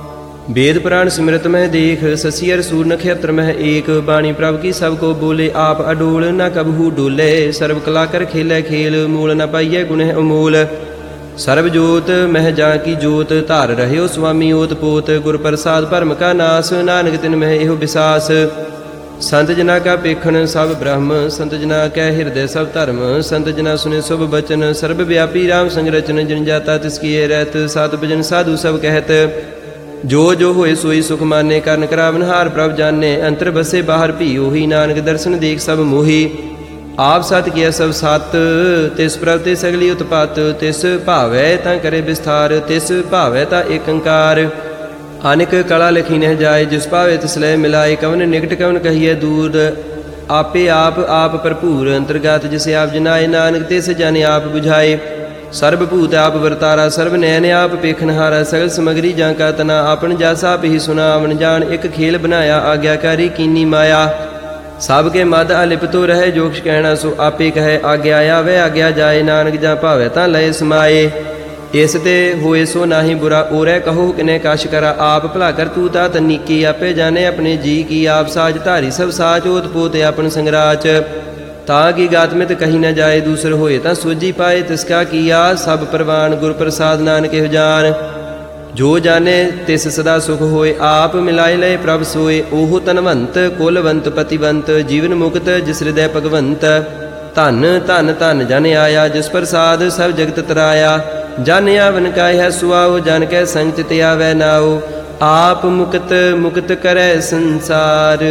वेद पुराण सिमरत मह देख, ससियर सूर नक्षत्र मह एक। बाणी प्रभ की सब को बोले, आप अडोल न कबहू डोले। सर्व कला कर खेलै खेल, मूल न पाइयै गुण अमोल। सर्व जोत मह जा की जोत, धार रहियो स्वामी ओत पोत। गुर प्रसाद भरम का नास, नानक तिन मह एहो विसास। ਸੰਤ ਜਨਾ ਕਾ ਪੇਖਣ ਸਭ ਬ੍ਰਹਮ, ਸੰਤ ਜਨਾ ਕੈ ਹਿਰਦੈ ਸਭ ਧਰਮ। ਸੰਤ ਜਨਾ ਸੁਨੇ ਸੁਭ ਬਚਨ, ਸਰਬ ਵਿਆਪੀ ਰਾਮ ਸੰਗ ਰਚਨ। ਜਿਨ ਜਾਤਾ ਤਿਸ ਕੀਏ ਰਹਿਤ, ਸਤ ਭਜਨ ਸਾਧੂ ਸਭ ਕਹਿਤ। ਜੋ ਜੋ ਹੋਏ ਸੋਈ ਸੁਖ ਮਾਨੇ, ਕਰਨ ਕਰਾਵਨ ਹਾਰ ਪ੍ਰਭ ਜਾਣੇ। ਅੰਤਰ ਬਸੇ ਬਾਹਰ ਭੀ ਉਹੀ, ਨਾਨਕ ਦਰਸ਼ਨ ਦੇਖ ਸਭ ਮੋਹੀ। ਆਪ ਸਤ ਕੀਆ ਸਭ ਸਤ, ਤਿਸ ਪ੍ਰਭ ਤੇ ਸਗਲੀ ਉਤਪਤ। ਤਿਸ ਭਾਵੈ ਤਾਂ ਕਰੇ ਵਿਸਥਾਰ, ਤਿਸ ਭਾਵੈ ਤਾਂ ਏਕ ਓੰਕਾਰ। ਅਨਿਕ ਕਲਾ ਲਿਖੀ ਨਹਿ ਜਾਏ, ਜਿਸ ਭਾਵੇ ਤਿਸ ਲੈ ਮਿਲਾਏ। ਕਵਨ ਨਿਕਟ ਕਵਨ ਕਹੀਏ ਦੂਰ, ਆਪੇ ਆਪ ਆਪ ਭਰਪੂਰ। ਅੰਤਰਗਤ ਜਿਸ ਆਪ ਜਨਾਏ, ਨਾਨਕ ਤਿਸ ਜਨ ਆਪ ਬੁਝਾਏ। ਸਰਬ ਭੂਤ ਆਪ ਵਰਤਾਰਾ, ਸਰਬ ਨੈਣ ਆਪ ਪੇਖਨਹਾਰਾ। ਸਗਲ ਸਮਗਰੀ ਜਾਂ ਕਾ ਤਨਾ, ਆਪਨ ਜਸ ਆਪ ਹੀ ਸੁਨਾਵਨ ਜਾਣ। ਇੱਕ ਖੇਲ ਬਣਾਇਆ ਆਗਿਆਕਾਰੀ ਕੀਨੀ ਮਾਇਆ। ਸਭ ਕੇ ਮਦ ਅਲਿਪਤੋ ਰਹੇ, ਜੋ ਕਿਛ ਕਹਿਣਾ ਸੋ ਆਪੇ ਕਹੈ। ਆਗਿਆ ਆਵੇ ਆਗਿਆ ਜਾਏ, ਨਾਨਕ ਜਾਂ ਭਾਵੇ ਤਾਂ ਲਏ ਸਮਾਏ। ਇਸ ਤੇ ਹੋਏ ਸੋ ਨਾਹੀ ਬੁਰਾ, ਔਰੈ ਕਹੋ ਕਿਨੇ ਕਛ ਕਰਾ। ਆਪ ਭਲਾ ਕਰ ਤੂ ਤਾ ਤਨੀਕੀ, ਆਪੇ ਜਾਣੇ ਆਪਣੇ ਜੀ ਕੀ। ਆਪ ਸਾਜ ਧਾਰੀ ਸਭ ਸਾਚ, ਓਤ ਪੋਤ ਆਪਨ ਸੰਗਰਾਚ। ਤਾਂ ਕੀ ਗਾਤਮਿਤ ਕਹੀ ਨ ਜਾਏ, ਦੂਸਰ ਹੋਏ ਤਾਂ ਸੋਝੀ ਪਾਏ। ਤਿਸ ਕਾ ਕੀਆ ਸਭ ਪ੍ਰਵਾਨ, ਗੁਰ ਪ੍ਰਸਾਦ ਨਾਨਕ ਇਹੋ ਜਾਨ। ਜੋ ਜਾਣੇ ਤਿਸ ਸਦਾ ਸੁਖ ਹੋਏ, ਆਪ ਮਿਲਾਏ ਲਏ ਪ੍ਰਭ ਸੋਏ। ਓਹ ਤਨਵੰਤ ਕੁਲਵੰਤ ਪਤਿਵੰਤ, ਜੀਵਨ ਮੁਕਤ ਜਿਸ ਹਿਰਦੈ ਭਗਵੰਤ। ਧਨ ਧਨ ਧਨ ਜਨ ਆਇਆ, ਜਿਸ ਪ੍ਰਸਾਦ ਸਭ ਜਗਤ ਤਰਾਇਆ। ਜਨ ਆਵਨ ਕਾਇ ਹੈ ਸੁਆਓ, ਜਨ ਕੈ ਸੰਗ ਚਿਤ ਆਵੈ ਨਾਉ। ਆਪ ਮੁਕਤ ਮੁਕਤ ਕਰੈ ਸੰਸਾਰ,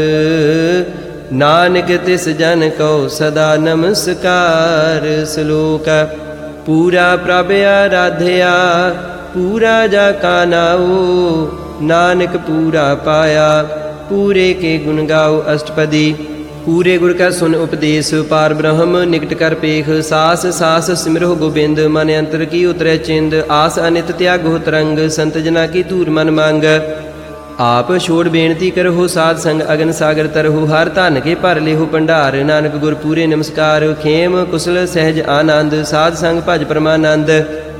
ਨਾਨਕ ਤਿਸ ਜਨ ਕਉ ਸਦਾ ਨਮਸਕਾਰ। ਸ਼ਲੋਕ ਪੂਰਾ ਪ੍ਰਭ ਆਰਾਧਿਆ, ਪੂਰਾ ਜਾ ਕਾ ਨਾਉ। ਨਾਨਕ ਪੂਰਾ ਪਾਇਆ, ਪੂਰੇ ਕੇ ਗੁਣ ਗਾਓ। ਅਸ਼ਟਪਦੀ। ਪੂਰੇ ਗੁਰ ਕਾ ਸੁਨ ਉਪਦੇਸ਼, ਪਾਰ ਬ੍ਰਹਮ ਨਿਕਟ ਕਰ ਪੇਖ। ਸਾਸ ਸਾਸ ਸਿਮਰੋ ਗੋਬਿੰਦ, ਮਨ ਅੰਤਰ ਕੀ ਉਤਰੈ ਚਿੰਦ। ਆਸ ਅਨਿਤ ਤਿਆਗੋ ਤਰੰਗ, ਸੰਤ ਜਨਾ ਕੀ ਧੂਰ ਮਨ ਮੰਗ। ਆਪ ਛੋੜ ਬੇਨਤੀ ਕਰਹੁ, ਸਾਧ ਸੰਗ ਅਗਨ ਸਾਗਰ ਤਰਹੁ। ਹਰ ਧਨ ਕੇ ਭਰ ਲਿਹੁ ਭੰਡਾਰ, ਨਾਨਕ ਗੁਰ ਪੂਰੇ ਨਮਸਕਾਰ। ਖੇਮ ਕੁਸਲ ਸਹਿਜ ਆਨੰਦ, ਸਾਧ ਸੰਗ ਭਜ ਪਰਮਾਨੰਦ।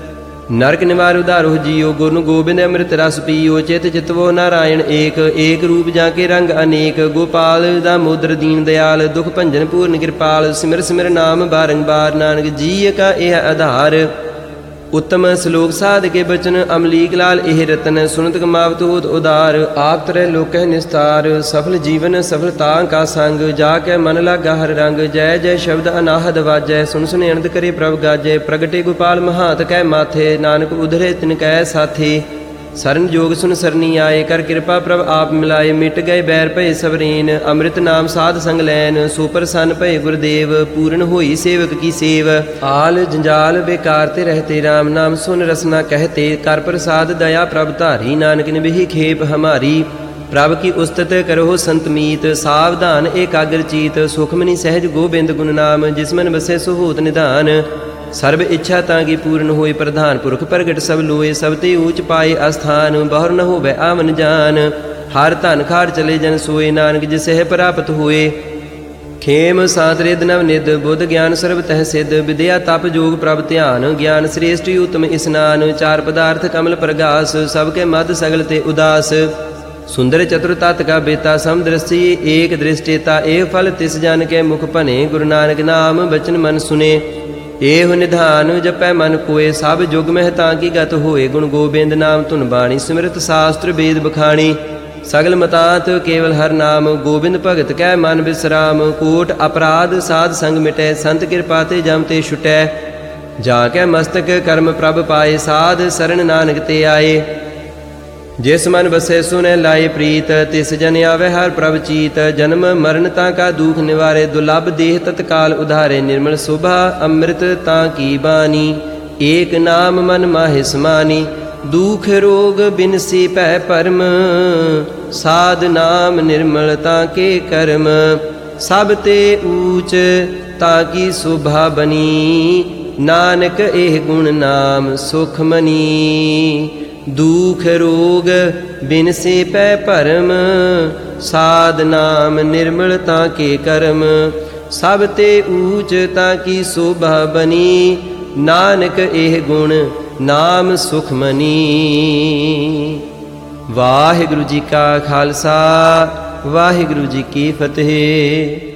ਨਰਕ ਨਿਵਾਰ ਉਧਾਰੋ ਜੀਓ, ਗੁਰ ਨੂੰ ਗੋਬਿੰਦ ਅੰਮ੍ਰਿਤ ਰਸ ਪੀਓ। ਚਿਤ ਚਿਤਵੋ ਨਾਰਾਇਣ ਏਕ, ਏਕ ਰੂਪ ਜਾਂ ਕੇ ਰੰਗ ਅਨੇਕ। ਗੋਪਾਲ ਦਾ ਮੋਦਰ ਦੀਨ ਦਿਆਲ, ਦੁਖ ਭੰਜਨ ਪੂਰਨ ਕਿਰਪਾਲ। ਸਿਮਰ ਸਿਮਰ ਨਾਮ ਬਾਰੰਬਾਰ, ਨਾਨਕ ਜੀ ਕਾ ਇਹ ਆਧਾਰ। ਉੱਤਮ ਸ਼ਲੋਕ ਸਾਧ ਕੇ ਬਚਨ, ਅਮਲੀਕ ਲਾਲ ਇਹ ਰਤਨ। ਸੁਨਤ ਕਮਾਵਤ ਹੋਤ ਉਦਾਰ, ਆਪ ਤਰੇ ਲੋਕਹਿ ਨਿਸਤਾਰ। ਸਫਲ ਜੀਵਨ ਸਫਲਤਾ ਕਾ ਸੰਗ, ਜਾ ਕੇ ਮਨ ਲਾਗਾ ਹਰ ਰੰਗ। ਜੈ ਜੈ ਸ਼ਬਦ ਅਨਾਹਦ ਵਾਜੈ, ਸੁਨ ਸੁਨ ਅਨੰਦ ਕਰੇ ਪ੍ਰਭ ਗਾਜੈ। ਪ੍ਰਗਟੇ ਗੋਪਾਲ ਮਹਾਤ ਕੈ ਮਾਥੇ, ਨਾਨਕ ਉਧਰੇ ਤਿਨ ਕੈ ਸਾਥੀ। ਸਰਨ ਜੋਗ ਸੁਨ ਸਰਨੀ ਆਏ, ਕਰ ਕਿਰਪਾ ਪ੍ਰਭ ਆਪ ਮਿਲਾਏ। ਮਿਟ ਗਏ ਬੈਰ ਭਏ ਸਵਰੇਨ, ਅੰਮ੍ਰਿਤ ਨਾਮ ਸਾਧ ਸੰਗ ਲੈਨ। ਸੋ ਪ੍ਰਸੰਨ ਭਏ ਗੁਰਦੇਵ, ਪੂਰਨ ਹੋਈ ਸੇਵਕ ਕੀ ਸੇਵ। ਆਲ ਜੰਜਾਲ ਬੇਕਾਰ ਤੇ ਰਹਤੇ, ਰਾਮ ਨਾਮ ਸੁਨ ਰਸਨਾ ਕਹਤੇ। ਕਰ ਪ੍ਰਸਾਦ ਦਇਆ ਪ੍ਰਭ ਧਾਰੀ, ਨਾਨਕ ਨਿਭੀ ਖੇਪ ਹਮਾਰੀ। ਪ੍ਰਭ ਕੀ ਉਸਤਤ ਕਰੋ ਸੰਤ ਮੀਤ, ਸਾਵਧਾਨ ਏਕਾਗਰ ਚੀਤ। ਸੁਖਮਨੀ ਸਹਿਜ ਗੋਬਿੰਦ ਗੁਣ ਨਾਮ, ਜਿਸ ਮਨ ਬਸੈ ਸੋ ਹੋਤ ਨਿਧਾਨ। ਸਰਬ ਇੱਛਾ ਤਾਂ ਕੀ ਪੂਰਨ ਹੋਏ, ਪ੍ਰਧਾਨ ਪੁਰਖ ਪ੍ਰਗਟ ਸਭ ਲੋਏ। ਸਭ ਤੇ ਊਚ ਪਾਏ ਅਸਥਾਨ, ਬਾਹਰ ਨ ਹੋਵੇ ਆਵਨ ਜਾਨ। ਹਰ ਧਨ ਖਾੜ ਚਲੇ ਜਨ ਸੋਏ, ਨਾਨਕ ਜਿਸਹਿ ਪ੍ਰਾਪਤ ਹੋਏ। ਖੇਮ ਸਾਤ ਰਿਦ ਨਵ ਨਿਦ, ਬੁੱਧ ਗਿਆਨ ਸਰਬ ਤਹਿ ਸਿਧ। ਵਿਦਿਆ ਤਪ ਜੋਗ ਪ੍ਰਭ ਧਿਆਨ, ਗਿਆਨ ਸ੍ਰੇਸ਼ਟ ਉਤਮ ਇਸਨਾਨ। ਚਾਰ ਪਦਾਰਥ ਕਮਲ ਪ੍ਰਗਾਸ, ਸਭ ਕੇ ਮਦ ਸਗਲ ਤੇ ਉਦਾਸ। ਸੁੰਦਰ ਚਤੁਰ ਤਤ ਕਾ ਬੇਤਾ, ਸਮਦ੍ਰਿਸ਼ਟੀ ਏਕ ਦ੍ਰਿਸ਼ਟੇਤਾ। ਇਹ ਫਲ ਤਿਸ ਜਨ ਕੇ ਮੁਖ ਭਨੇ, ਗੁਰੂ ਨਾਨਕ ਨਾਮ ਬਚਨ ਮਨ ਸੁਨੇ। ਇਹੋ ਨਿਧਾਨ ਜਪੈ ਮਨ ਕੋਏ, ਸਭ ਜੁਗ ਮਹਿ ਤਾਂ ਕੀ ਗਤ ਹੋਏ। ਗੁਣ ਗੋਬਿੰਦ ਨਾਮ ਧੁਨ ਬਾਣੀ, ਸਿਮਰਤ ਸਾਸਤਰ ਵੇਦ ਬਖਾਣੀ। ਸਗਲ ਮਤਾਤ ਕੇਵਲ ਹਰ ਨਾਮ, ਗੋਬਿੰਦ ਭਗਤ ਕੈ ਮਨ ਬਿਸਰਾਮ। ਕੋਟ ਅਪਰਾਧ ਸਾਧ ਸੰਗ ਮਿਟੈ, ਸੰਤ ਕਿਰਪਾ ਤੇ ਜਮ ਤੇ ਛੁਟੈ। ਜਾ ਕੇ ਮਸਤਕ ਕਰਮ ਪ੍ਰਭ ਪਾਏ, ਸਾਧ ਸਰਣ ਨਾਨਕ ਤੇ ਆਏ। ਜਿਸ ਮਨ ਬਸੈ ਸੁਨੈ ਲਾਏ ਪ੍ਰੀਤ, ਤਿਸ ਜਨ ਆਵੈ ਹਰ ਪ੍ਰਭ ਚੀਤ। ਜਨਮ ਮਰਨ ਤਾਂ ਕਾ ਦੁਖ ਨਿਵਾਰੇ, ਦੁਲਭ ਦੇਹ ਤਤਕਾਲ ਉਧਾਰੇ। ਨਿਰਮਲ ਸੋਭਾ ਅੰਮ੍ਰਿਤ ਤਾਂ ਕੀ ਬਾਣੀ, ਏਕ ਨਾਮ ਮਨ ਮਾਹਿ ਸਮਾਨੀ। ਦੁਖ ਰੋਗ ਬਿਨਸੀ ਭੈ ਭਰਮ, ਸਾਧ ਨਾਮ ਨਿਰਮਲ ਤਾਂ ਕੇ ਕਰਮ। ਸਭ ਤੇ ਊਚ ਤਾਂ ਕੀ ਸ਼ੋਭਾ ਬਨੀ, ਨਾਨਕ ਇਹ ਗੁਣ ਨਾਮ ਸੁਖ ਮਨੀ। ਦੁਖ ਰੋਗ ਬਿਨਸੇ ਪੈ ਭਰਮ, ਸਾਧ ਨਾਮ ਨਿਰਮਲ ਤਾਂ ਕੇ ਕਰਮ। ਸਭ ਤੇ ਊਚ ਤਾਂ ਕੀ ਸ਼ੋਭਾ ਬਨੀ, ਨਾਨਕ ਇਹ ਗੁਣ ਨਾਮ ਸੁਖ ਮਨੀ। ਵਾਹਿਗੁਰੂ ਜੀ ਕਾ ਖਾਲਸਾ, ਵਾਹਿਗੁਰੂ ਜੀ ਕੀ ਫਤਿਹ।